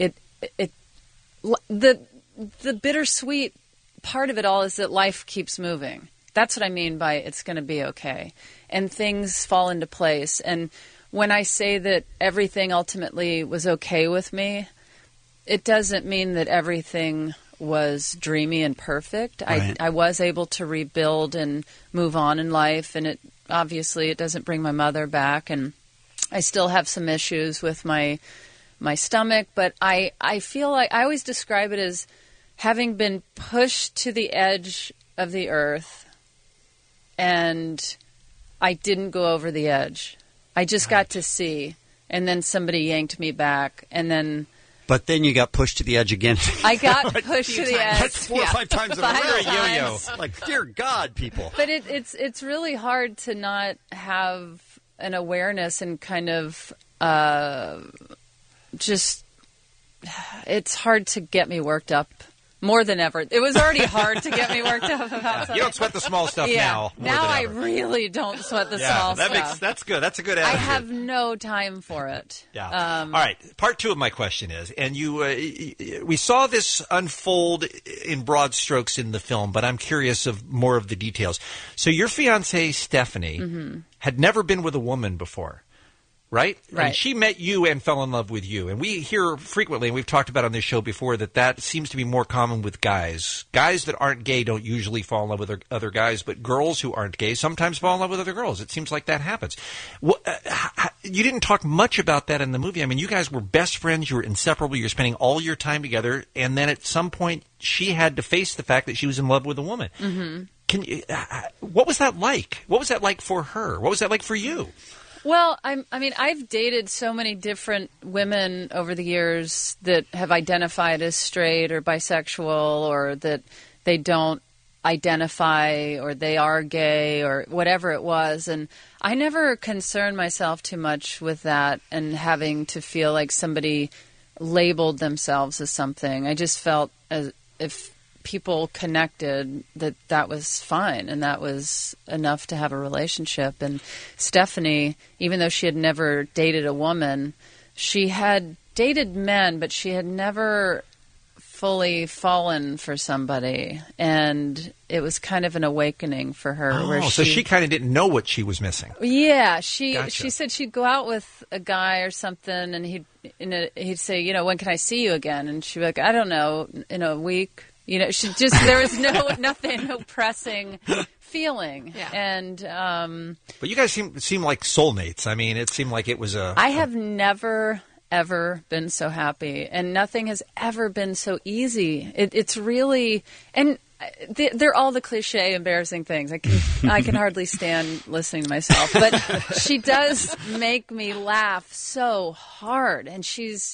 the bittersweet part of it all is that life keeps moving. That's what I mean by it's going to be okay. And things fall into place. And when I say that everything ultimately was okay with me, it doesn't mean that everything was dreamy and perfect. Right. I was able to rebuild and move on in life, and it doesn't bring my mother back, and I still have some issues with my stomach, but I feel like I always describe it as having been pushed to the edge of the earth, and I didn't go over the edge. I just got to see, and then somebody yanked me back, and then... But then you got pushed to the edge again. I got pushed to the edge. That's 4 or 5 times in a row. Yo-yo. Like, dear God, people. But it's really hard to not have an awareness and kind of just... It's hard to get me worked up. More than ever. It was already hard to get me worked up about something. You don't sweat the small stuff now. Now I really don't sweat the small stuff. That's good. That's a good attitude. I have no time for it. Yeah. All right. Part 2 of my question is, and we saw this unfold in broad strokes in the film, but I'm curious of more of the details. So your fiancée, Stephanie, had never been with a woman before. Right? And she met you and fell in love with you. And we hear frequently, and we've talked about on this show before, that seems to be more common with guys. Guys that aren't gay don't usually fall in love with other guys, but girls who aren't gay sometimes fall in love with other girls. It seems like that happens. You didn't talk much about that in the movie. I mean, you guys were best friends. You were inseparable. You were spending all your time together. And then at some point, she had to face the fact that she was in love with a woman. Mm-hmm. What was that like? What was that like for her? What was that like for you? Well, I've dated so many different women over the years that have identified as straight or bisexual, or that they don't identify, or they are gay, or whatever it was. And I never concerned myself too much with that and having to feel like somebody labeled themselves as something. I just felt as if people connected that was fine, and that was enough to have a relationship. And Stephanie, even though she had never dated a woman, she had dated men, but she had never fully fallen for somebody, and it was kind of an awakening for her. So she kind of didn't know what she was missing. Yeah, she Gotcha. said she'd go out with a guy or something, and he'd say, when can I see you again? And she'd be like, I don't know, in a week. She just, there was no pressing feeling. Yeah. And, but you guys seem like soulmates. I mean, it seemed like it was I have never, ever been so happy, and nothing has ever been so easy. It's really, and they're all the cliche, embarrassing things. I can hardly stand listening to myself, but she does make me laugh so hard, and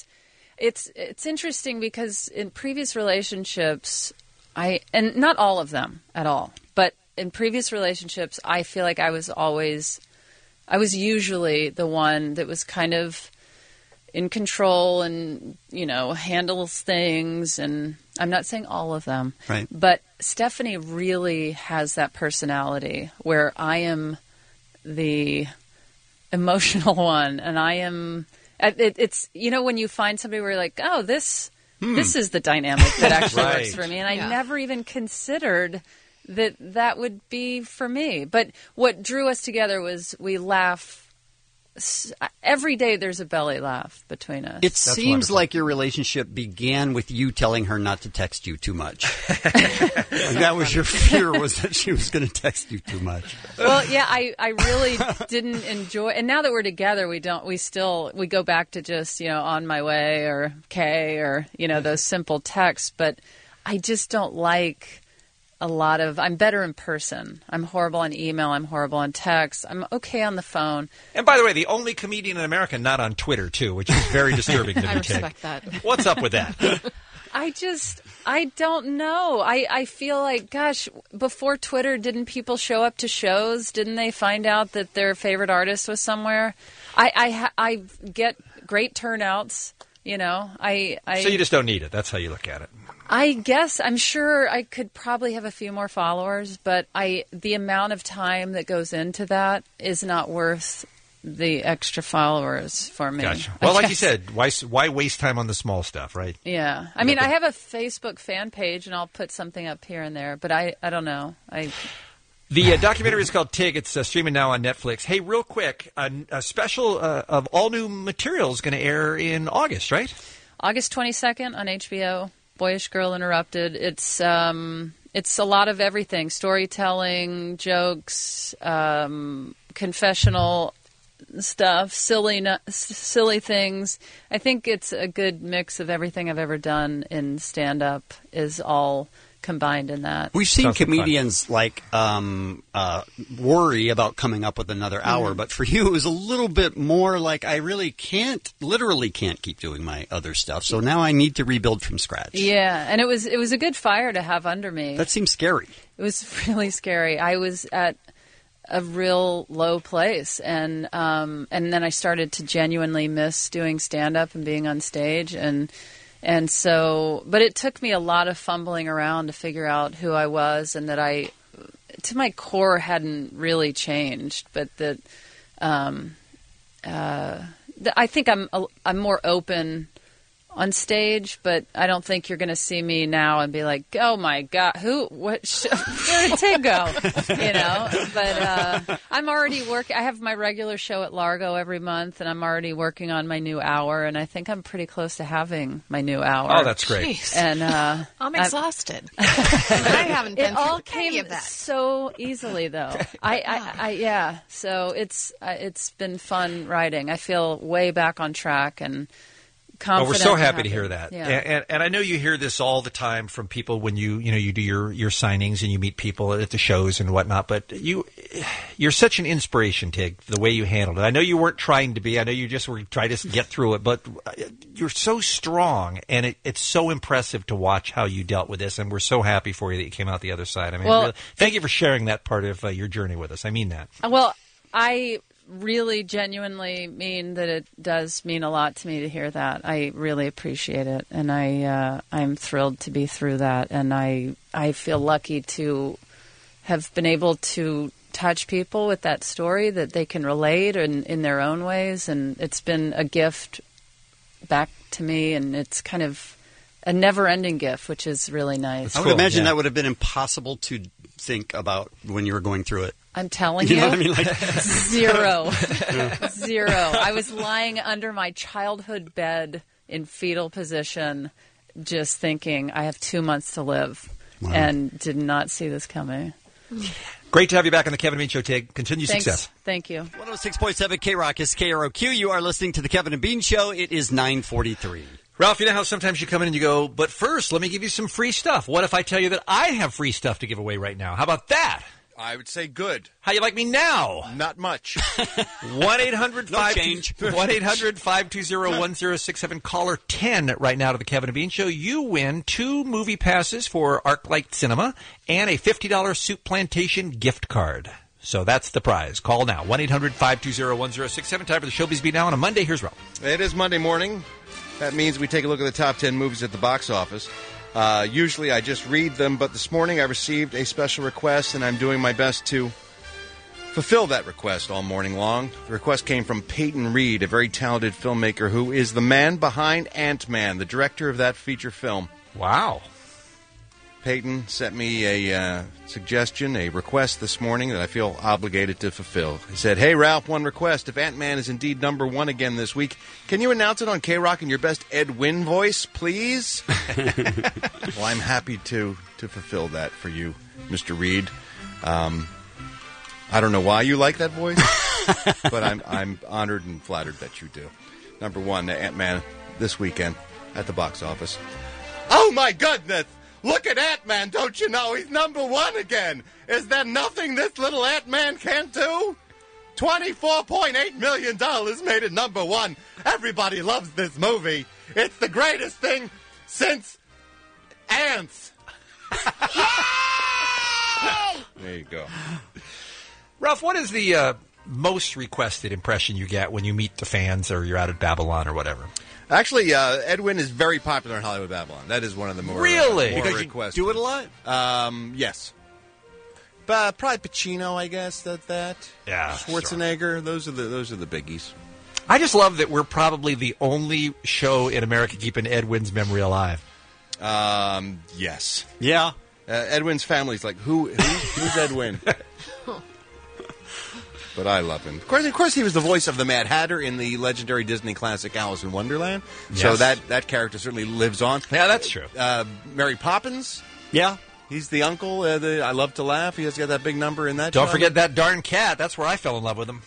It's interesting because in previous relationships, and not all of them at all, but in previous relationships, I feel like I was usually the one that was kind of in control and, handles things. And I'm not saying all of them. Right. But Stephanie really has that personality where I am the emotional one, and I am. It's when you find somebody where you're like, oh, this is the dynamic that actually works for me, and I never even considered that would be for me. But what drew us together was we laugh. Every day there's a belly laugh between us. It seems like your relationship began with you telling her not to text you too much. That was your fear, was that she was going to text you too much. Well, yeah, I really didn't enjoy. And now that we're together, we go back to just on my way or K or those simple texts. But I just don't like a lot of. I'm better in person. I'm horrible on email. I'm horrible on text. I'm okay on the phone. And by the way, the only comedian in America not on Twitter too, which is very disturbing to me. I respect that. What's up with that? I don't know. I feel like, gosh, before Twitter, didn't people show up to shows? Didn't they find out that their favorite artist was somewhere? I get great turnouts. So you just don't need it. That's how you look at it. I guess I'm sure I could probably have a few more followers, but the amount of time that goes into that is not worth the extra followers for me. Gotcha. Well, like you said, why waste time on the small stuff, right? Yeah. I mean, I have a Facebook fan page, and I'll put something up here and there, but I don't know. The documentary is called Tig. It's streaming now on Netflix. Hey, real quick, a special of all new material is going to air in August, right? August 22nd on HBO. Boyish Girl Interrupted. It's a lot of everything: storytelling, jokes, confessional stuff, silly things. I think it's a good mix of everything I've ever done in stand-up is all combined in that. We've seen comedians worry about coming up with another hour, but for you it was a little bit more like I really literally can't keep doing my other stuff, so now I need to rebuild from scratch. Yeah, and it was a good fire to have under me. That seems scary. It was really scary. I was at a real low place, and then I started to genuinely miss doing stand-up and being on stage, and so, but it took me a lot of fumbling around to figure out who I was, and that I, to my core, hadn't really changed. But that I think I'm more open on stage, but I don't think you're going to see me now and be like, oh my God, where did Tig go? But I'm already I have my regular show at Largo every month, and I'm already working on my new hour, and I think I'm pretty close to having my new hour. Oh, that's great. Jeez. And I'm exhausted. I haven't been it all through any came of that. so easily, though. Yeah. So it's been fun writing. I feel way back on track and confident. Well, we're so happy to hear that. Yeah. And I know you hear this all the time from people when you do your signings and you meet people at the shows and whatnot, but you're such an inspiration, Tig, the way you handled it. I know you weren't trying to be. I know you just were trying to get through it, but you're so strong, and it's so impressive to watch how you dealt with this, and we're so happy for you that you came out the other side. I mean, really, thank you for sharing that part of your journey with us. I mean that. Well, I really genuinely mean that it does mean a lot to me to hear that. I really appreciate it, and I'm thrilled to be through that, and I feel lucky to have been able to touch people with that story, that they can relate in their own ways, and it's been a gift back to me, and it's kind of a never-ending gift, which is really nice. I would imagine that would have been impossible to think about when you were going through it. I'm telling you. You know what I mean? Like Zero. Zero. I was lying under my childhood bed in fetal position, just thinking, I have 2 months to live, and did not see this coming. Great to have you back on the Kevin and Bean Show, Tig. Continued success. Thank you. 106.7 K-Rock is KROQ. You are listening to the Kevin and Bean Show. It is 9:43. Ralph, you know how sometimes you come in and you go, but first, let me give you some free stuff. What if I tell you that I have free stuff to give away right now? How about that? I would say good. How you like me now? Not much. 1-800-520-1067, caller 10 right now to the Kevin and Bean Show. You win 2 movie passes for ArcLight Cinema and a $50 Soup Plantation gift card. So that's the prize. Call now. 1-800-520-1067. Time for the Showbiz Beat now on a Monday. Here's Ralph. It is Monday morning. That means we take a look at the top 10 movies at the box office. Usually I just read them, but this morning I received a special request, and I'm doing my best to fulfill that request all morning long. The request came from Peyton Reed, a very talented filmmaker who is the man behind Ant-Man, the director of that feature film. Wow. Peyton sent me a suggestion, a request this morning that I feel obligated to fulfill. He said, "Hey, Ralph, one request. If Ant-Man is indeed number one again this week, can you announce it on K-Rock in your best Ed Wynn voice, please?" Well, I'm happy to fulfill that for you, Mr. Reed. I don't know why you like that voice, but I'm honored and flattered that you do. Number one, Ant-Man this weekend at the box office. Oh, my goodness! Look at Ant-Man, don't you know? He's number one again. Is there nothing this little Ant-Man can't do? $24.8 million made it number one. Everybody loves this movie. It's the greatest thing since Ants. There you go. Ralph, what is the most requested impression you get when you meet the fans or you're out at Babylon or whatever? Actually, Edwin is very popular in Hollywood Babylon. That is one of the more really more because requested. You do it a lot. Yes, but probably Pacino, I guess. That yeah, Schwarzenegger. Sure. Those are the biggies. I just love that we're probably the only show in America keeping Edwin's memory alive. Yes. Yeah. Edwin's family's like, who's Edwin? But I love him. Of course, he was the voice of the Mad Hatter in the legendary Disney classic Alice in Wonderland. Yes. So that character certainly lives on. Yeah, that's true. Mary Poppins. Yeah. He's the uncle. I Love to Laugh. He has got that big number in that. Don't show. forget that darn cat. That's where I fell in love with him.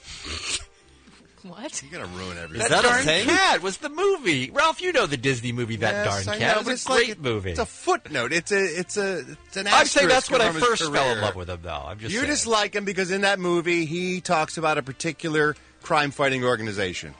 What? You're going to ruin everything. That darn cat was the movie. Ralph, you know the Disney movie, That Darn Cat. It was a great movie. It's a footnote. It's an I'm saying that's when I from his first fell in career. love with him, though. I'm just You saying. just like him because in that movie he talks about a particular crime-fighting organization.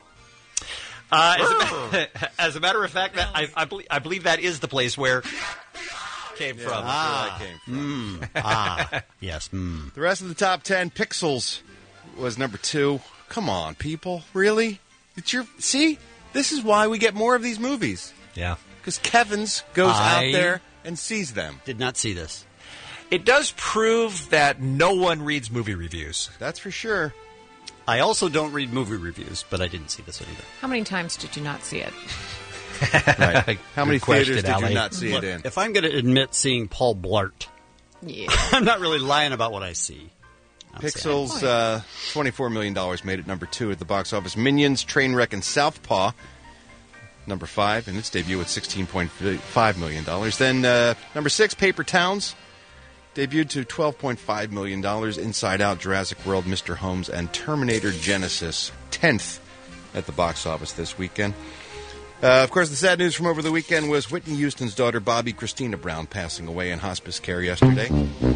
As a matter of fact, I believe that is the place where came from. That's where that came from. Yes. The rest of the top 10, Pixels was number 2. Come on, people. Really? See? This is why we get more of these movies. Yeah. Because Kevin's goes out there and sees them. Did not see this. It does prove that no one reads movie reviews. That's for sure. I also don't read movie reviews, but I didn't see this one either. How many times did you not see it? Right. How many Good question, theaters did Allie. you not see Look, it in? if I'm going to admit seeing Paul Blart, Yeah. I'm not really lying about what I see. Pixels, $24 million made it number 2 at the box office. Minions, Trainwreck, and Southpaw, number 5, in its debut at $16.5 million. Then number 6, Paper Towns, debuted to $12.5 million. Inside Out, Jurassic World, Mr. Holmes, and Terminator Genesis, 10th at the box office this weekend. Of course, the sad news from over the weekend was Whitney Houston's daughter, Bobby Christina Brown, passing away in hospice care yesterday.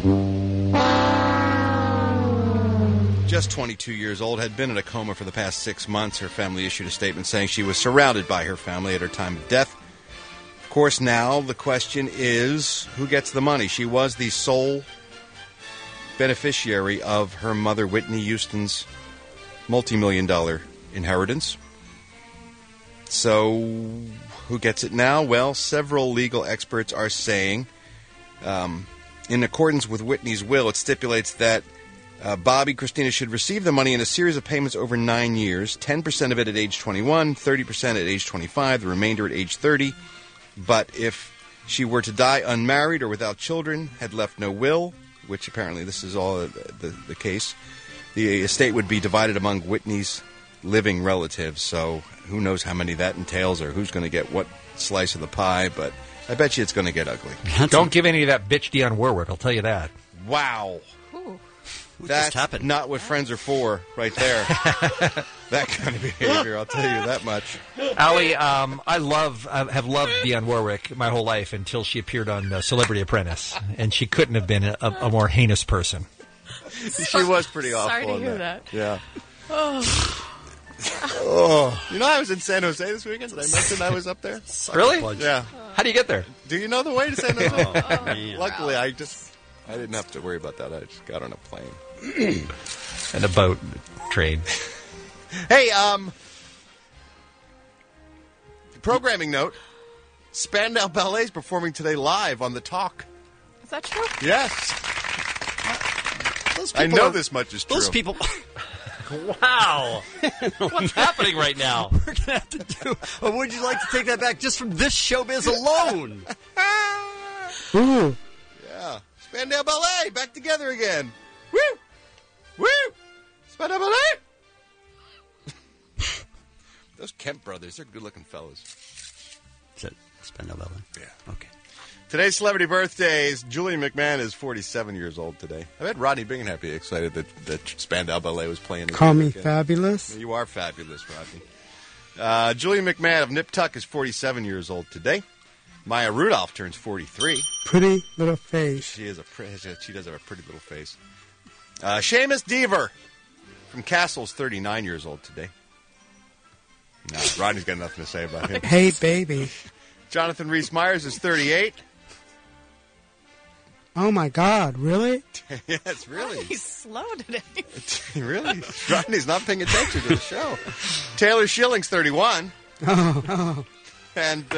Just 22 years old, had been in a coma for the past 6 months. Her family issued a statement saying she was surrounded by her family at her time of death. Of course, now the question is, who gets the money? She was the sole beneficiary of her mother, Whitney Houston's multi-million-dollar inheritance. So, who gets it now? Well, several legal experts are saying, in accordance with Whitney's will, it stipulates that Bobby Christina should receive the money in a series of payments over 9 years, 10% of it at age 21, 30% at age 25, the remainder at age 30. But if she were to die unmarried or without children, had left no will, which apparently this is all the case, the estate would be divided among Whitney's living relatives. So who knows how many that entails or who's going to get what slice of the pie, but I bet you it's going to get ugly. Don't give any of that bitch Dionne Warwick, I'll tell you that. Wow. What That's just happened? not what friends are for, right there. That kind of behavior, I'll tell you that much. Allie, I have loved Dionne Warwick my whole life until she appeared on Celebrity Apprentice, and she couldn't have been a more heinous person. She was pretty awful. Sorry to in hear that. Yeah. Oh. You know, I was in San Jose this weekend. Did I mention I was up there? Really? Yeah. How do you get there? Do you know the way to San Jose? Oh, man. Luckily, I didn't have to worry about that. I just got on a plane. And a boat, train. Hey, programming note. Spandau Ballet is performing today live on The Talk. Is that true? Yes. I know this much is true. Those people... Wow. What's happening right now? We're going to have to do... Or would you like to take that back just from this showbiz alone? Ooh. Yeah. Spandau Ballet, back together again. Woo! Woo! Spandau Ballet! Those Kemp brothers, they're good-looking fellas. Is that Spandau Ballet? Yeah. Okay. Today's celebrity birthdays. Julian McMahon is 47 years old today. I bet Rodney Bingham be excited that Spandau Ballet was playing. Call me fabulous. You are fabulous, Rodney. Julian McMahon of Nip Tuck is 47 years old today. Maya Rudolph turns 43. Pretty little face. She does have a pretty little face. Seamus Deaver from Castle's 39 years old today. No, Rodney's got nothing to say about him. Hey, baby. Jonathan Rhys-Meyers is 38. Oh, my God. Really? Yes, really. He's slow today. Really? Rodney's not paying attention to the show. Taylor Schilling's 31. Oh. And,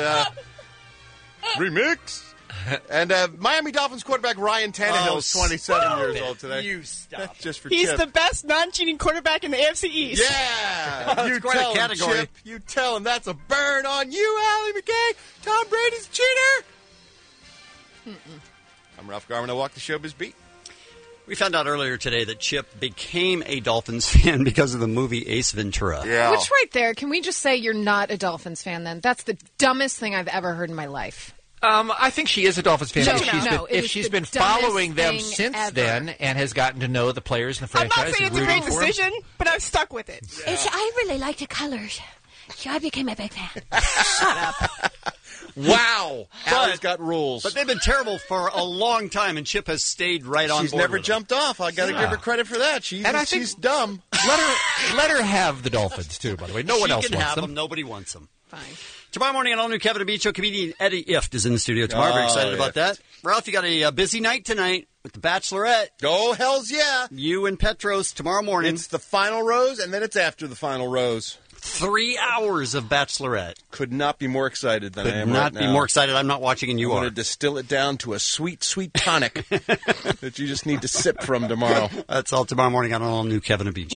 remix. And Miami Dolphins quarterback Ryan Tannehill is 27 years old today. You stop. Just for He's Chip. the best non-cheating quarterback in the AFC East. Yeah! You quite a tell him, category. Chip. You tell him that's a burn on you, Allie McKay. Tom Brady's a cheater. I'm Ralph Garman. I walk the showbiz beat. We found out earlier today that Chip became a Dolphins fan because of the movie Ace Ventura. Yeah. Which right there, can we just say you're not a Dolphins fan then? That's the dumbest thing I've ever heard in my life. I think she is a Dolphins fan. No, if she's been following them since then and has gotten to know the players in the I'm franchise. not saying it's a great decision, but I've stuck with it. I really like the colors. So I became a big fan. Shut up. Wow. Allie's got rules. But they've been terrible for a long time, and Chip has stayed right on She's board never with them. jumped off. I got to give her credit for that. She's dumb. Let her have the Dolphins, too, by the way. No one else can wants have them. Nobody wants them. Fine. Tomorrow morning on All New Kevin and Beach Show, comedian Eddie Ift is in the studio tomorrow. Very excited about that. Ralph, you got a busy night tonight with The Bachelorette. Oh, hells yeah. You and Petros tomorrow morning. It's the final rose, and then it's after the final rose. 3 hours of Bachelorette. Could not be more excited than I am Could not right be now. more excited. I'm not watching, and you I'm are. going to distill it down to a sweet, sweet tonic that you just need to sip from tomorrow. That's all tomorrow morning on All New Kevin and Beach.